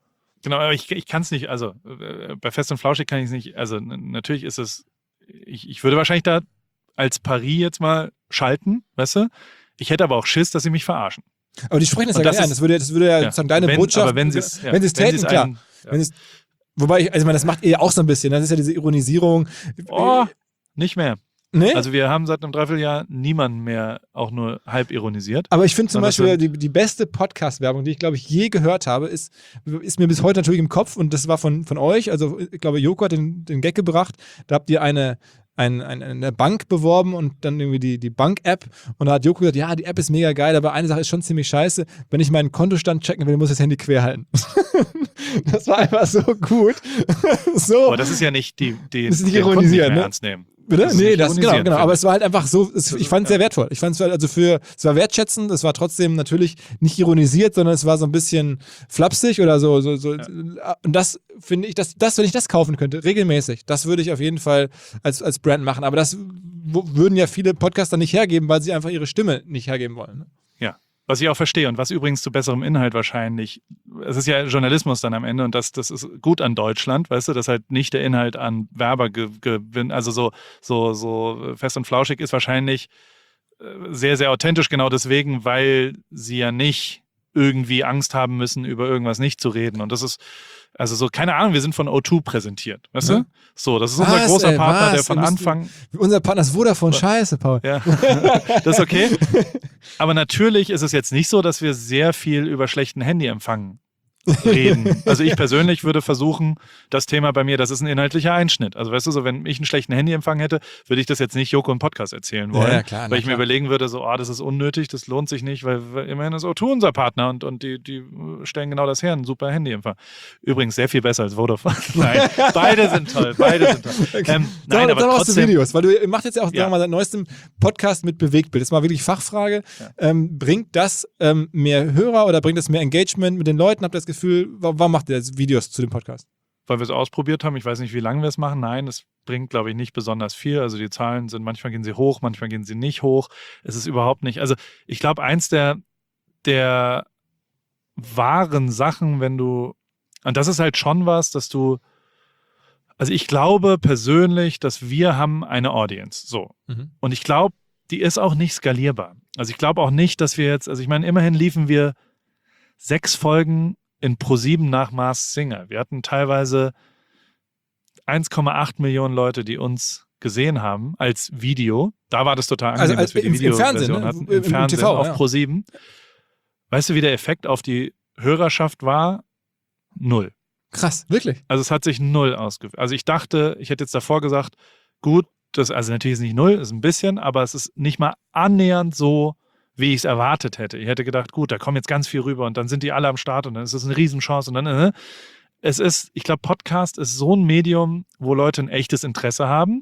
Genau, aber ich, ich kann es nicht, also äh, bei Fest und Flauschig kann ich es nicht, also n- natürlich ist es, ich, ich würde wahrscheinlich da als Paris jetzt mal schalten, weißt du? Ich hätte aber auch Schiss, dass sie mich verarschen. Aber die sprechen das ja Und gar das nicht an. ist- Das würde, das würde ja, Ja. sozusagen deine Wenn- Botschaft, aber wenn sie es ja, wenn sie es wenn täten, sie es klar. einen- ja. Wenn es, wobei, ich, also ich meine, das macht ihr auch so ein bisschen. Das ist ja diese Ironisierung. Oh, nicht mehr. Nee? Also wir haben seit einem Dreivierteljahr niemanden mehr auch nur halb ironisiert. Aber ich finde zum Und das Beispiel, sind- die, die beste Podcast-Werbung, die ich, glaube ich, je gehört habe, ist, ist mir bis heute natürlich im Kopf und das war von, von euch. Also, ich glaube, Joko hat den, den Gag gebracht. Da habt ihr eine, ein, ein, eine Bank beworben und dann irgendwie die, die Bank-App. Und da hat Joko gesagt: Ja, die App ist mega geil, aber eine Sache ist schon ziemlich scheiße. Wenn ich meinen Kontostand checken will, muss ich das Handy quer halten. Das war einfach so gut. So. Aber das ist ja nicht die, die Das ist nicht den Kunden ironisieren, mehr ne? ernst nehmen. Bitte? Das ist Nee, nicht das, genau, ironisieren, genau. finde Aber ich. es war halt einfach so, es, ich fand es sehr wertvoll. Ich fand es also für, es war wertschätzend, es war trotzdem natürlich nicht ironisiert, sondern es war so ein bisschen flapsig oder so. so, so. Und das finde ich, das, das, wenn ich das kaufen könnte, regelmäßig, das würde ich auf jeden Fall als, als Brand machen. Aber das w- würden ja viele Podcaster nicht hergeben, weil sie einfach ihre Stimme nicht hergeben wollen. Ne? Ja, was ich auch verstehe und was übrigens zu besserem Inhalt wahrscheinlich, es ist ja Journalismus dann am Ende und das, das ist gut an Deutschland, weißt du, dass halt nicht der Inhalt an Werber gewinnt, also so, so, so Fest und Flauschig ist wahrscheinlich äh, sehr, sehr authentisch genau deswegen, weil sie ja nicht irgendwie Angst haben müssen, über irgendwas nicht zu reden und das ist, also so, keine Ahnung, wir sind von O zwei präsentiert, weißt Mhm. du? So, das ist unser Was, großer ey, Partner, was? der von Wir müssen- Anfang... Unser Partner ist Vodafone, scheiße, Paul. Ja, das ist okay. Aber natürlich ist es jetzt nicht so, dass wir sehr viel über schlechten Handyempfang reden. Also ich persönlich würde versuchen, das Thema bei mir, das ist ein inhaltlicher Einschnitt. Also weißt du, so wenn ich einen schlechten Handyempfang hätte, würde ich das jetzt nicht Joko im Podcast erzählen wollen. Ja, ja, klar, na weil ich klar. mir überlegen würde, so, oh, das ist unnötig, das lohnt sich nicht, weil, weil immerhin ist O zwei unser Partner und, und die, die stellen genau das her, ein super Handyempfang. Übrigens sehr viel besser als Vodafone. Nein, beide sind toll, beide sind toll. Ähm, nein, Dann, aber dann aus den trotzdem, Videos, weil du ihr macht jetzt ja auch Ja. sagen wir mal, seit neuestem Podcast mit Bewegtbild. Das ist mal wirklich Fachfrage. Ja. Ähm, bringt das ähm, mehr Hörer oder bringt das mehr Engagement mit den Leuten? Habt ihr das Gefühl, warum, warum macht ihr jetzt Videos zu dem Podcast? weil wir es ausprobiert haben. Ich weiß nicht, wie lange wir es machen. Nein, es bringt, glaube ich, nicht besonders viel. Also die Zahlen sind, manchmal gehen sie hoch, manchmal gehen sie nicht hoch. Es ist überhaupt nicht, also ich glaube, eins der, der wahren Sachen, wenn du, und das ist halt schon was, dass du, also ich glaube persönlich, dass wir haben eine Audience, so. Mhm. Und ich glaube, die ist auch nicht skalierbar. Also ich glaube auch nicht, dass wir jetzt, also ich meine, immerhin liefen wir sechs Folgen in ProSieben nach Mars Singer. Wir hatten teilweise eins Komma acht Millionen Leute, die uns gesehen haben als Video. Da war das total angenehm, Also, dass wir die im- im Videoversion Fernsehen, ne? hatten. Im- Im, im Fernsehen T V, auf ja. ProSieben. Weißt du, wie der Effekt auf die Hörerschaft war? Null. Krass, wirklich. Also es hat sich null ausgewirkt. Also ich dachte, ich hätte jetzt davor gesagt, gut, das, also natürlich ist es nicht null, ist ein bisschen, aber es ist nicht mal annähernd so, wie ich es erwartet hätte. Ich hätte gedacht, gut, da kommen jetzt ganz viel rüber und dann sind die alle am Start und dann ist es eine Riesenchance und dann, äh, es ist, ich glaube, Podcast ist so ein Medium, wo Leute ein echtes Interesse haben,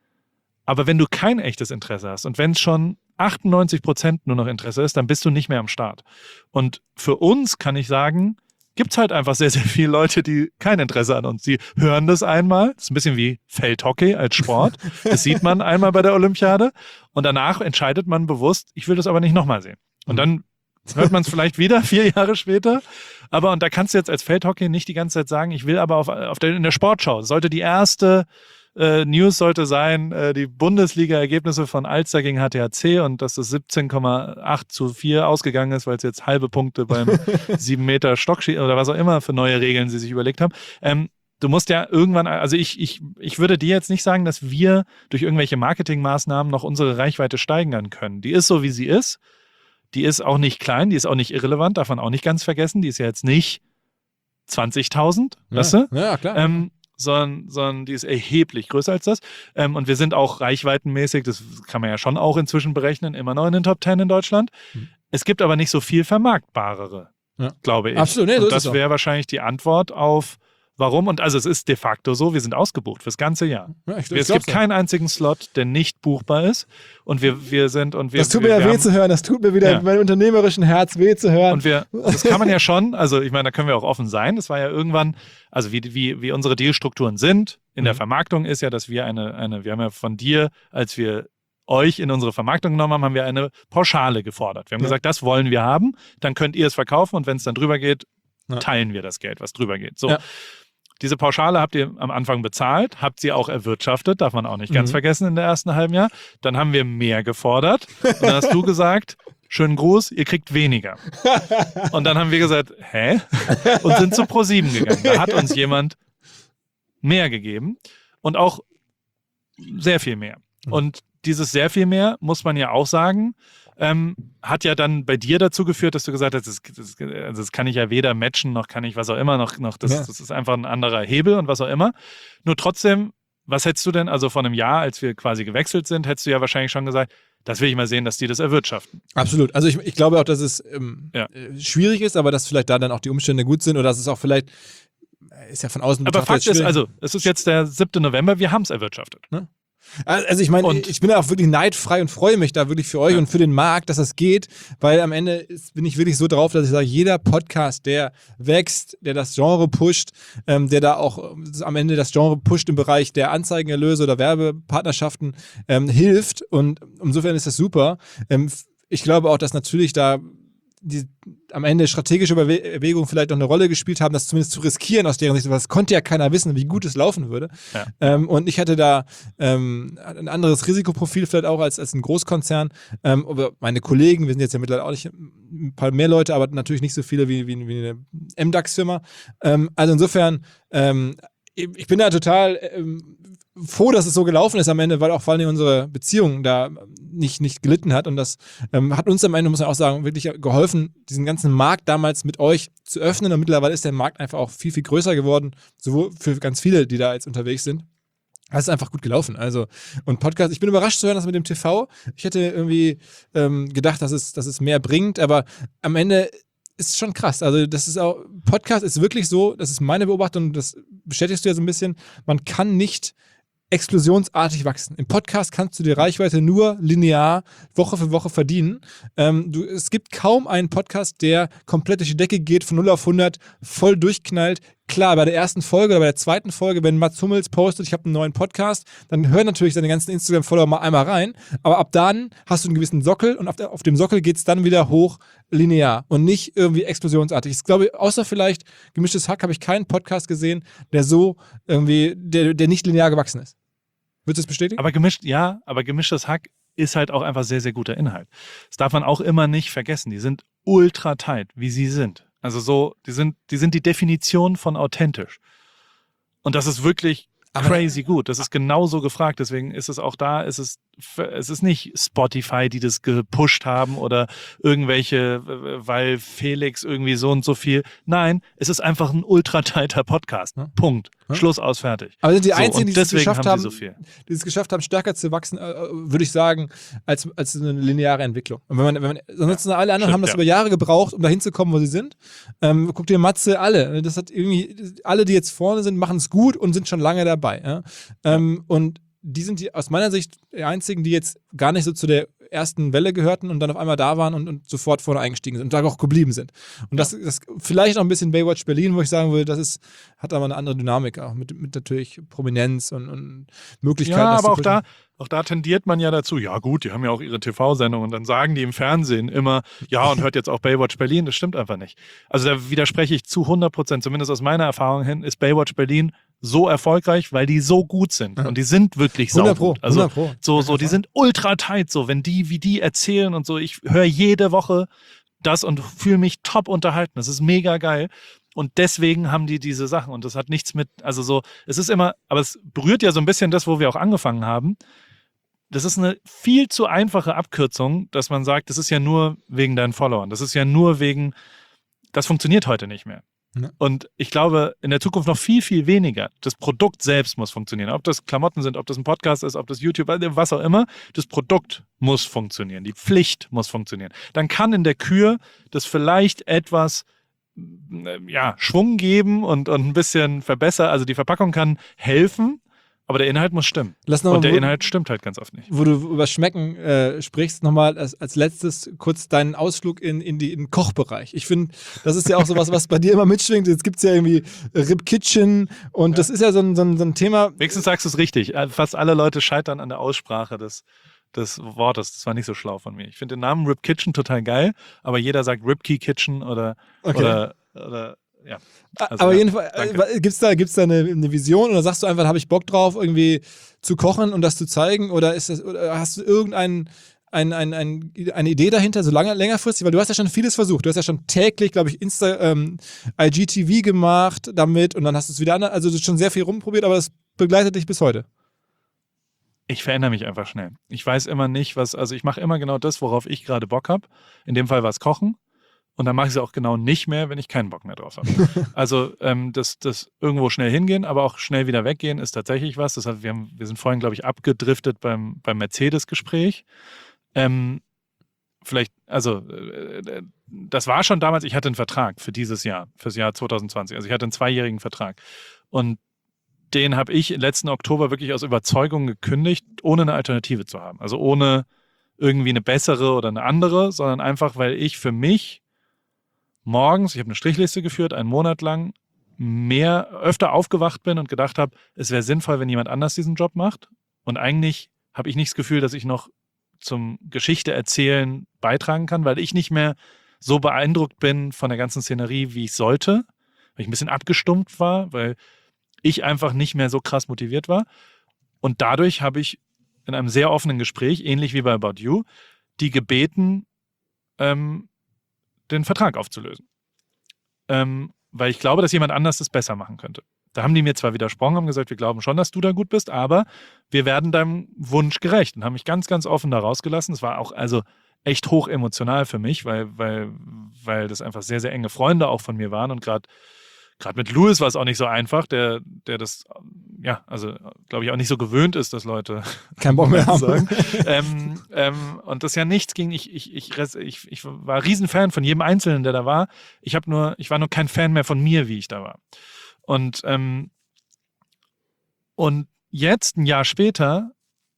aber wenn du kein echtes Interesse hast und wenn es schon achtundneunzig Prozent nur noch Interesse ist, dann bist du nicht mehr am Start. Und für uns kann ich sagen, gibt es halt einfach sehr, sehr viele Leute, die kein Interesse an uns. Die hören das einmal. Das ist ein bisschen wie Feldhockey als Sport. Das sieht man einmal bei der Olympiade. Und danach entscheidet man bewusst, ich will das aber nicht nochmal sehen. Und dann hört man es vielleicht wieder, vier Jahre später. Aber, und da kannst du jetzt als Feldhockey nicht die ganze Zeit sagen, ich will aber auf, auf der, in der Sportschau, das sollte die erste äh, News sollte sein, äh, die Bundesliga-Ergebnisse von Alster gegen H T H C und dass es siebzehn Komma acht zu vier ausgegangen ist, weil es jetzt halbe Punkte beim sieben Meter Stockschießen oder was auch immer für neue Regeln sie sich überlegt haben. Ähm, du musst ja irgendwann, also ich, ich, ich würde dir jetzt nicht sagen, dass wir durch irgendwelche Marketingmaßnahmen noch unsere Reichweite steigern können. Die ist so, wie sie ist. Die ist auch nicht klein, die ist auch nicht irrelevant, darf man auch nicht ganz vergessen. Die ist ja jetzt nicht zwanzigtausend, Ja. weißt du? Ja, klar. Ähm, sondern, sondern die ist erheblich größer als das. Ähm, und wir sind auch reichweitenmäßig, das kann man ja schon auch inzwischen berechnen, immer noch in den Top Ten in Deutschland. Mhm. Es gibt aber nicht so viel vermarktbarere, Ja. glaube ich. Absolut, nee, so und ist das es auch. wäre wahrscheinlich die Antwort auf warum. Und also es ist de facto so, wir sind ausgebucht fürs ganze Jahr. ja, ich, Wir, ich es gibt glaub's ja. keinen einzigen Slot, der nicht buchbar ist. Und wir, wir sind und wir. Das tut wir, mir ja wir weh haben, zu hören, das tut mir wieder Ja. in meinem unternehmerischen Herz weh zu hören. Und wir, das kann man ja schon, also ich meine, da können wir auch offen sein. Das war ja irgendwann, also wie, wie, wie unsere Dealstrukturen sind in der Mhm. Vermarktung ist ja, dass wir eine, eine, wir haben ja von dir, als wir euch in unsere Vermarktung genommen haben, haben wir eine Pauschale gefordert. Wir haben Ja. gesagt, das wollen wir haben, dann könnt ihr es verkaufen und wenn es dann drüber geht, ja. teilen wir das Geld, was drüber geht. So. Ja. Diese Pauschale habt ihr am Anfang bezahlt, habt sie auch erwirtschaftet, darf man auch nicht ganz mhm. vergessen in der ersten halben Jahr. Dann haben wir mehr gefordert und dann hast du gesagt, schönen Gruß, ihr kriegt weniger. Und dann haben wir gesagt, hä? Und sind zu ProSieben gegangen. Da hat uns jemand mehr gegeben und auch sehr viel mehr. Und dieses sehr viel mehr, muss man ja auch sagen, ähm, hat ja dann bei dir dazu geführt, dass du gesagt hast, das, das, also das kann ich ja weder matchen, noch kann ich was auch immer, noch, noch das, ja. das ist einfach ein anderer Hebel und was auch immer. Nur trotzdem, was hättest du denn, also vor einem Jahr, als wir quasi gewechselt sind, hättest du ja wahrscheinlich schon gesagt, das will ich mal sehen, dass die das erwirtschaften. Absolut. Also ich, ich glaube auch, dass es ähm, ja. schwierig ist, aber dass vielleicht da dann auch die Umstände gut sind oder dass es auch vielleicht, ist ja von außen betrachtet. Aber Fakt ist, also es ist jetzt der siebte November, wir haben es erwirtschaftet. Ne? Also ich meine, ich bin da auch wirklich neidfrei und freue mich da wirklich für euch ja. und für den Markt, dass das geht, weil am Ende ist, bin ich wirklich so drauf, dass ich sage, jeder Podcast, der wächst, der das Genre pusht, ähm, der da auch am Ende das Genre pusht im Bereich der Anzeigenerlöse oder Werbepartnerschaften, ähm, hilft und insofern ist das super. Ähm, ich glaube auch, dass natürlich da die am Ende strategische Erwägungen vielleicht noch eine Rolle gespielt haben, das zumindest zu riskieren aus deren Sicht, weil es konnte ja keiner wissen, wie gut es laufen würde. Ja. Ähm, und ich hatte da ähm, ein anderes Risikoprofil vielleicht auch als, als ein Großkonzern. Ähm, aber meine Kollegen, wir sind jetzt ja mittlerweile auch nicht ein paar mehr Leute, aber natürlich nicht so viele wie, wie, wie eine M DAX-Firma. Ähm, also insofern, ähm, ich bin da total ähm, froh, dass es so gelaufen ist am Ende, weil auch vor allem unsere Beziehung da nicht, nicht gelitten hat und das ähm, hat uns am Ende, muss man auch sagen, wirklich geholfen, diesen ganzen Markt damals mit euch zu öffnen und mittlerweile ist der Markt einfach auch viel, viel größer geworden, sowohl für ganz viele, die da jetzt unterwegs sind. Das ist einfach gut gelaufen. Also, und Podcast, ich bin überrascht zu hören, dass mit dem T V, ich hätte irgendwie ähm, gedacht, dass es, dass es mehr bringt, aber am Ende ist schon krass. Also das ist auch, Podcast ist wirklich so, das ist meine Beobachtung, das bestätigst du ja so ein bisschen, man kann nicht explosionsartig wachsen. Im Podcast kannst du die Reichweite nur linear Woche für Woche verdienen. Ähm, du, es gibt kaum einen Podcast, der komplett durch die Decke geht, von null auf hundert, voll durchknallt. Klar, bei der ersten Folge oder bei der zweiten Folge, wenn Mats Hummels postet, ich habe einen neuen Podcast, dann hören natürlich seine ganzen Instagram-Follower mal einmal rein, aber ab dann hast du einen gewissen Sockel und auf, der, auf dem Sockel geht es dann wieder hoch linear und nicht irgendwie explosionsartig. Ich glaube, außer vielleicht Gemischtes Hack habe ich keinen Podcast gesehen, der so irgendwie, der, der nicht linear gewachsen ist. Würdest du das bestätigen? Aber gemischt, ja, aber Gemischtes Hack ist halt auch einfach sehr, sehr guter Inhalt. Das darf man auch immer nicht vergessen. Die sind ultra tight, wie sie sind. Also so, die sind, die sind die Definition von authentisch. Und das ist wirklich aber crazy gut. Das ist genauso gefragt. Deswegen ist es auch da, ist es, es ist nicht Spotify, die das gepusht haben oder irgendwelche, weil Felix irgendwie so und so viel. Nein, es ist einfach ein ultra tighter Podcast. Hm? Punkt. Hm? Schluss aus, fertig. Aber sind die so, Einzigen, die es geschafft haben, so viel. die es geschafft haben, stärker zu wachsen, äh, würde ich sagen, als, als eine lineare Entwicklung. Und wenn man, wenn man, ansonsten ja, alle anderen stimmt, haben das ja. über Jahre gebraucht, um dahin zu kommen, wo sie sind. Ähm, guck dir Matze, alle. Das hat irgendwie, alle, die jetzt vorne sind, machen es gut und sind schon lange dabei. Ja? Ähm, ja. Und die sind die, aus meiner Sicht die einzigen, die jetzt gar nicht so zu der ersten Welle gehörten und dann auf einmal da waren und, und sofort vorne eingestiegen sind und da auch geblieben sind. Und das, das vielleicht noch ein bisschen Baywatch Berlin, wo ich sagen würde, das ist, hat aber eine andere Dynamik auch mit, mit natürlich Prominenz und, und Möglichkeiten. Ja, aber auch da, auch da tendiert man ja dazu, ja gut, die haben ja auch ihre T V-Sendung und dann sagen die im Fernsehen immer, ja und hört jetzt auch Baywatch Berlin, das stimmt einfach nicht. Also da widerspreche ich zu hundert Prozent, zumindest aus meiner Erfahrung hin, ist Baywatch Berlin so erfolgreich, weil die so gut sind. Und die sind wirklich saugut. Also Pro. so, so, die sind ultra tight, so, wenn die, wie die erzählen und so. Ich höre jede Woche das und fühle mich top unterhalten. Das ist mega geil. Und deswegen haben die diese Sachen. Und das hat nichts mit, also so, es ist immer, aber es berührt ja so ein bisschen das, wo wir auch angefangen haben. Das ist eine viel zu einfache Abkürzung, dass man sagt, das ist ja nur wegen deinen Followern. Das ist ja nur wegen, das funktioniert heute nicht mehr. Ja. Und ich glaube, in der Zukunft noch viel, viel weniger. Das Produkt selbst muss funktionieren. Ob das Klamotten sind, ob das ein Podcast ist, ob das YouTube, was auch immer. Das Produkt muss funktionieren. Die Pflicht muss funktionieren. Dann kann in der Kür das vielleicht etwas ja, Schwung geben und, und ein bisschen verbessern. Also die Verpackung kann helfen, aber der Inhalt muss stimmen. Lass noch und mal, der wo, Inhalt stimmt halt ganz oft nicht. Wo du über Schmecken äh, sprichst, nochmal als, als letztes kurz deinen Ausflug in, in, die, in den Kochbereich. Ich finde, das ist ja auch sowas, was bei dir immer mitschwingt. Jetzt gibt es ja irgendwie Rib Kitchen und ja. das ist ja so ein, so ein, so ein Thema. Wenigstens sagst du es richtig. Fast alle Leute scheitern an der Aussprache des, des Wortes. Das war nicht so schlau von mir. Ich finde den Namen Rib Kitchen total geil, aber jeder sagt Ribkey Kitchen oder, okay. oder, oder ja. Also, Aber ja, jedenfalls, gibt es da, gibt's da eine, eine Vision oder sagst du einfach, da habe ich Bock drauf, irgendwie zu kochen und das zu zeigen? Oder ist das, oder hast du irgendein ein, ein, ein, eine Idee dahinter, so lange, längerfristig? Weil du hast ja schon vieles versucht. Du hast ja schon täglich, glaube ich, Insta, ähm, I G T V gemacht damit und dann hast du es wieder an, also du hast schon sehr viel rumprobiert, aber es begleitet dich bis heute. Ich verändere mich einfach schnell. Ich weiß immer nicht, was, also ich mache immer genau das, worauf ich gerade Bock habe. In dem Fall war es Kochen. Und dann mache ich es auch genau nicht mehr, wenn ich keinen Bock mehr drauf habe. Also ähm, das, das irgendwo schnell hingehen, aber auch schnell wieder weggehen, ist tatsächlich was. Das heißt, wir, haben, wir sind vorhin, glaube ich, abgedriftet beim, beim Mercedes-Gespräch. Ähm, vielleicht, also äh, das war schon damals, ich hatte einen Vertrag für dieses Jahr, fürs Jahr zwanzig zwanzig. Also ich hatte einen zweijährigen Vertrag. Und den habe ich letzten Oktober wirklich aus Überzeugung gekündigt, ohne eine Alternative zu haben. Also ohne irgendwie eine bessere oder eine andere, sondern einfach, weil ich für mich morgens, ich habe eine Strichliste geführt, einen Monat lang, mehr, öfter aufgewacht bin und gedacht habe, es wäre sinnvoll, wenn jemand anders diesen Job macht. Und eigentlich habe ich nicht das Gefühl, dass ich noch zum Geschichte erzählen beitragen kann, weil ich nicht mehr so beeindruckt bin von der ganzen Szenerie, wie ich sollte, weil ich ein bisschen abgestumpft war, weil ich einfach nicht mehr so krass motiviert war. Und dadurch habe ich in einem sehr offenen Gespräch, ähnlich wie bei About You, die gebeten, ähm, den Vertrag aufzulösen. Ähm, weil ich glaube, dass jemand anders das besser machen könnte. Da haben die mir zwar widersprochen, haben gesagt, wir glauben schon, dass du da gut bist, aber wir werden deinem Wunsch gerecht und haben mich ganz, ganz offen da rausgelassen. Es war auch also echt hoch emotional für mich, weil, weil, weil das einfach sehr, sehr enge Freunde auch von mir waren und gerade Gerade mit Louis war es auch nicht so einfach, der, der das, ja, also glaube ich auch nicht so gewöhnt ist, dass Leute keinen Bock mehr haben. Sagen. ähm, ähm, und das ja nichts ging. Ich, ich, ich, ich, ich war Riesenfan von jedem Einzelnen, der da war. Ich habe nur, ich war nur kein Fan mehr von mir, wie ich da war. Und, ähm, und jetzt, ein Jahr später,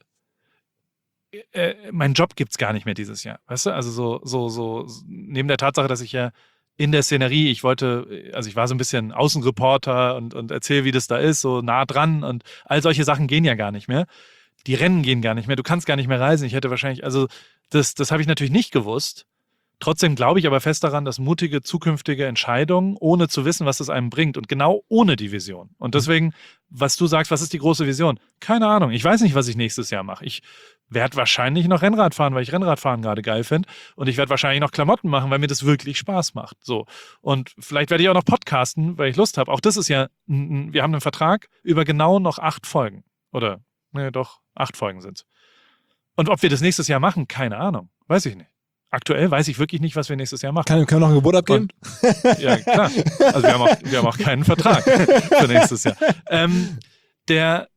äh, mein Job gibt es gar nicht mehr dieses Jahr. Weißt du? Also so, so, so, neben der Tatsache, dass ich ja in der Szenerie, ich wollte, also ich war so ein bisschen Außenreporter und, und erzähle, wie das da ist, so nah dran und all solche Sachen gehen ja gar nicht mehr. Die Rennen gehen gar nicht mehr, du kannst gar nicht mehr reisen. Ich hätte wahrscheinlich, also das, das habe ich natürlich nicht gewusst. Trotzdem glaube ich aber fest daran, dass mutige zukünftige Entscheidungen, ohne zu wissen, was das einem bringt und genau ohne die Vision. Und deswegen, was du sagst, was ist die große Vision? Keine Ahnung, ich weiß nicht, was ich nächstes Jahr mache. Ich werde wahrscheinlich noch Rennrad fahren, weil ich Rennradfahren gerade geil finde. Und ich werde wahrscheinlich noch Klamotten machen, weil mir das wirklich Spaß macht. So. Und vielleicht werde ich auch noch podcasten, weil ich Lust habe. Auch das ist ja, wir haben einen Vertrag über genau noch acht Folgen. Oder, ne, doch, acht Folgen sind es. Und ob wir das nächstes Jahr machen, keine Ahnung. Weiß ich nicht. Aktuell weiß ich wirklich nicht, was wir nächstes Jahr machen. Kann, können wir noch ein Gebot abgeben? Und, ja, klar. Also wir haben auch, wir haben auch keinen Vertrag für nächstes Jahr. Ähm, der,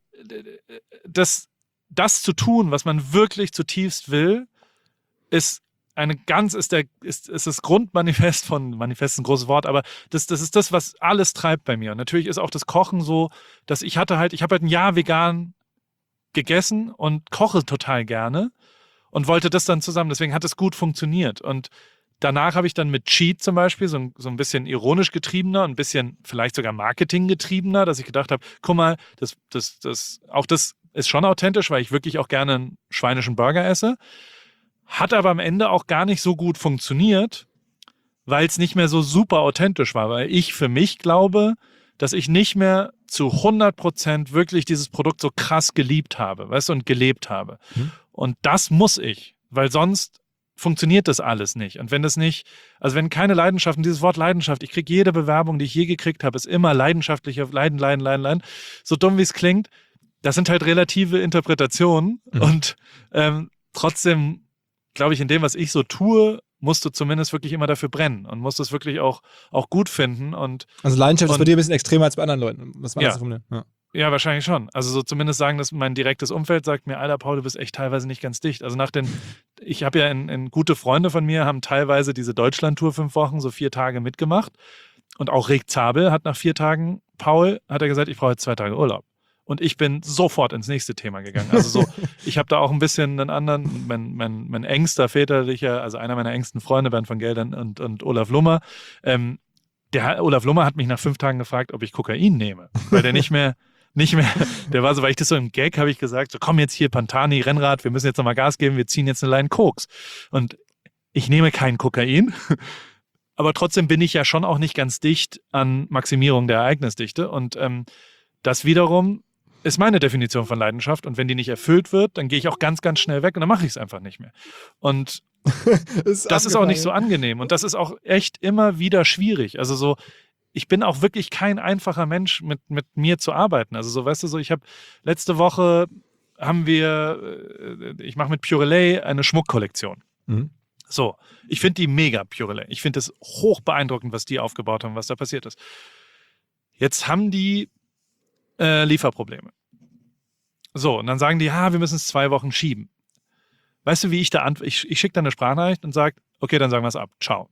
das, das zu tun, was man wirklich zutiefst will, ist eine ganz, ist der, ist, ist das Grundmanifest von, Manifest ist ein großes Wort, aber das, das ist das, was alles treibt bei mir. Und natürlich ist auch das Kochen so, dass ich hatte halt, ich habe halt ein Jahr vegan gegessen und koche total gerne. Und wollte das dann zusammen, deswegen hat es gut funktioniert. Und danach habe ich dann mit Cheat zum Beispiel, so ein, so ein bisschen ironisch getriebener, ein bisschen vielleicht sogar Marketing getriebener, dass ich gedacht habe, guck mal, das, das, das, auch das ist schon authentisch, weil ich wirklich auch gerne einen schweinischen Burger esse. Hat aber am Ende auch gar nicht so gut funktioniert, weil es nicht mehr so super authentisch war, weil ich für mich glaube, dass ich nicht mehr zu hundert Prozent wirklich dieses Produkt so krass geliebt habe, weißt du, und gelebt habe. Mhm. Und das muss ich, weil sonst funktioniert das alles nicht. Und wenn das nicht, also wenn keine Leidenschaft, und dieses Wort Leidenschaft, ich kriege jede Bewerbung, die ich je gekriegt habe, ist immer leidenschaftlicher, leiden, leiden, leiden, leiden. So dumm wie es klingt, das sind halt relative Interpretationen. Mhm. Und ähm, trotzdem, glaube ich, in dem, was ich so tue, musst du zumindest wirklich immer dafür brennen und musst es wirklich auch, auch gut finden. Und, also Leidenschaft und, ist bei dir ein bisschen extremer als bei anderen Leuten. Was ja. ja. Ja, wahrscheinlich schon. Also so zumindest sagen, dass mein direktes Umfeld sagt mir, Alter, Paul, du bist echt teilweise nicht ganz dicht. Also nach den, ich habe ja in, in gute Freunde von mir, haben teilweise diese Deutschland-Tour fünf Wochen, so vier Tage mitgemacht. Und auch Rick Zabel hat nach vier Tagen, Paul, hat er gesagt, ich brauche jetzt zwei Tage Urlaub. Und ich bin sofort ins nächste Thema gegangen. Also so, ich habe da auch ein bisschen einen anderen, mein, mein, mein engster väterlicher, also einer meiner engsten Freunde, Bernd von Geldern und, und Olaf Lummer, ähm, der Olaf Lummer hat mich nach fünf Tagen gefragt, ob ich Kokain nehme, weil der nicht mehr Nicht mehr, der war so, weil ich das so im Gag habe ich gesagt, so komm jetzt hier Pantani, Rennrad, wir müssen jetzt nochmal Gas geben, wir ziehen jetzt eine Line Koks. Und ich nehme kein Kokain, aber trotzdem bin ich ja schon auch nicht ganz dicht an Maximierung der Ereignisdichte. Und ähm, das wiederum ist meine Definition von Leidenschaft. Und wenn die nicht erfüllt wird, dann gehe ich auch ganz, ganz schnell weg und dann mache ich es einfach nicht mehr. Und ist das ist auch nicht so angenehm. Und das ist auch echt immer wieder schwierig. Also so, ich bin auch wirklich kein einfacher Mensch, mit, mit mir zu arbeiten. Also so, weißt du, so, ich habe letzte Woche haben wir, ich mache mit Purelay eine Schmuckkollektion. Mhm. So, ich finde die mega, Purelay. Ich finde es hoch beeindruckend, was die aufgebaut haben, was da passiert ist. Jetzt haben die äh, Lieferprobleme. So, und dann sagen die, ja, wir müssen es zwei Wochen schieben. Weißt du, wie ich da antworte? Ich, ich schicke da eine Sprachnachricht und sage, okay, dann sagen wir es ab. Ciao.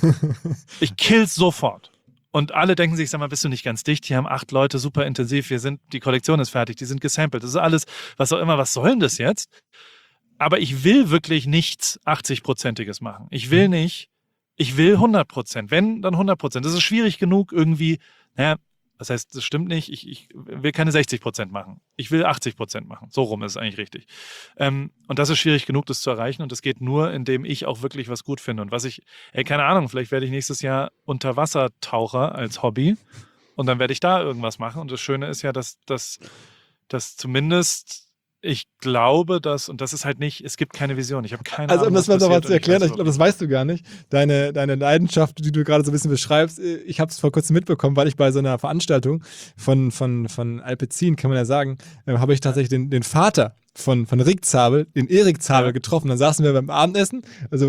Ich kill's sofort. Und alle denken sich, sag mal, bist du nicht ganz dicht? Hier haben acht Leute, super intensiv, wir sind, die Kollektion ist fertig, die sind gesampelt. Das ist alles, was auch immer, was soll denn das jetzt? Aber ich will wirklich nichts achtzig-prozentiges machen. Ich will nicht, ich will hundert Prozent. Wenn, dann hundert Prozent. Das ist schwierig genug irgendwie, naja, das heißt, das stimmt nicht, ich, ich will keine sechzig Prozent machen. Ich will achtzig Prozent machen. So rum ist es eigentlich richtig. Ähm, und das ist schwierig genug, das zu erreichen. Und das geht nur, indem ich auch wirklich was gut finde. Und was ich, ey, keine Ahnung, vielleicht werde ich nächstes Jahr Unterwassertaucher als Hobby. Und dann werde ich da irgendwas machen. Und das Schöne ist ja, dass, dass, dass zumindest ich glaube, dass, und das ist halt nicht, es gibt keine Vision. Ich habe keine also, Ahnung. Also, um das mal nochmal zu erklären, ich, ich glaube, das weißt du gar nicht. Deine, deine Leidenschaft, die du gerade so ein bisschen beschreibst, ich habe es vor kurzem mitbekommen, weil ich bei so einer Veranstaltung von, von, von Alpecin, kann man ja sagen, äh, habe ich tatsächlich den, den Vater von, von Rick Zabel, den Erik Zabel, getroffen. Dann saßen wir beim Abendessen, also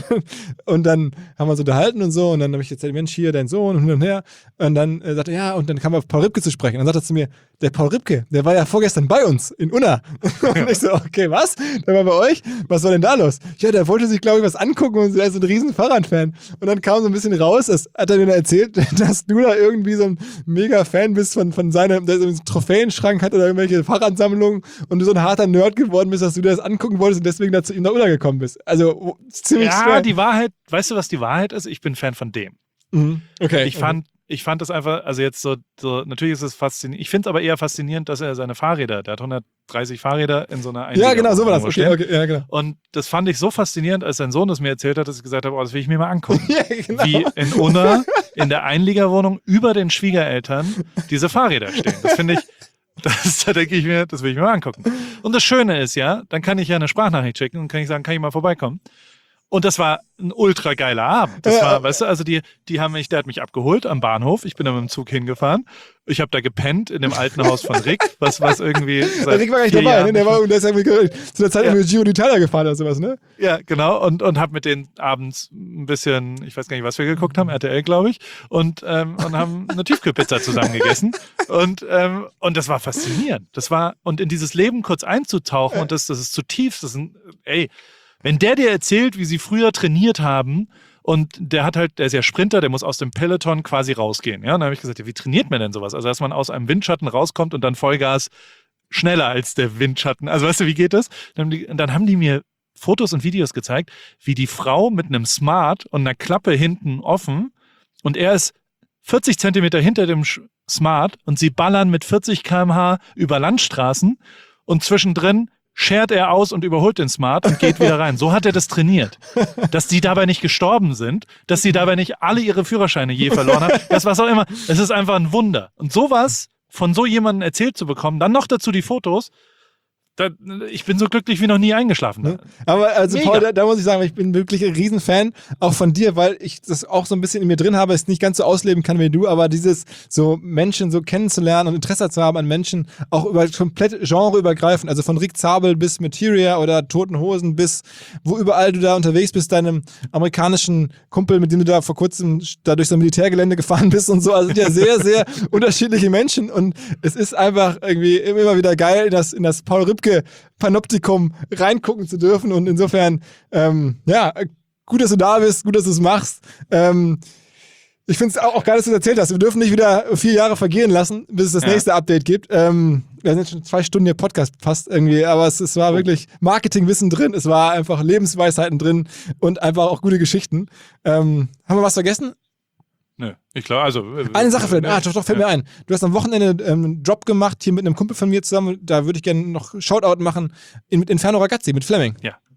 und dann haben wir uns unterhalten und so und dann habe ich erzählt, Mensch, hier, dein Sohn und hin und her und dann äh, sagte er, ja, und dann kam er auf Paul Ripke zu sprechen und dann sagt er zu mir, der Paul Ripke, der war ja vorgestern bei uns in Unna. Und ich so, okay, was? Der war bei euch? Was war denn da los? Ja, der wollte sich, glaube ich, was angucken und er ist so ein riesen Fahrradfan. Und dann kam so ein bisschen raus, das hat er mir erzählt, dass du da irgendwie so ein mega Fan bist von, von seinem, der so einen Trophäenschrank hat oder irgendwelche Fahrradsammlungen und du so ein harter Nerd geworden bist, dass du dir das angucken wolltest und deswegen da zu ihm nach Unna gekommen bist. Also ziemlich Ja, schwer. die Wahrheit, weißt du, was die Wahrheit ist? Ich bin Fan von dem. Mhm. Okay. Ich fand, ich fand das einfach, also jetzt so, so natürlich ist es faszinierend. Ich finde es aber eher faszinierend, dass er seine Fahrräder, der hat hundertdreißig Fahrräder in so einer Einlieger- Ja, genau, so war das. Okay, okay, ja, genau. Und das fand ich so faszinierend, als sein Sohn das mir erzählt hat, dass ich gesagt habe, oh, das will ich mir mal angucken. Ja, genau. Wie in Unna, in der Einliegerwohnung über den Schwiegereltern diese Fahrräder stehen. Das finde ich, das, da denke ich mir, das will ich mir mal angucken. Und das Schöne ist ja, dann kann ich ja eine Sprachnachricht schicken und kann ich sagen, kann ich mal vorbeikommen? Und das war ein ultra geiler Abend. Das war, weißt du, also die, die haben mich, der hat mich abgeholt am Bahnhof. Ich bin dann mit dem Zug hingefahren. Ich habe da gepennt in dem alten Haus von Rick, was, was irgendwie. Seit Rick war gar nicht dabei, ne? Der war, der ist irgendwie zu der Zeit ja. irgendwie Giro d'Italia gefahren oder sowas, ne? Ja, genau. Und, und habe mit denen abends ein bisschen, ich weiß gar nicht, was wir geguckt haben, R T L, glaube ich, und, ähm, und haben eine Tiefkühlpizza zusammen gegessen. Und, ähm, und das war faszinierend. Das war, und in dieses Leben kurz einzutauchen, und das, das ist zutiefst, das ist ein, ey, wenn der dir erzählt, wie sie früher trainiert haben und der hat halt, der ist ja Sprinter, der muss aus dem Peloton quasi rausgehen. Ja? Und dann habe ich gesagt, ja, wie trainiert man denn sowas? Also, dass man aus einem Windschatten rauskommt und dann Vollgas schneller als der Windschatten. Also, weißt du, wie geht das? Dann haben die, dann haben die mir Fotos und Videos gezeigt, wie die Frau mit einem Smart und einer Klappe hinten offen und er ist vierzig Zentimeter hinter dem Smart und sie ballern mit vierzig Kilometer pro Stunde über Landstraßen und zwischendrin schert er aus und überholt den Smart und geht wieder rein. So hat er das trainiert. Dass die dabei nicht gestorben sind, dass sie dabei nicht alle ihre Führerscheine je verloren haben, das was auch immer. Es ist einfach ein Wunder. Und sowas von so jemandem erzählt zu bekommen, dann noch dazu die Fotos, da, ich bin so glücklich wie noch nie eingeschlafen. Ne? Aber also Mega. Paul, da, da muss ich sagen, ich bin wirklich ein Riesenfan auch von dir, weil ich das auch so ein bisschen in mir drin habe, es nicht ganz so ausleben kann wie du, aber dieses so Menschen so kennenzulernen und Interesse zu haben an Menschen, auch über komplett genreübergreifend, also von Rick Zabel bis Materia oder Toten Hosen bis wo überall du da unterwegs bist, deinem amerikanischen Kumpel, mit dem du da vor kurzem da durch so ein Militärgelände gefahren bist und so, also sind ja sehr, sehr unterschiedliche Menschen und es ist einfach irgendwie immer wieder geil, dass in das Paul Ripke Panoptikum reingucken zu dürfen und insofern, ähm, ja, gut, dass du da bist, gut, dass du es machst. Ähm, ich finde es auch, auch geil, dass du es erzählt hast. Wir dürfen nicht wieder vier Jahre vergehen lassen, bis es das ja. nächste Update gibt. Ähm, wir sind jetzt schon zwei Stunden hier Podcast fast irgendwie, aber es, es war oh. wirklich Marketingwissen drin, es war einfach Lebensweisheiten drin und einfach auch gute Geschichten. Ähm, haben wir was vergessen? Nö, ich glaube, also... Äh, Eine Sache vielleicht, ah, doch, doch, fällt ja. mir ein. Du hast am Wochenende ähm, einen Drop gemacht, hier mit einem Kumpel von mir zusammen, da würde ich gerne noch Shoutout machen, in, mit Inferno Ragazzi, mit Fleming. Ja,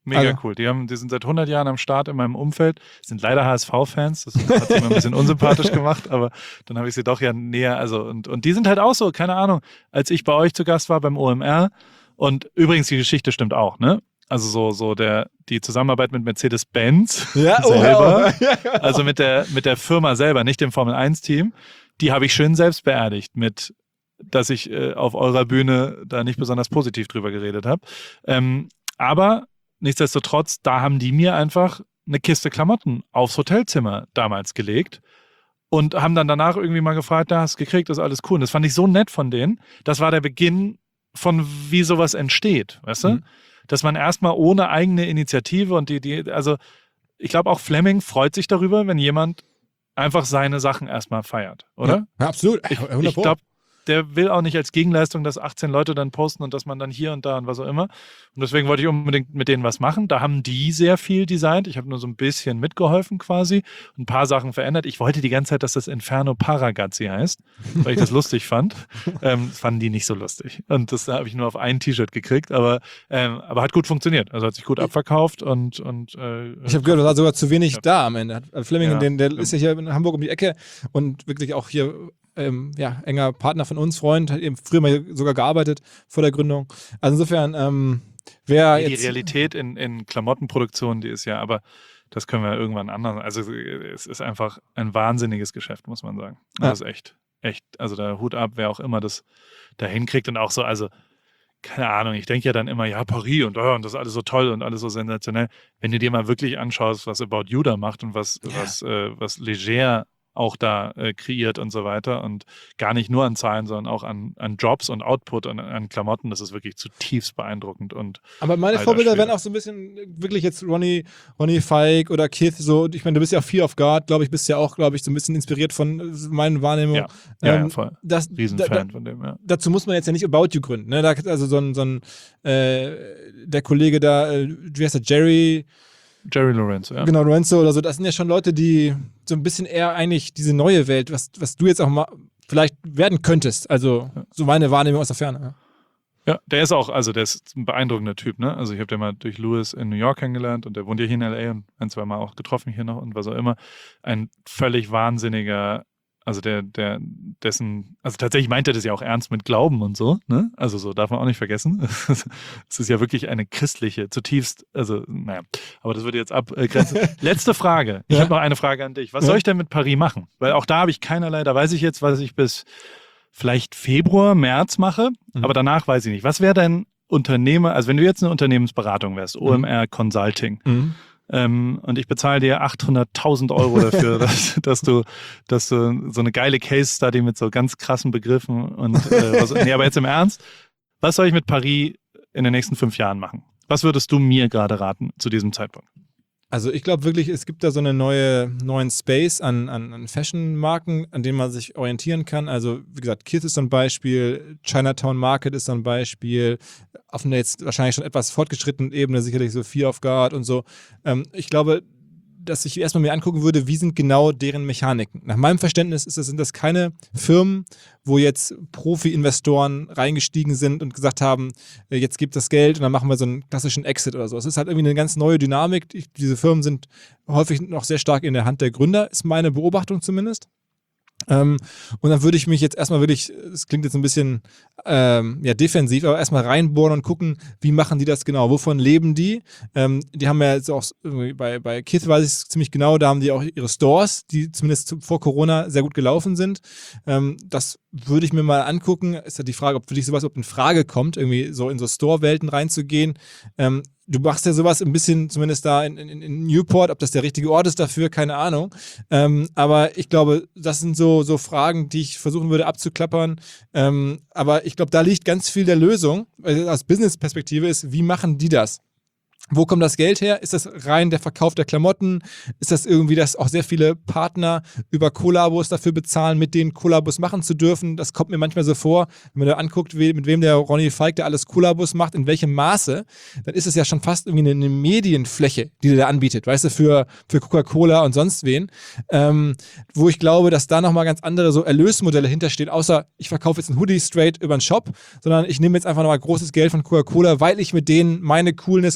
Mega Also- cool. Die, haben, die sind seit hundert Jahren am Start in meinem Umfeld, sind leider H S V-Fans, das hat sie mir ein bisschen unsympathisch gemacht, aber dann habe ich sie doch ja näher, also und, und die sind halt auch so, keine Ahnung, als ich bei euch zu Gast war beim O M R und übrigens die Geschichte stimmt auch, ne? Also so, so der, die Zusammenarbeit mit Mercedes-Benz Ja, oh, selber, oh, ja, also mit der, mit der Firma selber, nicht dem Formel eins Team, die habe ich schön selbst beerdigt mit, dass ich äh, auf eurer Bühne da nicht besonders positiv drüber geredet habe. Ähm, aber nichtsdestotrotz, da haben die mir einfach eine Kiste Klamotten aufs Hotelzimmer damals gelegt und haben dann danach irgendwie mal gefragt, da hast du gekriegt, das ist alles cool. Und das fand ich so nett von denen. Das war der Beginn von wie sowas entsteht, weißt du? Mhm. Dass man erstmal ohne eigene Initiative und die, die, also ich glaube auch Fleming freut sich darüber, wenn jemand einfach seine Sachen erstmal feiert, oder? Ja, absolut. Ich, hundert ich Pro. glaube, der will auch nicht als Gegenleistung, dass achtzehn Leute dann posten und dass man dann hier und da und was auch immer. Und deswegen wollte ich unbedingt mit denen was machen. Da haben die sehr viel designt. Ich habe nur so ein bisschen mitgeholfen quasi. Ein paar Sachen verändert. Ich wollte die ganze Zeit, dass das Inferno Paragazzi heißt, weil ich das lustig fand. Ähm, das fanden die nicht so lustig. Und das habe ich nur auf ein T-Shirt gekriegt. Aber, ähm, aber hat gut funktioniert. Also hat sich gut abverkauft und, und äh, Ich habe gehört, da war sogar zu wenig Ja. da am Ende. Fleming, Ja. den, der ist ja hier in Hamburg um die Ecke und wirklich auch hier ähm, ja, enger Partner von uns, Freund, hat eben früher mal sogar gearbeitet vor der Gründung. Also insofern, ähm, wer die jetzt... Realität in, in Klamottenproduktion, die ist ja, aber das können wir irgendwann anders. Also es ist einfach ein wahnsinniges Geschäft, muss man sagen. Ja. Das ist echt, echt, also der Hut ab, wer auch immer das da hinkriegt und auch so, also keine Ahnung, ich denke ja dann immer, ja, Paris und, oh, und das ist alles so toll und alles so sensationell. Wenn du dir mal wirklich anschaust, was About You da macht und was, Ja. was, äh, was Leger auch da äh, kreiert und so weiter und gar nicht nur an Zahlen, sondern auch an, an Jobs und Output und an Klamotten, das ist wirklich zutiefst beeindruckend und Aber meine Alter Vorbilder Schwede. wären auch so ein bisschen wirklich jetzt Ronny, Ronny Feig oder Keith, so, ich meine, du bist ja auch Fear of God, glaube ich, bist ja auch, glaube ich, so ein bisschen inspiriert von äh, meinen Wahrnehmungen. ja, ja, ja, Ähm, voll. das, Riesenfan da, da, von dem, ja. dazu muss man jetzt ja nicht About You gründen. Ne? Da, also so ein, so ein äh, der Kollege da, äh, wie heißt der, Jerry, Jerry Lorenzo, ja. genau, Lorenzo oder so, das sind ja schon Leute, die so ein bisschen eher eigentlich diese neue Welt, was, was du jetzt auch mal vielleicht werden könntest. Also so meine Wahrnehmung aus der Ferne. Ja. Ja, der ist auch, also der ist ein beeindruckender Typ, ne? Also ich habe den mal durch Lewis in New York kennengelernt und der wohnt ja hier in L A und ein, zwei Mal auch getroffen hier noch und was auch immer. Ein völlig wahnsinniger, also der, der, dessen, also tatsächlich meint er das ja auch ernst mit Glauben und so, ne? Also so darf man auch nicht vergessen. Es ist ja wirklich eine christliche, zutiefst, also naja, aber das würde jetzt abgrenzen. Letzte Frage. Ich Ja. habe noch eine Frage an dich. Was Ja. soll ich denn mit Paris machen? Weil auch da habe ich keinerlei, da weiß ich jetzt, was ich bis vielleicht Februar, März mache, Mhm. aber danach weiß ich nicht. Was wäre dein Unternehmer, also wenn du jetzt eine Unternehmensberatung wärst, O M R Consulting, Mhm. ähm, und ich bezahle dir achthunderttausend Euro dafür, dass, dass, du, dass du so eine geile Case-Study mit so ganz krassen Begriffen und äh, was, nee, aber jetzt im Ernst, was soll ich mit Paris in den nächsten fünf Jahren machen? Was würdest du mir gerade raten zu diesem Zeitpunkt? Also ich glaube wirklich, es gibt da so einen neue, neuen Space an, an, an Fashion-Marken, an denen man sich orientieren kann. Also wie gesagt, Kith ist so ein Beispiel, Chinatown Market ist so ein Beispiel, auf einer jetzt wahrscheinlich schon etwas fortgeschrittenen Ebene, sicherlich so Fear of God und so. Ähm, ich glaube, dass ich erstmal mir angucken würde, wie sind genau deren Mechaniken. Nach meinem Verständnis ist das, sind das keine Firmen, wo jetzt Profi-Investoren reingestiegen sind und gesagt haben, äh, jetzt gibt das Geld und dann machen wir so einen klassischen Exit oder so. Es ist halt irgendwie eine ganz neue Dynamik. Ich, diese Firmen sind häufig noch sehr stark in der Hand der Gründer, ist meine Beobachtung zumindest. Ähm, und dann würde ich mich jetzt erstmal wirklich, es klingt jetzt ein bisschen ähm, ja, defensiv, aber erstmal reinbohren und gucken, wie machen die das genau, wovon leben die? Ähm, die haben ja jetzt auch, irgendwie bei, bei Kith weiß ich es ziemlich genau, da haben die auch ihre Stores, die zumindest zu, vor Corona sehr gut gelaufen sind. Ähm, das würde ich mir mal angucken. Ist ja die Frage, ob für dich sowas überhaupt in Frage kommt, irgendwie so in so Store-Welten reinzugehen. Ähm, Du machst ja sowas ein bisschen, zumindest da in, in, in Newport, ob das der richtige Ort ist dafür, keine Ahnung. Ähm, aber ich glaube, das sind so, so Fragen, die ich versuchen würde abzuklappern. Ähm, aber ich glaube, da liegt ganz viel der Lösung, also aus Business-Perspektive ist, wie machen die das? Wo kommt das Geld her? Ist das rein der Verkauf der Klamotten? Ist das irgendwie, dass auch sehr viele Partner über Kollabos dafür bezahlen, mit denen Kollabos machen zu dürfen? Das kommt mir manchmal so vor, wenn man da anguckt, wie, mit wem der Ronny Feig da alles Kollabos macht, in welchem Maße, dann ist es ja schon fast irgendwie eine, eine Medienfläche, die der da anbietet, weißt du, für, für Coca-Cola und sonst wen. Ähm, wo ich glaube, dass da nochmal ganz andere so Erlösmodelle hinterstehen, außer ich verkaufe jetzt einen Hoodie straight über den Shop, sondern ich nehme jetzt einfach nochmal großes Geld von Coca-Cola, weil ich mit denen meine Coolness quasi hergestellt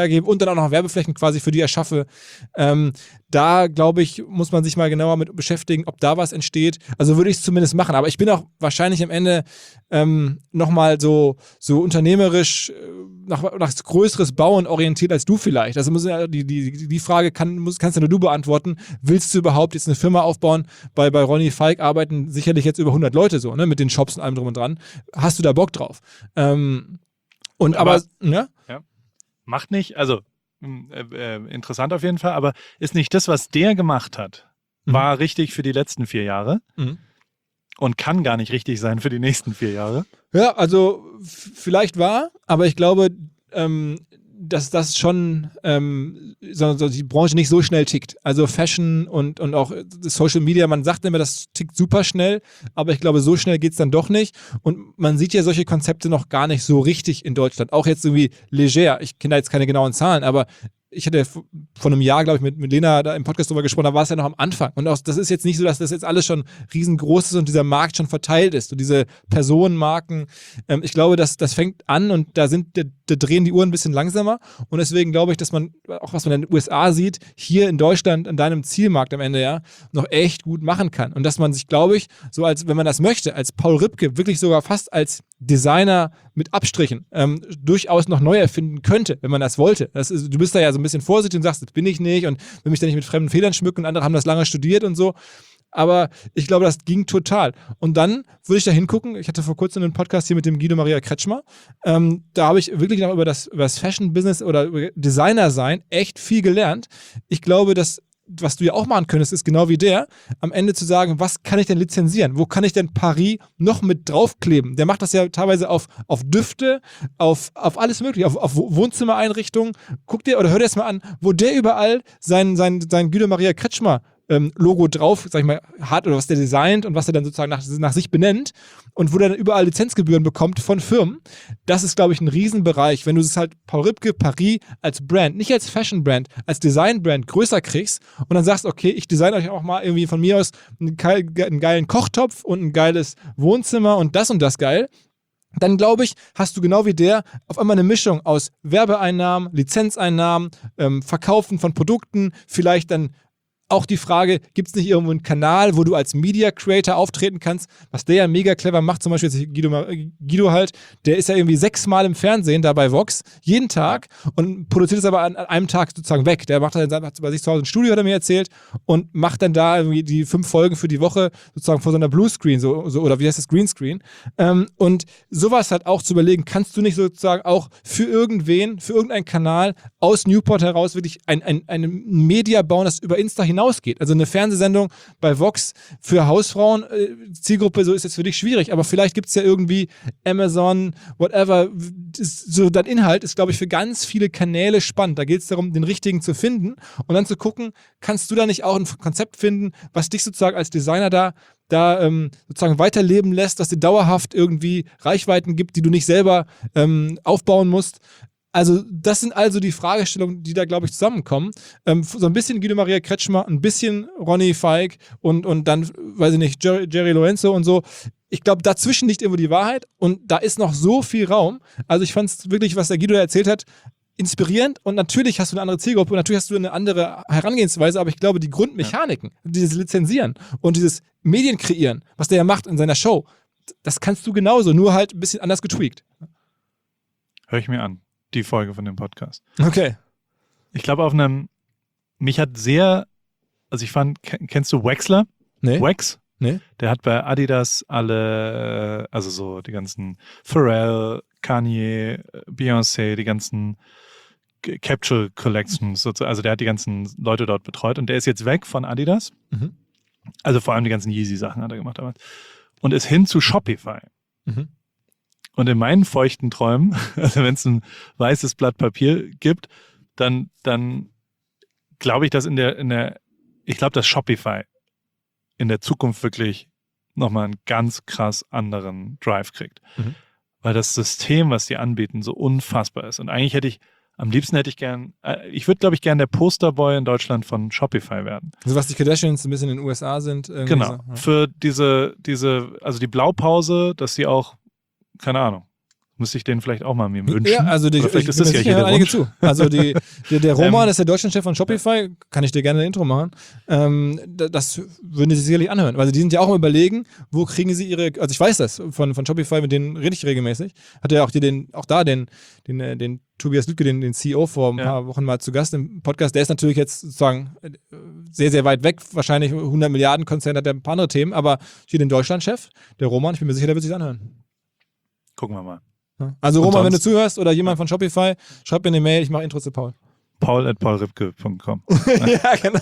hergebe und dann auch noch Werbeflächen quasi für die erschaffe. Ähm, da, glaube ich, muss man sich mal genauer mit beschäftigen, ob da was entsteht. Also würde ich es zumindest machen. Aber ich bin auch wahrscheinlich am Ende ähm, nochmal so, so unternehmerisch äh, nach, nach größeres Bauen orientiert als du vielleicht. Also muss, die, die, die Frage kann, muss, kannst ja nur du beantworten. Willst du überhaupt jetzt eine Firma aufbauen? Bei, bei Ronny Falk arbeiten sicherlich jetzt über hundert Leute so, ne, mit den Shops und allem drum und dran. Hast du da Bock drauf? Ähm, und aber, aber ne? Ja. Macht nicht, also äh, äh, interessant auf jeden Fall, aber ist nicht das, was der gemacht hat, mhm. war richtig für die letzten vier Jahre mhm. und kann gar nicht richtig sein für die nächsten vier Jahre? Ja, also f- vielleicht war, aber ich glaube, ähm, dass das schon ähm, so, so die Branche nicht so schnell tickt. Also Fashion und, und auch Social Media, man sagt immer, das tickt super schnell, aber ich glaube, so schnell geht es dann doch nicht. Und man sieht ja solche Konzepte noch gar nicht so richtig in Deutschland. Auch jetzt irgendwie leger, ich kenne da jetzt keine genauen Zahlen, aber ich hatte vor einem Jahr, glaube ich, mit, mit Lena da im Podcast drüber gesprochen, da war es ja noch am Anfang. Und auch, das ist jetzt nicht so, dass das jetzt alles schon riesengroß ist und dieser Markt schon verteilt ist. Und diese Personenmarken, ähm, ich glaube, das, das fängt an und da, sind, da, da drehen die Uhren ein bisschen langsamer. Und deswegen glaube ich, dass man, auch was man in den U S A sieht, hier in Deutschland, in deinem Zielmarkt am Ende ja, noch echt gut machen kann. Und dass man sich, glaube ich, so als, wenn man das möchte, als Paul Ripke, wirklich sogar fast als Designer mit Abstrichen ähm, durchaus noch neu erfinden könnte, wenn man das wollte. Das ist, du bist da ja so ein bisschen vorsichtig und sagst, das bin ich nicht und will mich da nicht mit fremden Federn schmücken und andere haben das lange studiert und so. Aber ich glaube, das ging total. Und dann würde ich da hingucken, ich hatte vor kurzem einen Podcast hier mit dem Guido Maria Kretschmer, ähm, da habe ich wirklich noch über das, über das Fashion-Business oder über Designer sein echt viel gelernt. Ich glaube, dass was du ja auch machen könntest, ist genau wie der, am Ende zu sagen, was kann ich denn lizenzieren? Wo kann ich denn Paris noch mit draufkleben? Der macht das ja teilweise auf, auf Düfte, auf, auf alles mögliche, auf, auf Wohnzimmereinrichtungen. Guck dir oder hör dir das mal an, wo der überall sein, sein, sein Guido Maria Kretschmer ähm, Logo drauf, sag ich mal, hat oder was der designt und was er dann sozusagen nach, nach sich benennt und wo der dann überall Lizenzgebühren bekommt von Firmen. Das ist, glaube ich, ein Riesenbereich, wenn du es halt Paul Ripke, Paris als Brand, nicht als Fashion-Brand, als Design-Brand größer kriegst und dann sagst, okay, ich design euch auch mal irgendwie von mir aus einen, einen geilen Kochtopf und ein geiles Wohnzimmer und das und das geil. Dann, glaube ich, hast du genau wie der auf einmal eine Mischung aus Werbeeinnahmen, Lizenzeinnahmen, ähm, Verkaufen von Produkten, vielleicht dann auch die Frage, gibt es nicht irgendwo einen Kanal, wo du als Media Creator auftreten kannst, was der ja mega clever macht, zum Beispiel jetzt Guido, Guido halt, der ist ja irgendwie sechsmal im Fernsehen da bei Vox, jeden Tag und produziert es aber an, an einem Tag sozusagen weg. Der macht dann hat bei sich zu Hause ein Studio, hat er mir erzählt, und macht dann da irgendwie die fünf Folgen für die Woche sozusagen vor so einer Bluescreen so, so, oder wie heißt das, Greenscreen. Ähm, und sowas halt auch zu überlegen, kannst du nicht sozusagen auch für irgendwen, für irgendeinen Kanal aus Newport heraus wirklich ein, ein, eine Media bauen, das über Insta hinausgeht. Also eine Fernsehsendung bei Vox für Hausfrauen, äh, Zielgruppe, so ist jetzt für dich schwierig, aber vielleicht gibt es ja irgendwie Amazon, whatever, ist, so dein Inhalt ist, glaube ich, für ganz viele Kanäle spannend. Da geht es darum, den richtigen zu finden und dann zu gucken, kannst du da nicht auch ein Konzept finden, was dich sozusagen als Designer da da ähm, sozusagen weiterleben lässt, dass dir dauerhaft irgendwie Reichweiten gibt, die du nicht selber ähm, aufbauen musst. Also das sind also die Fragestellungen, die da, glaube ich, zusammenkommen. Ähm, so ein bisschen Guido Maria Kretschmer, ein bisschen Ronny Falk und, und dann, weiß ich nicht, Jerry, Jerry Lorenzo und so. Ich glaube, dazwischen liegt irgendwo die Wahrheit und da ist noch so viel Raum. Also ich fand es wirklich, was der Guido da erzählt hat, inspirierend, und natürlich hast du eine andere Zielgruppe und natürlich hast du eine andere Herangehensweise, aber ich glaube, die Grundmechaniken, ja. dieses Lizenzieren und dieses Medien kreieren, was der ja macht in seiner Show, das kannst du genauso, nur halt ein bisschen anders getweakt. Hör ich mir an. Die Folge von dem Podcast. Okay. Ich glaube, auf einem, mich hat sehr, also ich fand, kennst du Wexler? Nee. Wax? Nee. Der hat bei Adidas alle, also so die ganzen Pharrell, Kanye, Beyoncé, die ganzen Capsule Collections, also der hat die ganzen Leute dort betreut und der ist jetzt weg von Adidas. Mhm. Also vor allem die ganzen Yeezy-Sachen hat er gemacht damals. Und ist hin zu Shopify. Mhm. Und in meinen feuchten Träumen, also wenn es ein weißes Blatt Papier gibt, dann, dann glaube ich, dass in der, in der, ich glaube, dass Shopify in der Zukunft wirklich nochmal einen ganz krass anderen Drive kriegt. Mhm. Weil das System, was die anbieten, so unfassbar ist. Und eigentlich hätte ich, am liebsten hätte ich gern, äh, ich würde, glaube ich, gern der Posterboy in Deutschland von Shopify werden. Also was die Kardashians ein bisschen in den U S A sind. Genau. So, ja. Für diese, diese, also die Blaupause, dass sie auch, keine Ahnung, Müsste ich den vielleicht auch mal mir wünschen. Ja, also die, Oder vielleicht ich ist bin das mir ja sicher, hier der einige Wunsch. zu. Also die, der, der Roman Ähm, ist der Deutschlandchef von Shopify, kann ich dir gerne ein Intro machen. Ähm, d- das würden die sich sicherlich anhören, weil die sind ja auch am Überlegen, wo kriegen sie ihre, also ich weiß das von, von Shopify, mit denen rede ich regelmäßig. Hatte ja auch, die den, auch da den, den, äh, den Tobias Lüttke, den, den C E O, vor ein Ja. paar Wochen mal zu Gast im Podcast. Der ist natürlich jetzt sozusagen äh, sehr, sehr weit weg. Wahrscheinlich hundert Milliarden Konzern, hat er ein paar andere Themen, aber hier den Deutschlandchef, der Roman, ich bin mir sicher, der wird sich anhören. Gucken wir mal. Ja. Also Und Roman, wenn du sonst- zuhörst oder jemand von Shopify, schreib mir eine Mail, ich mache Intro zu Paul. Paul at paulripke punkt com. Ja, genau.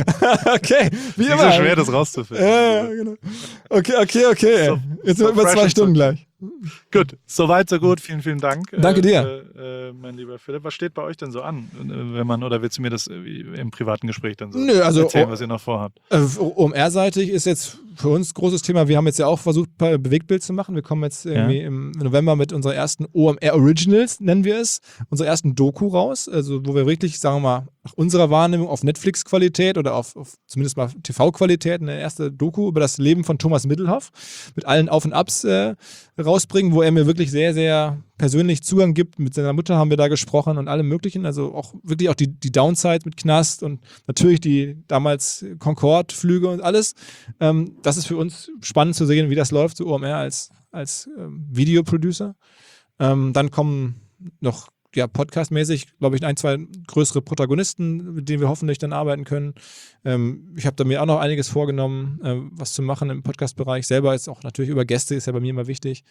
Okay, wie Nicht immer. so schwer, das rauszufinden. Ja, ja, genau. Okay, okay, okay. So- Jetzt so sind wir über fresh zwei and Stunden so- gleich. Gut, soweit, so gut. Vielen, vielen Dank. Danke äh, dir. Äh, äh, mein lieber Philipp. Was steht bei euch denn so an, äh, wenn man, oder willst du mir das äh, im privaten Gespräch dann so Nö, also- erzählen, was ihr noch vorhabt? Äh, O M R-seitig ist jetzt für uns ein großes Thema. Wir haben jetzt ja auch versucht, Be- Bewegtbild zu machen. Wir kommen jetzt irgendwie im November mit unserer ersten O M R Originals, nennen wir es, unserer ersten Doku raus, also wo wir wirklich, sagen wir mal, nach unserer Wahrnehmung auf Netflix-Qualität oder auf, auf zumindest mal T V-Qualität eine erste Doku über das Leben von Thomas Middelhoff mit allen Auf und Abs äh, rausbringen, wo er mir wirklich sehr, sehr persönlich Zugang gibt. Mit seiner Mutter haben wir da gesprochen und allem Möglichen. Also auch wirklich auch die, die Downside mit Knast und natürlich die damals Concorde-Flüge und alles. Ähm, das ist für uns spannend zu sehen, wie das läuft, so O M R als, als ähm, Videoproducer. Ähm, dann kommen noch ja, podcastmäßig, glaube ich, ein, zwei größere Protagonisten, mit denen wir hoffentlich dann arbeiten können. Ähm, ich habe da mir auch noch einiges vorgenommen, äh, was zu machen im Podcast-Bereich. Selber ist auch natürlich über Gäste, ist ja bei mir immer wichtig.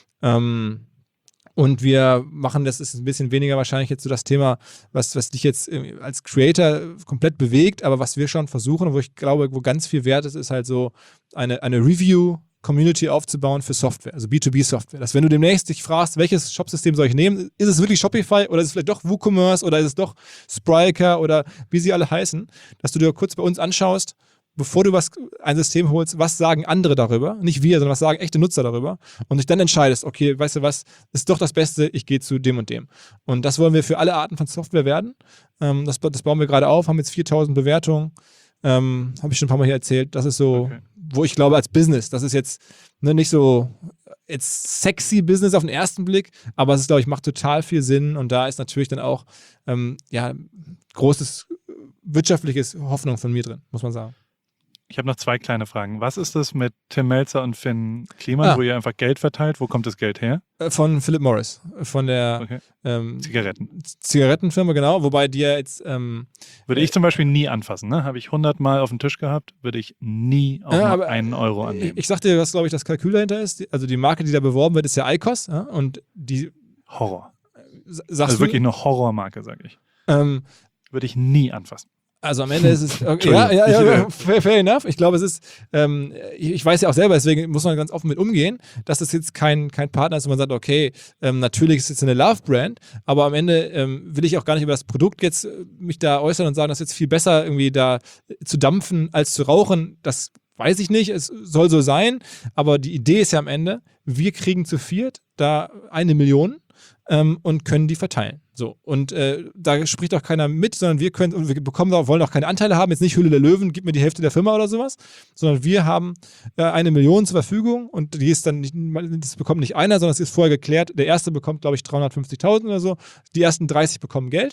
Ähm, und wir machen, das ist ein bisschen weniger wahrscheinlich jetzt so das Thema, was, was dich jetzt äh, als Creator komplett bewegt, aber was wir schon versuchen, wo ich glaube, wo ganz viel wert ist, ist halt so eine, eine Review- Community aufzubauen für Software, also B zwei B Software. Dass wenn du demnächst dich fragst, welches Shopsystem soll ich nehmen, ist es wirklich Shopify oder ist es vielleicht doch WooCommerce oder ist es doch Spryker oder wie sie alle heißen, dass du dir kurz bei uns anschaust, bevor du was, ein System holst, was sagen andere darüber, nicht wir, sondern was sagen echte Nutzer darüber und dich dann entscheidest, okay, weißt du was, ist doch das Beste, ich gehe zu dem und dem. Und das wollen wir für alle Arten von Software werden. Ähm, das, das bauen wir gerade auf, haben jetzt viertausend Bewertungen. Ähm, habe ich schon ein paar Mal hier erzählt. Das ist so, Okay. wo ich glaube, als Business, das ist jetzt ne, nicht so jetzt sexy Business auf den ersten Blick, aber es ist, glaube ich, macht total viel Sinn und da ist natürlich dann auch ähm, ja, großes wirtschaftliches Hoffnung von mir drin, muss man sagen. Ich habe noch zwei kleine Fragen. Was ist das mit Tim Melzer und Finn Kliman, Ah. wo ihr einfach Geld verteilt? Wo kommt das Geld her? Äh, Von Philip Morris, von der Okay. ähm, Zigaretten. Zigarettenfirma, genau, wobei die ja jetzt ähm, Würde ich zum Beispiel nie anfassen. Ne? Habe ich hundertmal auf den Tisch gehabt, würde ich nie auch Ja, nur aber, einen Euro Ich, annehmen. ich sag dir, was, glaube ich, das Kalkül dahinter ist. Die- Also die Marke, die da beworben wird, ist ja I C O S. Ja? Und die, Horror. s- sagst Also du, wirklich eine Horrormarke, sage ich. ähm, Würde ich nie anfassen. also am Ende ist es, okay, Entschuldigung. ja, ja, ja, Ich, ja, äh, fair, fair enough. Ich glaube, es ist, ähm, ich, ich weiß ja auch selber, deswegen muss man ganz offen mit umgehen, dass das jetzt kein, kein Partner ist, wo man sagt, okay, ähm, natürlich ist es jetzt eine Love-Brand, aber am Ende ähm, will ich auch gar nicht über das Produkt jetzt äh, mich da äußern und sagen, das ist jetzt viel besser irgendwie da äh, zu dampfen als zu rauchen. Das weiß ich nicht, es soll so sein, aber die Idee ist ja am Ende, wir kriegen zu viert da eine Million ähm, und können die verteilen. So, und äh, da spricht auch keiner mit, sondern wir können, und wir bekommen auch, wollen auch keine Anteile haben, jetzt nicht Hülle der Löwen, gib mir die Hälfte der Firma oder sowas, sondern wir haben äh, eine Million zur Verfügung und die ist dann nicht, das bekommt nicht einer, sondern es ist vorher geklärt, der erste bekommt, glaube ich, dreihundertfünfzigtausend oder so, die ersten dreißig bekommen Geld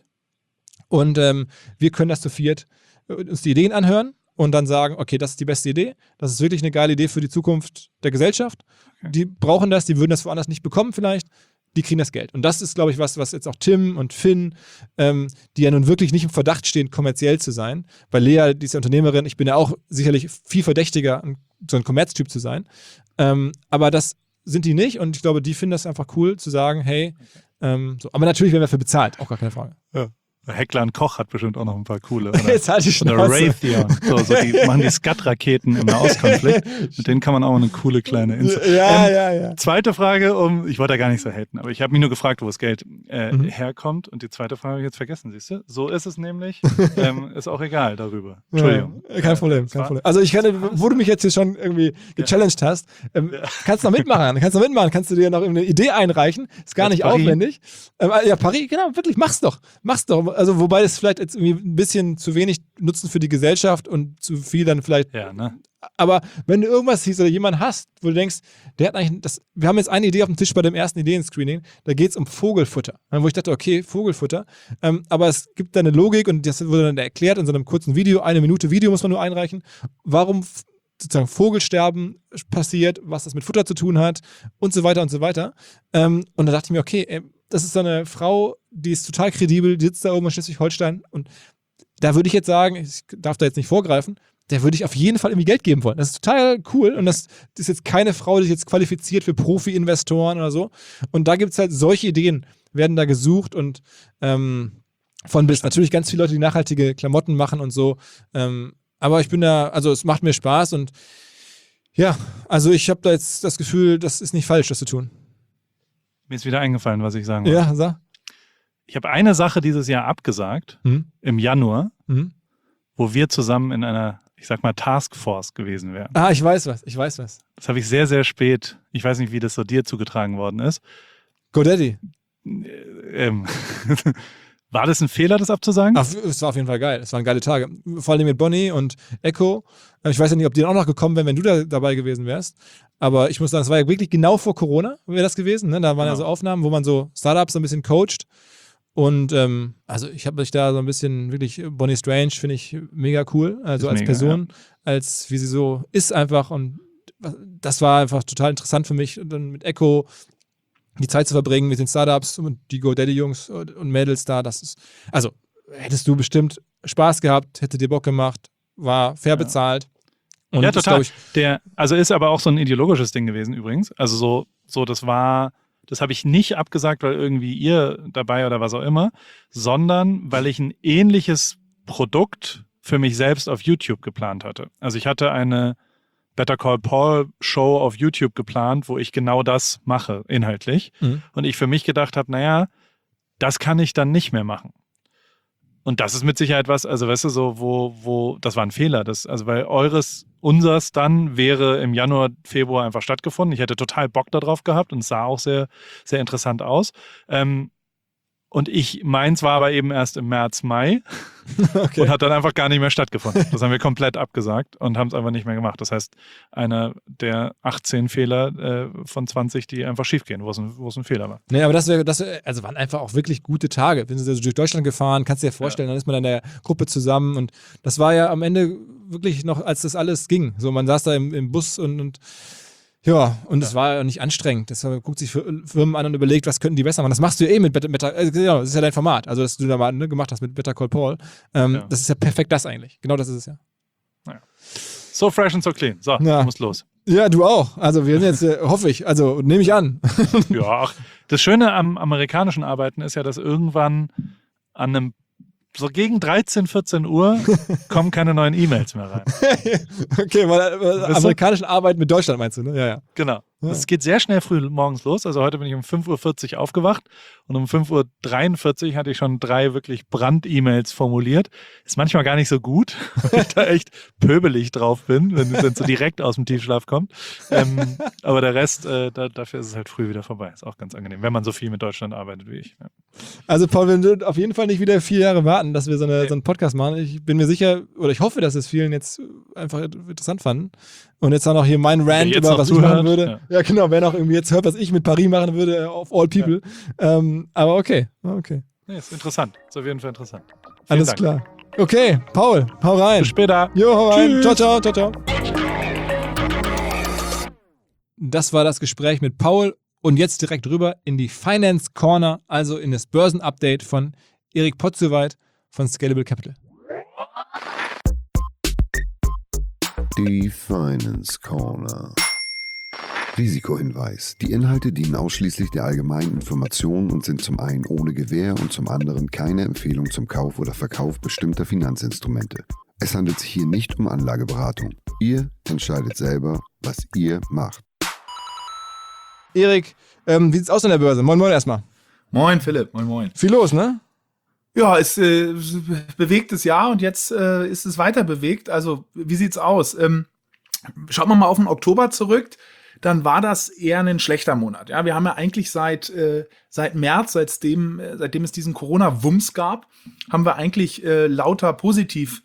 und ähm, wir können das zu viert äh, uns die Ideen anhören und dann sagen, okay, das ist die beste Idee, das ist wirklich eine geile Idee für die Zukunft der Gesellschaft, Okay. die brauchen das, die würden das woanders nicht bekommen vielleicht, die kriegen das Geld. Und das ist, glaube ich, was, was jetzt auch Tim und Finn, ähm, die ja nun wirklich nicht im Verdacht stehen, kommerziell zu sein, weil Lea, die ist ja Unternehmerin, ich bin ja auch sicherlich viel verdächtiger, so ein Kommerztyp zu sein, ähm, aber das sind die nicht und ich glaube, die finden das einfach cool, zu sagen, hey, ähm, so. Aber natürlich werden wir dafür bezahlt, auch gar keine Frage. Heckler und Koch hat bestimmt auch noch ein paar coole. Oder, Jetzt halt die oder Schnauze. Raytheon. So, so, die machen die Skat-Raketen im Nahostkonflikt. Mit denen kann man auch eine coole kleine Insel. Ja, Ähm, ja, ja. Zweite Frage, um, ich wollte da gar nicht so haten, aber ich habe mich nur gefragt, wo das Geld äh, Mhm. herkommt. Und die zweite Frage habe ich jetzt vergessen, siehst du? So ist es nämlich. ähm, ist auch egal darüber. Entschuldigung. Ja, kein Problem, Es kein war- Problem. Also ich kann, wo du mich jetzt hier schon irgendwie gechallenged hast, ähm, kannst du noch mitmachen, kannst du noch mitmachen, kannst du dir noch eine Idee einreichen, ist gar Jetzt nicht Paris. aufwendig. Ähm, ja, Paris, genau, wirklich, mach's doch, mach's doch. Also wobei es vielleicht jetzt irgendwie ein bisschen zu wenig Nutzen für die Gesellschaft und zu viel dann vielleicht Ja, ne? Aber wenn du irgendwas siehst oder jemanden hast, wo du denkst, der hat eigentlich, das, wir haben jetzt eine Idee auf dem Tisch bei dem ersten Ideenscreening, da geht es um Vogelfutter. Wo ich dachte, okay, Vogelfutter, ähm, aber es gibt da eine Logik und das wurde dann erklärt in so einem kurzen Video, eine Minute Video muss man nur einreichen, warum sozusagen Vogelsterben passiert, was das mit Futter zu tun hat und so weiter und so weiter. Ähm, und da dachte ich mir, okay, ey, das ist so eine Frau, die ist total kredibel, die sitzt da oben in Schleswig-Holstein und da würde ich jetzt sagen, ich darf da jetzt nicht vorgreifen, der würde ich auf jeden Fall irgendwie Geld geben wollen. Das ist total cool und das, das ist jetzt keine Frau, die sich jetzt qualifiziert für Profi-Investoren oder so. Und da gibt es halt solche Ideen, werden da gesucht und ähm, von bis natürlich ganz viele Leute, die nachhaltige Klamotten machen und so. Ähm, aber ich bin da, also es macht mir Spaß und ja, also ich habe da jetzt das Gefühl, das ist nicht falsch, das zu tun. Mir ist wieder eingefallen, was ich sagen wollte. Ja, sag. Ich habe eine Sache dieses Jahr abgesagt, Mhm. im Januar, Mhm. wo wir zusammen in einer, ich sag mal, Taskforce gewesen wären. Ah, ich weiß was, ich weiß was. Das habe ich sehr, sehr spät, ich weiß nicht, wie das so dir zugetragen worden ist. GoDaddy. Ähm, war das ein Fehler, das abzusagen? Ach, es war auf jeden Fall geil. Es waren geile Tage. Vor allem mit Bonnie und Echo. Ich weiß ja nicht, ob die dann auch noch gekommen wären, wenn du da dabei gewesen wärst. Aber ich muss sagen, es war ja wirklich genau vor Corona, wäre das gewesen. Ne? Da waren Genau. ja so Aufnahmen, wo man so Startups so ein bisschen coacht. Und ähm, also ich habe mich da so ein bisschen wirklich, Bonnie Strange finde ich mega cool. Also Ist als mega, Person, als wie sie so ist einfach. Und das war einfach total interessant für mich. Und dann mit Echo die Zeit zu verbringen mit den Startups und die GoDaddy-Jungs und Mädels da, das ist, also hättest du bestimmt Spaß gehabt, hätte dir Bock gemacht, war fair Ja. bezahlt. Und ja, das, total. glaub ich, Der, also ist aber auch so ein ideologisches Ding gewesen übrigens. Also so, so das war, das habe ich nicht abgesagt, weil irgendwie ihr dabei oder was auch immer, sondern weil ich ein ähnliches Produkt für mich selbst auf YouTube geplant hatte. Also ich hatte eine Better Call Paul Show auf YouTube geplant, wo ich genau das mache, inhaltlich. Mhm. Und ich für mich gedacht habe, naja, das kann ich dann nicht mehr machen. Und das ist mit Sicherheit was, also weißt du, so, wo, wo, das war ein Fehler. Das, also weil eures, unsers dann wäre im Januar, Februar einfach stattgefunden. Ich hätte total Bock darauf gehabt und es sah auch sehr, sehr interessant aus. Ähm, Und ich, meins war aber eben erst im März, Mai okay. und hat dann einfach gar nicht mehr stattgefunden. Das haben wir komplett abgesagt und haben es einfach nicht mehr gemacht. Das heißt, einer der achtzehn Fehler äh, von zwanzig, die einfach schiefgehen, wo es ein, wo es ein Fehler war. Nee, aber das wäre, das wär, also waren einfach auch wirklich gute Tage. Wir sind also durch Deutschland gefahren, kannst dir ja vorstellen, ja. Dann ist man in der Gruppe zusammen und das war ja am Ende wirklich noch, als das alles ging. So, man saß da im, im Bus und, und ja, und es ja. war ja nicht anstrengend. Das man guckt sich Firmen an und überlegt, was könnten die besser machen. Das machst du ja eh mit Better, Better äh, genau, das ist ja dein Format. Also, dass du da mal ne, gemacht hast mit Better Call Paul. Ähm, ja. Das ist ja perfekt das eigentlich. Genau das ist es ja. ja. So fresh and so clean. So, ja. du musst los. Ja, du auch. Also, wir sind jetzt, äh, hoffe ich, also nehme ich an. Ja, ach, das Schöne am amerikanischen Arbeiten ist ja, dass irgendwann an einem so gegen dreizehn, vierzehn Uhr kommen keine neuen E-Mails mehr rein. Okay, weil, weil amerikanischen Arbeiten mit Deutschland meinst du, ne? Ja, ja. Genau. Ja. Es geht sehr schnell früh morgens los. Also heute bin ich um fünf Uhr vierzig aufgewacht und um fünf Uhr dreiundvierzig hatte ich schon drei wirklich Brand-E-Mails formuliert. Ist manchmal gar nicht so gut, weil ich da echt pöbelig drauf bin, wenn es so direkt aus dem Tiefschlaf kommt. Ähm, aber der Rest, äh, da, dafür ist es halt früh wieder vorbei. Ist auch ganz angenehm, wenn man so viel mit Deutschland arbeitet wie ich. Ja. Also Paul, wir werden auf jeden Fall nicht wieder vier Jahre warten, dass wir so, eine, so einen Podcast machen. Ich bin mir sicher, oder ich hoffe, dass es vielen jetzt einfach interessant fanden. Und jetzt auch noch hier mein Rant über was zuhört, ich machen würde. Ja. ja, genau, wer noch irgendwie jetzt hört, was ich mit Paris machen würde, auf All People. Ja. Ähm, aber okay, okay. Nee, ist interessant. Ist auf jeden Fall interessant. Vielen Alles Dank. klar. Okay, Paul, hau rein. Bis später. Jo, hau rein. Tschüss. Ciao, ciao, ciao, ciao. Das war das Gespräch mit Paul. Und jetzt direkt rüber in die Finance Corner, also in das Börsenupdate von Erik Potzowait von Scalable Capital. Die Finance Corner. Risikohinweis. Die Inhalte dienen ausschließlich der allgemeinen Information und sind zum einen ohne Gewähr und zum anderen keine Empfehlung zum Kauf oder Verkauf bestimmter Finanzinstrumente. Es handelt sich hier nicht um Anlageberatung. Ihr entscheidet selber, was ihr macht. Erik, ähm, wie sieht's aus an der Börse? Moin, moin erstmal. Moin, Philipp. Moin, moin. Viel los, ne? Ja, es äh, bewegtes Jahr und jetzt äh, ist es weiter bewegt. Also, wie sieht's aus? Ähm, schaut man mal auf den Oktober zurück, dann war das eher ein schlechter Monat. Ja, wir haben ja eigentlich seit äh, seit März, seitdem, äh, seitdem es diesen Corona-Wumms gab, haben wir eigentlich äh, lauter positiv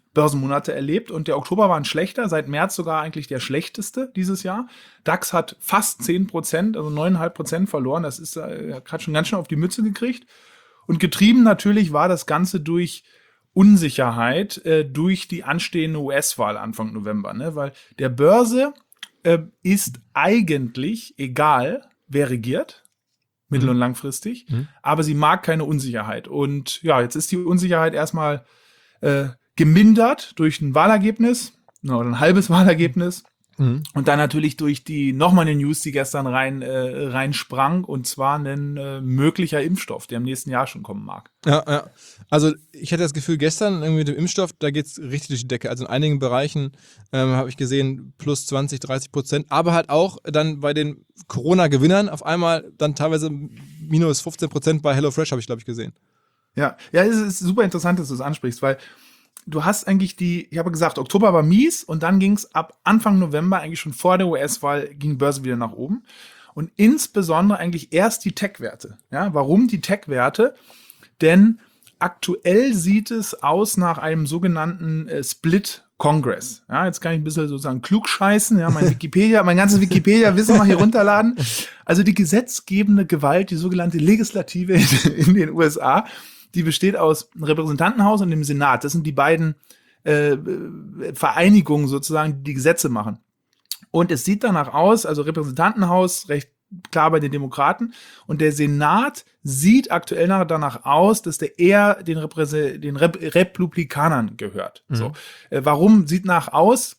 Börsenmonate erlebt und der Oktober war ein schlechter, seit März sogar eigentlich der schlechteste dieses Jahr. DAX hat fast zehn Prozent, also neun Komma fünf Prozent verloren. Das ist, äh, hat schon ganz schön auf die Mütze gekriegt. Und getrieben natürlich war das Ganze durch Unsicherheit, äh, durch die anstehende U S-Wahl Anfang November. Ne? Weil der Börse äh, ist eigentlich egal, wer regiert, mittel- und langfristig, mhm. aber sie mag keine Unsicherheit. Und ja, jetzt ist die Unsicherheit erstmal äh, gemindert durch ein Wahlergebnis, oder ein halbes Wahlergebnis. Mhm. Und dann natürlich durch die nochmal eine News, die gestern rein äh, reinsprang, und zwar ein äh, möglicher Impfstoff, der im nächsten Jahr schon kommen mag. Ja, ja. Also ich hatte das Gefühl, gestern irgendwie mit dem Impfstoff, da geht es richtig durch die Decke. Also in einigen Bereichen ähm, habe ich gesehen, plus zwanzig, dreißig Prozent, aber halt auch dann bei den Corona-Gewinnern auf einmal dann teilweise minus fünfzehn Prozent bei HelloFresh, habe ich, glaube ich, gesehen. Ja, ja, es ist super interessant, dass du es ansprichst, weil du hast eigentlich die, ich habe gesagt, Oktober war mies und dann ging es ab Anfang November, eigentlich schon vor der U S-Wahl, ging Börse wieder nach oben. Und insbesondere eigentlich erst die Tech-Werte. Ja, warum die Tech-Werte? Denn aktuell sieht es aus nach einem sogenannten äh, Split Congress. Ja, jetzt kann ich ein bisschen sozusagen klugscheißen, ja, mein Wikipedia, mein ganzes Wikipedia-Wissen mal hier runterladen. Also die gesetzgebende Gewalt, die sogenannte Legislative in, in den U S A, die besteht aus dem Repräsentantenhaus und dem Senat. Das sind die beiden äh, Vereinigungen sozusagen, die die Gesetze machen. Und es sieht danach aus, also Repräsentantenhaus recht klar bei den Demokraten und der Senat sieht aktuell danach aus, dass der eher den, Repräse- den Rep- Republikanern gehört. Mhm. So. Äh, warum sieht nach aus?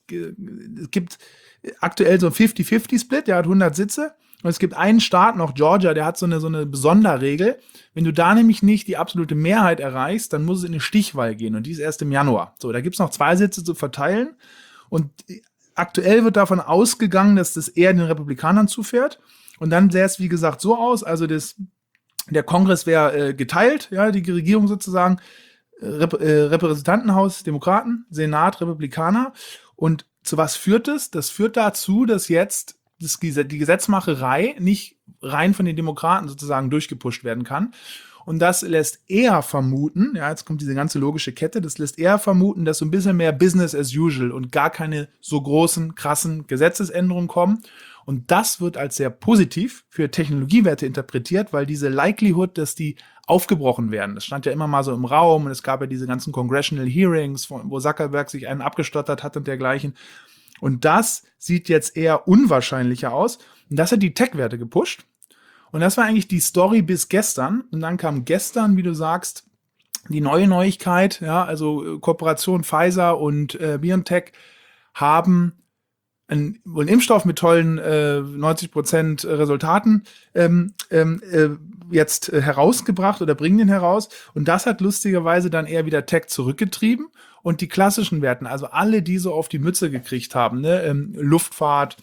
Es gibt aktuell so ein fünfzig fünfzig Split, der hat hundert Sitze. Und es gibt einen Staat noch, Georgia, der hat so eine, so eine Sonderregel. Wenn du da nämlich nicht die absolute Mehrheit erreichst, dann muss es in eine Stichwahl gehen. Und die ist erst im Januar. So, da gibt's noch zwei Sitze zu verteilen. Und aktuell wird davon ausgegangen, dass das eher den Republikanern zufährt. Und dann sähe es, wie gesagt, so aus. Also das, der Kongress wäre äh, geteilt, ja, die Regierung sozusagen. Rep- äh, Repräsentantenhaus, Demokraten, Senat, Republikaner. Und zu was führt es? Das führt dazu, dass jetzt das, die Gesetzmacherei nicht rein von den Demokraten sozusagen durchgepusht werden kann. Und das lässt eher vermuten, ja, jetzt kommt diese ganze logische Kette, das lässt eher vermuten, dass so ein bisschen mehr Business as usual und gar keine so großen, krassen Gesetzesänderungen kommen. Und das wird als sehr positiv für Technologiewerte interpretiert, weil diese Likelihood, dass die aufgebrochen werden, das stand ja immer mal so im Raum und es gab ja diese ganzen Congressional Hearings, wo Zuckerberg sich einen abgestottert hat und dergleichen. Und das sieht jetzt eher unwahrscheinlicher aus. Und das hat die Tech-Werte gepusht. Und das war eigentlich die Story bis gestern. Und dann kam gestern, wie du sagst, die neue Neuigkeit. Ja, also Kooperation Pfizer und äh, BioNTech haben einen, wohl einen Impfstoff mit tollen äh, neunzig Prozent Resultaten ähm, äh, jetzt äh, herausgebracht oder bringen den heraus. Und das hat lustigerweise dann eher wieder Tech zurückgetrieben. Und die klassischen Werten, also alle, die so auf die Mütze gekriegt haben, ne, ähm, Luftfahrt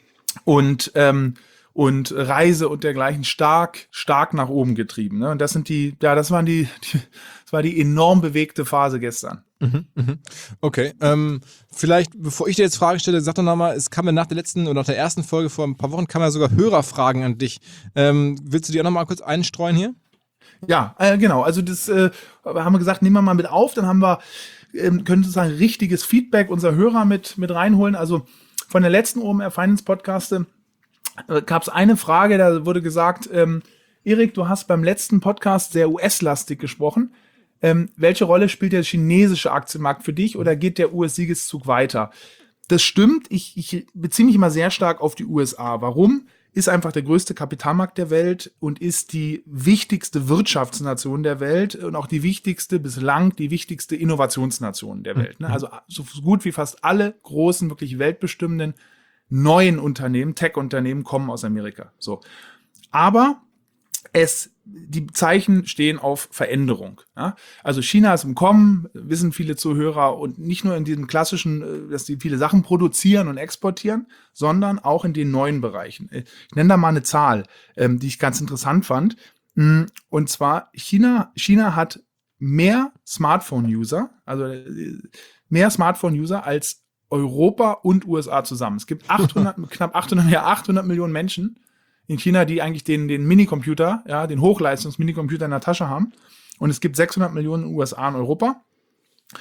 und ähm, und Reise und dergleichen stark, stark nach oben getrieben. Ne? Und das sind die, ja, das waren die, die, das war die enorm bewegte Phase gestern. Mhm, mhm. Okay, ähm, vielleicht, bevor ich dir jetzt Fragen stelle, sag doch nochmal, es kam ja nach der letzten oder nach der ersten Folge vor ein paar Wochen, kamen ja sogar Hörerfragen an dich. Ähm, willst du die auch nochmal kurz einstreuen hier? Ja, äh, genau. Also das äh, haben wir gesagt, nehmen wir mal mit auf. Dann haben wir, ähm, können sozusagen richtiges Feedback unserer Hörer mit, mit reinholen. Also von der letzten O M R Finance Podcaste äh, gab es eine Frage, da wurde gesagt, ähm, Erik, du hast beim letzten Podcast sehr U S-lastig gesprochen. Ähm, welche Rolle spielt der chinesische Aktienmarkt für dich oder geht der U S-Siegeszug weiter? Das stimmt, ich, ich beziehe mich immer sehr stark auf die U S A. Warum? Ist einfach der größte Kapitalmarkt der Welt und ist die wichtigste Wirtschaftsnation der Welt und auch die wichtigste, bislang die wichtigste Innovationsnation der Welt. Ne? Also so gut wie fast alle großen, wirklich weltbestimmenden neuen Unternehmen, Tech-Unternehmen kommen aus Amerika. So. Aber es, die Zeichen stehen auf Veränderung. Ja? Also China ist im Kommen, wissen viele Zuhörer, und nicht nur in diesem klassischen, dass die viele Sachen produzieren und exportieren, sondern auch in den neuen Bereichen. Ich nenne da mal eine Zahl, die ich ganz interessant fand. Und zwar China, China hat mehr Smartphone-User, also mehr Smartphone-User als Europa und U S A zusammen. Es gibt achthundert, knapp achthundert, ja, achthundert Millionen Menschen in China, die eigentlich den, den Minicomputer, ja, den Hochleistungs-Minicomputer in der Tasche haben. Und es gibt sechshundert Millionen in den U S A und Europa.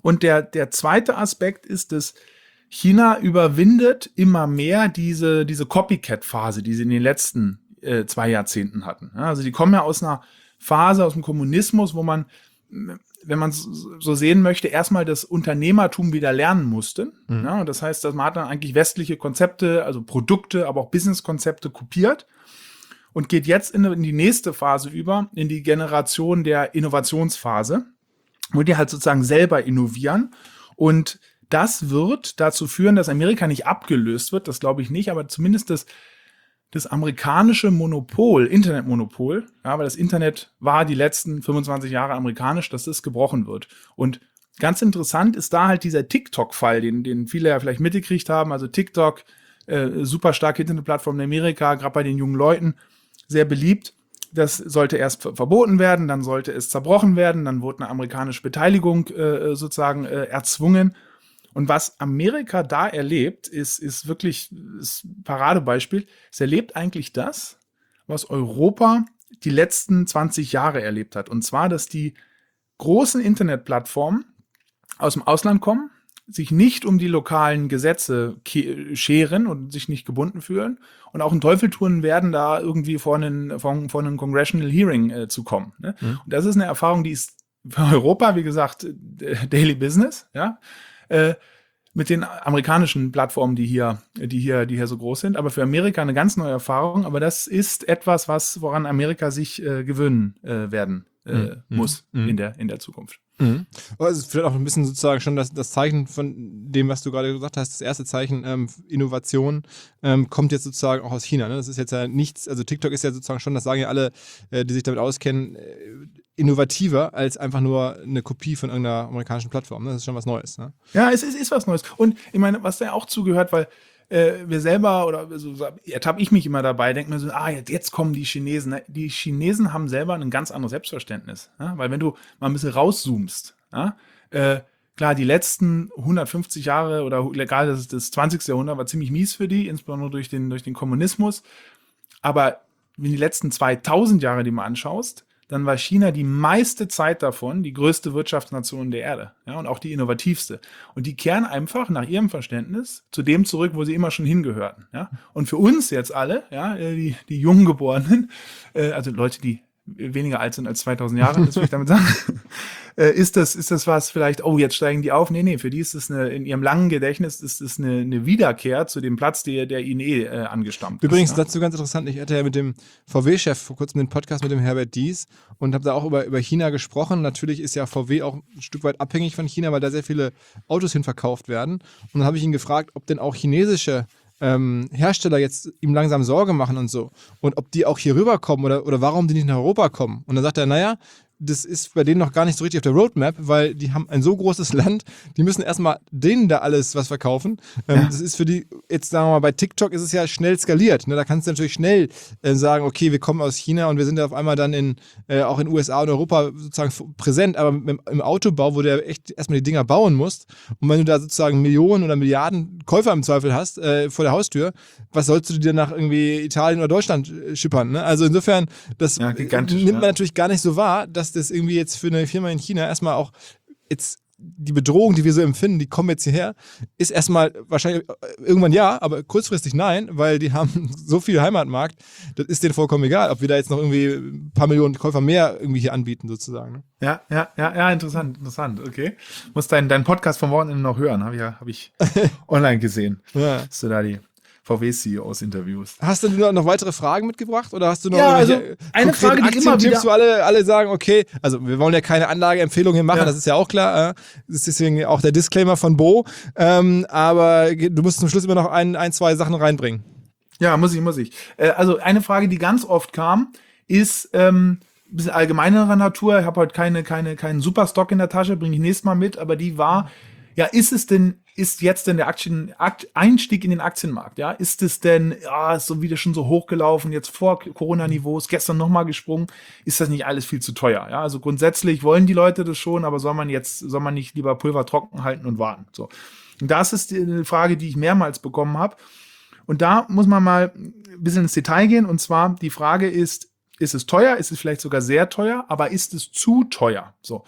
Und der, der zweite Aspekt ist, dass China überwindet immer mehr diese, diese Copycat-Phase, die sie in den letzten äh, zwei Jahrzehnten hatten. Ja, also die kommen ja aus einer Phase, aus dem Kommunismus, wo man, wenn man es so sehen möchte, erstmal das Unternehmertum wieder lernen musste. Mhm. Ja, das heißt, dass man hat dann eigentlich westliche Konzepte, also Produkte, aber auch Businesskonzepte kopiert und geht jetzt in, in die nächste Phase über, in die Generation der Innovationsphase, wo die halt sozusagen selber innovieren. Und das wird dazu führen, dass Amerika nicht abgelöst wird, das glaube ich nicht, aber zumindest das, das amerikanische Monopol, Internetmonopol, ja, weil das Internet war die letzten fünfundzwanzig Jahre amerikanisch, dass das gebrochen wird. Und ganz interessant ist da halt dieser TikTok-Fall, den, den viele ja vielleicht mitgekriegt haben. Also TikTok, äh, super starke Internetplattform in Amerika, gerade bei den jungen Leuten, sehr beliebt. Das sollte erst verboten werden, dann sollte es zerbrochen werden, dann wurde eine amerikanische Beteiligung äh, sozusagen äh, erzwungen. Und was Amerika da erlebt, ist, ist wirklich ist ein Paradebeispiel. Es erlebt eigentlich das, was Europa die letzten zwanzig Jahre erlebt hat. Und zwar, dass die großen Internetplattformen aus dem Ausland kommen, sich nicht um die lokalen Gesetze ke- scheren und sich nicht gebunden fühlen und auch einen Teufel tun werden, da irgendwie vor einen, vor, vor einen Congressional Hearing äh, zu kommen. Ne? Mhm. Und das ist eine Erfahrung, die ist für Europa, wie gesagt, Daily Business, ja. Äh, mit den amerikanischen Plattformen, die hier, die hier, die hier so groß sind, aber für Amerika eine ganz neue Erfahrung. Aber das ist etwas, was woran Amerika sich äh, gewöhnen äh, werden äh, mhm. muss mhm. in der in der Zukunft. Mhm. Also vielleicht auch ein bisschen sozusagen schon das, das Zeichen von dem, was du gerade gesagt hast, das erste Zeichen, ähm, Innovation, ähm, kommt jetzt sozusagen auch aus China. Ne? Das ist jetzt ja nichts, also TikTok ist ja sozusagen schon, das sagen ja alle, äh, die sich damit auskennen, äh, innovativer als einfach nur eine Kopie von irgendeiner amerikanischen Plattform. Ne? Das ist schon was Neues. Ne? Ja, es ist, ist was Neues. Und ich meine, was da auch zugehört, weil äh, wir selber, oder so ertappe ich mich immer dabei, denke mir so, ah, jetzt, jetzt kommen die Chinesen. Die Chinesen haben selber ein ganz anderes Selbstverständnis. Ja? Weil wenn du mal ein bisschen rauszoomst, ja? äh, klar, die letzten hundertfünfzig Jahre oder egal, das, das zwanzigste Jahrhundert war ziemlich mies für die, insbesondere durch den, durch den Kommunismus. Aber wenn die letzten zweitausend Jahre die mal anschaust, dann war China die meiste Zeit davon die größte Wirtschaftsnation der Erde, ja, und auch die innovativste. Und die kehren einfach nach ihrem Verständnis zu dem zurück, wo sie immer schon hingehörten, ja. Und für uns jetzt alle, ja, die, die Junggeborenen, äh, also Leute, die weniger alt sind als zweitausend Jahre, das will ich damit sagen, äh, ist das, ist das was vielleicht, oh, jetzt steigen die auf? Nee, nee, für die ist es eine, in ihrem langen Gedächtnis ist es eine, eine Wiederkehr zu dem Platz, der, der ihnen eh äh, angestammt Übrigens, ist. Übrigens, dazu ganz interessant, ich hatte ja mit dem V W-Chef vor kurzem den Podcast mit dem Herbert Dies und habe da auch über, über China gesprochen. Natürlich ist ja V W auch ein Stück weit abhängig von China, weil da sehr viele Autos hinverkauft werden. Und dann habe ich ihn gefragt, ob denn auch chinesische Ähm, Hersteller jetzt ihm langsam Sorge machen und so. Und ob die auch hier rüberkommen oder, oder warum die nicht nach Europa kommen. Und dann sagt er, naja, das ist bei denen noch gar nicht so richtig auf der Roadmap, weil die haben ein so großes Land, die müssen erstmal denen da alles was verkaufen. Ähm, ja. Das ist für die, jetzt sagen wir mal, bei TikTok ist es ja schnell skaliert. Ne? Da kannst du natürlich schnell äh, sagen, okay, wir kommen aus China und wir sind ja auf einmal dann in, äh, auch in U S A und Europa sozusagen präsent, aber im, im Autobau, wo du ja echt erstmal die Dinger bauen musst und wenn du da sozusagen Millionen oder Milliarden Käufer im Zweifel hast äh, vor der Haustür, was sollst du dir nach irgendwie Italien oder Deutschland äh, schippern? Ne? Also insofern, das ja, nimmt man ja. natürlich gar nicht so wahr, dass das irgendwie jetzt für eine Firma in China erstmal auch jetzt die Bedrohung, die wir so empfinden, die kommen jetzt hierher, ist erstmal wahrscheinlich irgendwann ja, aber kurzfristig nein, weil die haben so viel Heimatmarkt, das ist denen vollkommen egal, ob wir da jetzt noch irgendwie ein paar Millionen Käufer mehr irgendwie hier anbieten sozusagen. Ne? Ja, ja, ja, ja, interessant, interessant, okay. Muss deinen dein Podcast vom Wochenende noch hören, habe ich, hab ich online gesehen. Ja. Hast du da die V W-C E Os Interviews. Hast du noch weitere Fragen mitgebracht oder hast du noch ja, also eine Frage, die immer wieder wo alle, alle sagen, okay, also wir wollen ja keine Anlageempfehlungen machen, ja. Das ist ja auch klar, das ist deswegen auch der Disclaimer von Bo, ähm, aber du musst zum Schluss immer noch ein, ein, zwei Sachen reinbringen. Ja, muss ich, muss ich. Äh, also eine Frage, die ganz oft kam, ist ähm, ein bisschen allgemeinerer Natur, ich habe heute keine, keine, keinen Superstock in der Tasche, bringe ich nächstes Mal mit, aber die war, ja, ist es denn Ist jetzt denn der Aktien, Akt, Einstieg in den Aktienmarkt, ja? Ist es denn, ja, ist so wieder schon so hochgelaufen, jetzt vor Corona-Niveaus, gestern nochmal gesprungen, ist das nicht alles viel zu teuer, ja? Also grundsätzlich wollen die Leute das schon, aber soll man jetzt, soll man nicht lieber Pulver trocken halten und warten, so. Und das ist die Frage, die ich mehrmals bekommen habe. Und da muss man mal ein bisschen ins Detail gehen, und zwar die Frage ist, ist es teuer, ist es vielleicht sogar sehr teuer, aber ist es zu teuer, so.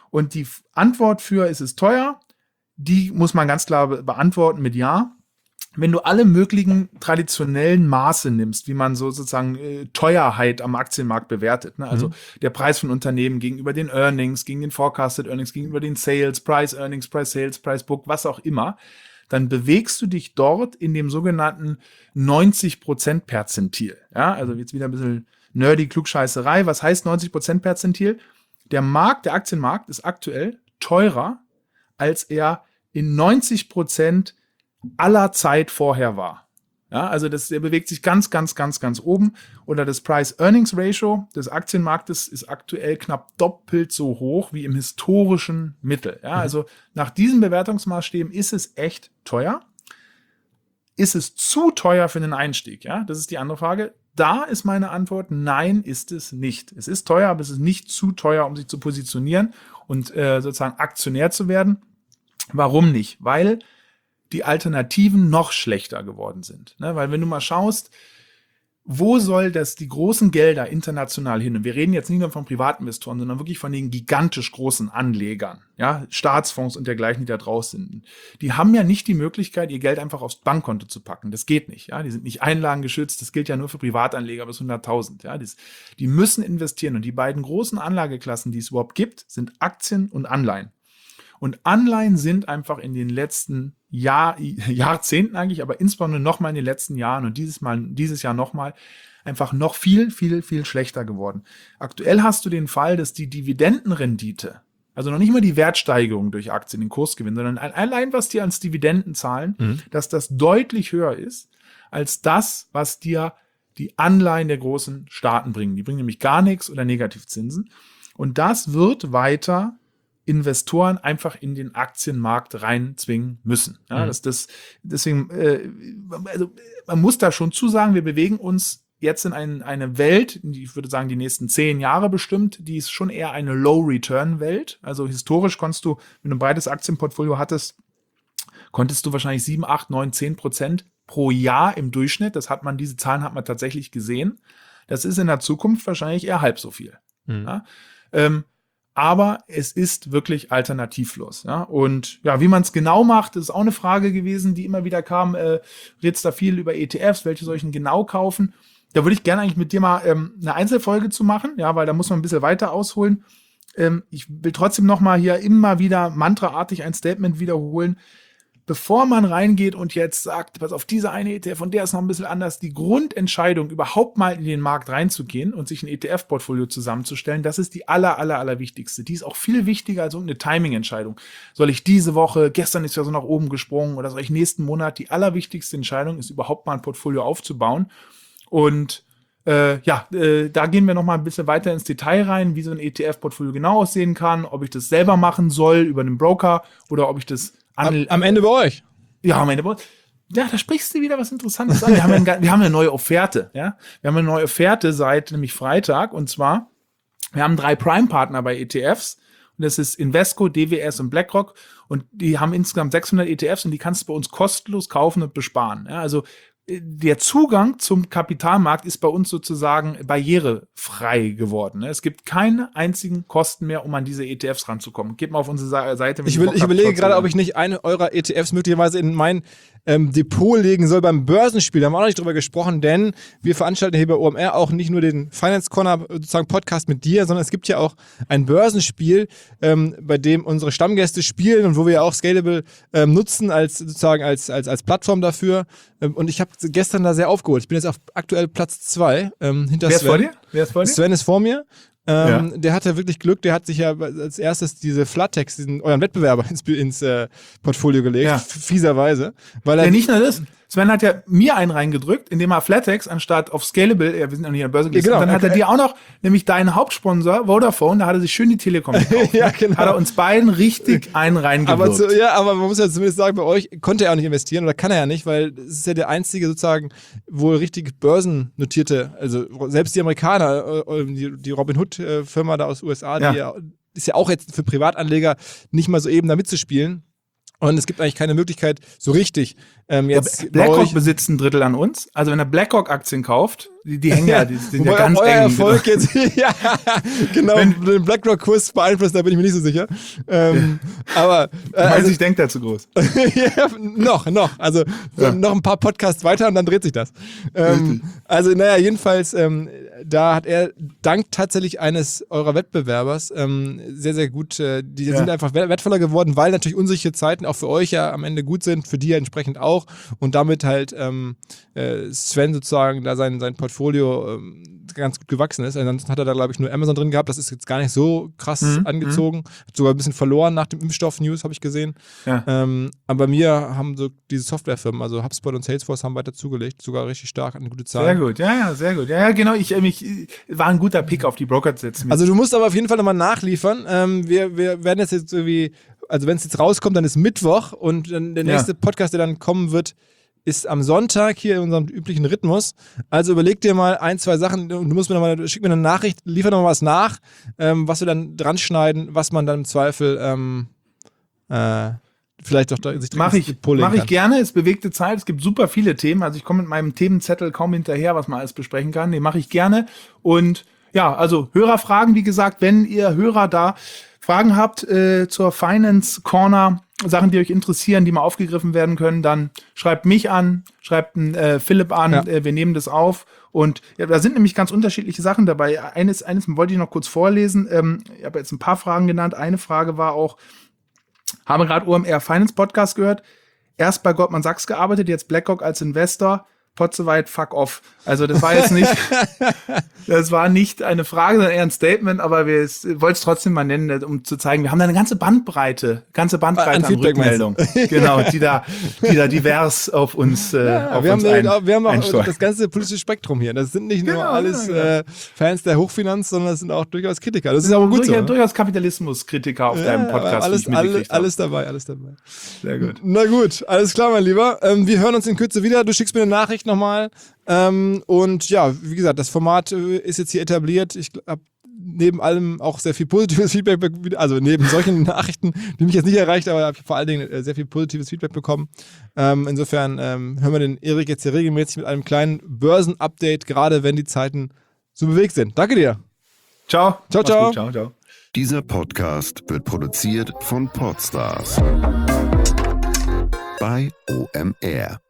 Und die Antwort für, ist es teuer, die muss man ganz klar be- beantworten mit Ja. Wenn du alle möglichen traditionellen Maße nimmst, wie man so sozusagen äh, Teuerheit am Aktienmarkt bewertet, ne? Also Mhm. der Preis von Unternehmen gegenüber den Earnings, gegen den Forecasted Earnings, gegenüber den Sales, Price Earnings, Price Sales, Price Book, was auch immer, dann bewegst du dich dort in dem sogenannten neunzig Prozent Perzentil. Ja, also jetzt wieder ein bisschen nerdy Klugscheißerei. Was heißt neunzig Prozent Perzentil? Der Markt, der Aktienmarkt ist aktuell teurer, als er in neunzig Prozent aller Zeit vorher war. Ja, also das, der bewegt sich ganz, ganz, ganz, ganz oben. Oder das Price-Earnings-Ratio des Aktienmarktes ist aktuell knapp doppelt so hoch wie im historischen Mittel. Ja, also nach diesen Bewertungsmaßstäben ist es echt teuer. Ist es zu teuer für einen Einstieg? Ja, das ist die andere Frage. Da ist meine Antwort, nein, ist es nicht. Es ist teuer, aber es ist nicht zu teuer, um sich zu positionieren und äh, sozusagen Aktionär zu werden. Warum nicht? Weil die Alternativen noch schlechter geworden sind. Ne? Weil wenn du mal schaust, wo soll das die großen Gelder international hin? Und wir reden jetzt nicht nur von Privatinvestoren, sondern wirklich von den gigantisch großen Anlegern, ja, Staatsfonds und dergleichen, die da draußen sind. Die haben ja nicht die Möglichkeit, ihr Geld einfach aufs Bankkonto zu packen. Das geht nicht. Ja, die sind nicht einlagengeschützt. Das gilt ja nur für Privatanleger bis hunderttausend. Ja, die, die müssen investieren. Und die beiden großen Anlageklassen, die es überhaupt gibt, sind Aktien und Anleihen. Und Anleihen sind einfach in den letzten Jahr, Jahrzehnten eigentlich, aber insbesondere nochmal in den letzten Jahren und dieses Mal, dieses Jahr nochmal einfach noch viel, viel, viel schlechter geworden. Aktuell hast du den Fall, dass die Dividendenrendite, also noch nicht mal die Wertsteigerung durch Aktien, den Kursgewinn, sondern allein was die als Dividenden zahlen, mhm. dass das deutlich höher ist als das, was dir die Anleihen der großen Staaten bringen. Die bringen nämlich gar nichts oder Negativzinsen. Und das wird weiter Investoren einfach in den Aktienmarkt reinzwingen müssen. Ja, mhm. das, das, deswegen, äh, also man muss da schon zusagen, wir bewegen uns jetzt in ein, eine Welt, die, ich würde sagen, die nächsten zehn Jahre bestimmt, die ist schon eher eine Low-Return-Welt. Also historisch konntest du, wenn du ein breites Aktienportfolio hattest, konntest du wahrscheinlich sieben, acht, neun, zehn Prozent pro Jahr im Durchschnitt. Das hat man, diese Zahlen hat man tatsächlich gesehen. Das ist in der Zukunft wahrscheinlich eher halb so viel. Mhm. Ja, ähm, aber es ist wirklich alternativlos. Ja? Und ja, wie man es genau macht, ist auch eine Frage gewesen, die immer wieder kam. Äh, redest da viel über E T Fs, welche soll ich denn genau kaufen? Da würde ich gerne eigentlich mit dir mal ähm, eine Einzelfolge zu machen, ja, weil da muss man ein bisschen weiter ausholen. Ähm, ich will trotzdem noch mal hier immer wieder mantraartig ein Statement wiederholen. Bevor man reingeht und jetzt sagt, pass auf, diese eine E T F und der ist noch ein bisschen anders, die Grundentscheidung, überhaupt mal in den Markt reinzugehen und sich ein E T F-Portfolio zusammenzustellen, das ist die aller, aller, aller wichtigste. Die ist auch viel wichtiger als eine Timing-Entscheidung. Soll ich diese Woche, gestern ist ja so nach oben gesprungen, oder soll ich nächsten Monat? Die allerwichtigste Entscheidung ist, überhaupt mal ein Portfolio aufzubauen. Und äh, ja, äh, da gehen wir noch mal ein bisschen weiter ins Detail rein, wie so ein E T F-Portfolio genau aussehen kann, ob ich das selber machen soll über einen Broker oder ob ich das Am, am Ende bei euch. Ja, am Ende bei euch. Ja, da sprichst du wieder was Interessantes an. Wir haben, eine, wir haben eine neue Offerte. Ja? Wir haben eine neue Offerte seit nämlich Freitag. Und zwar, wir haben drei Prime-Partner bei E T Fs. Und das ist Invesco, D W S und BlackRock. Und die haben insgesamt sechshundert E T Fs und die kannst du bei uns kostenlos kaufen und besparen. Ja, also der Zugang zum Kapitalmarkt ist bei uns sozusagen barrierefrei geworden. Es gibt keine einzigen Kosten mehr, um an diese E T Fs ranzukommen. Geht mal auf unsere Seite. Ich, will, ich überlege gerade, ob ich nicht eine eurer E T Fs möglicherweise in mein ähm, Depot legen soll beim Börsenspiel. Da haben wir auch noch nicht drüber gesprochen, denn wir veranstalten hier bei O M R auch nicht nur den Finance Corner sozusagen Podcast mit dir, sondern es gibt ja auch ein Börsenspiel, ähm, bei dem unsere Stammgäste spielen und wo wir ja auch Scalable ähm, nutzen als sozusagen als, als, als Plattform dafür. Ähm, und ich habe gestern da sehr aufgeholt. Ich bin jetzt auf aktuell Platz zwei ähm, hinter Wer Sven. Ist vor dir? Wer ist vor dir? Sven ist vor mir. Ähm, ja. Der hatte wirklich Glück, der hat sich ja als erstes diese Flattex, diesen euren Wettbewerber ins, ins äh, Portfolio gelegt, ja. fieserweise. Weil er ja, nicht nur das. Sven hat ja mir einen reingedrückt, indem er Flatex anstatt auf Scalable, ja, wir sind ja nicht an der Börse gelistet, ja, genau. Dann hat er dir auch noch, nämlich deinen Hauptsponsor, Vodafone, da hat er sich schön die Telekom gekauft. Ja, genau. Hat er uns beiden richtig einen reingedrückt. Aber zu, ja, aber man muss ja zumindest sagen, bei euch konnte er auch nicht investieren oder kann er ja nicht, weil es ist ja der einzige sozusagen wohl richtig börsennotierte, also selbst die Amerikaner, die, die Robinhood-Firma da aus U S A, ja. die ja, ist ja auch jetzt für Privatanleger nicht mal so eben da mitzuspielen. Und es gibt eigentlich keine Möglichkeit, so richtig ähm, jetzt. Ja, BlackRock besitzt ein Drittel an uns. Also wenn er BlackRock-Aktien kauft, Die, die hängen ja, die sind Wobei ja ganz auch euer eng. Erfolg genau. jetzt, ja, genau, Wenn- den BlackRock-Kurs beeinflusst, da bin ich mir nicht so sicher. Ähm, aber äh, Du meinst, also, ich denke da zu groß. ja, noch, noch. Also Ja. noch ein paar Podcasts weiter und dann dreht sich das. Ähm, also naja, jedenfalls, ähm, da hat er dank tatsächlich eines eurer Wettbewerbers ähm, sehr, sehr gut, äh, die Ja. sind einfach wert- wertvoller geworden, weil natürlich unsichere Zeiten auch für euch ja am Ende gut sind, für die ja entsprechend auch und damit halt ähm, äh, Sven sozusagen da sein, sein Portfolio ähm, ganz gut gewachsen ist. Ansonsten hat er da, glaube ich, nur Amazon drin gehabt. Das ist jetzt gar nicht so krass Mhm, angezogen. Hat sogar ein bisschen verloren nach dem Impfstoff-News, habe ich gesehen. Ja. Ähm, aber bei mir haben so diese Softwarefirmen, also HubSpot und Salesforce, haben weiter zugelegt, sogar richtig stark, eine gute Zahl. Sehr gut, ja, ja, sehr gut. Ja, ja, genau. Ich, äh, mich, äh, war ein guter Pick auf die Broker zu setzen. Also du musst aber auf jeden Fall nochmal nachliefern. Ähm, wir, wir werden jetzt jetzt irgendwie, also wenn es jetzt rauskommt, dann ist Mittwoch und dann der Ja. nächste Podcast, der dann kommen wird, ist am Sonntag hier in unserem üblichen Rhythmus. Also überleg dir mal ein, zwei Sachen. Du musst mir noch mal, schick mir eine Nachricht, liefer noch mal was nach, ähm, was wir dann dran schneiden, was man dann im Zweifel ähm, äh, vielleicht doch da, sich Mache ich, pullen mach ich kann. gerne, es bewegte Zeit, es gibt super viele Themen, also ich komme mit meinem Themenzettel kaum hinterher, was man alles besprechen kann, den mache ich gerne und ja, also Hörerfragen, wie gesagt, wenn ihr Hörer da Fragen habt äh, zur Finance Corner, Sachen, die euch interessieren, die mal aufgegriffen werden können, dann schreibt mich an, schreibt einen, äh, Philipp an, Ja. äh, wir nehmen das auf und ja, da sind nämlich ganz unterschiedliche Sachen dabei. Eines, eines wollte ich noch kurz vorlesen, ähm, ich habe jetzt ein paar Fragen genannt, eine Frage war auch, habe gerade O M R Finance Podcast gehört. Erst bei Goldman Sachs gearbeitet, jetzt BlackRock als Investor. Potzeweit, fuck off. Also das war jetzt nicht, das war nicht eine Frage, sondern eher ein Statement, aber wir wollten es trotzdem mal nennen, um zu zeigen, wir haben da eine ganze Bandbreite, ganze Bandbreite An an, Feedback meinst du? Rückmeldung. Genau, die da, die da divers auf uns, äh, Ja, auf wir, uns haben, ein, auch- wir haben auch einsteuern. das ganze politische Spektrum hier. Das sind nicht nur Genau, alles ja, genau. äh, Fans der Hochfinanz, sondern das sind auch durchaus Kritiker. Das ist aber gut so. Durchaus, ne? durchaus Kapitalismuskritiker auf deinem Ja, Podcast, alles, wie ich mitgekriegt alles, habe. alles dabei, alles dabei. Sehr gut. Na gut, alles klar, mein Lieber. Ähm, wir hören uns in Kürze wieder. Du schickst mir eine Nachricht nochmal. Ähm, und ja, wie gesagt, das Format äh, ist jetzt hier etabliert. Ich habe neben allem auch sehr viel positives Feedback, be- also neben solchen Nachrichten, die mich jetzt nicht erreicht, aber habe ich vor allen Dingen äh, sehr viel positives Feedback bekommen. Ähm, insofern ähm, hören wir den Erik jetzt hier regelmäßig mit einem kleinen Börsenupdate, gerade wenn die Zeiten so bewegt sind. Danke dir. Ciao. Ciao, Mach's ciao. gut. Ciao, ciao. Dieser Podcast wird produziert von Podstars bei O M R.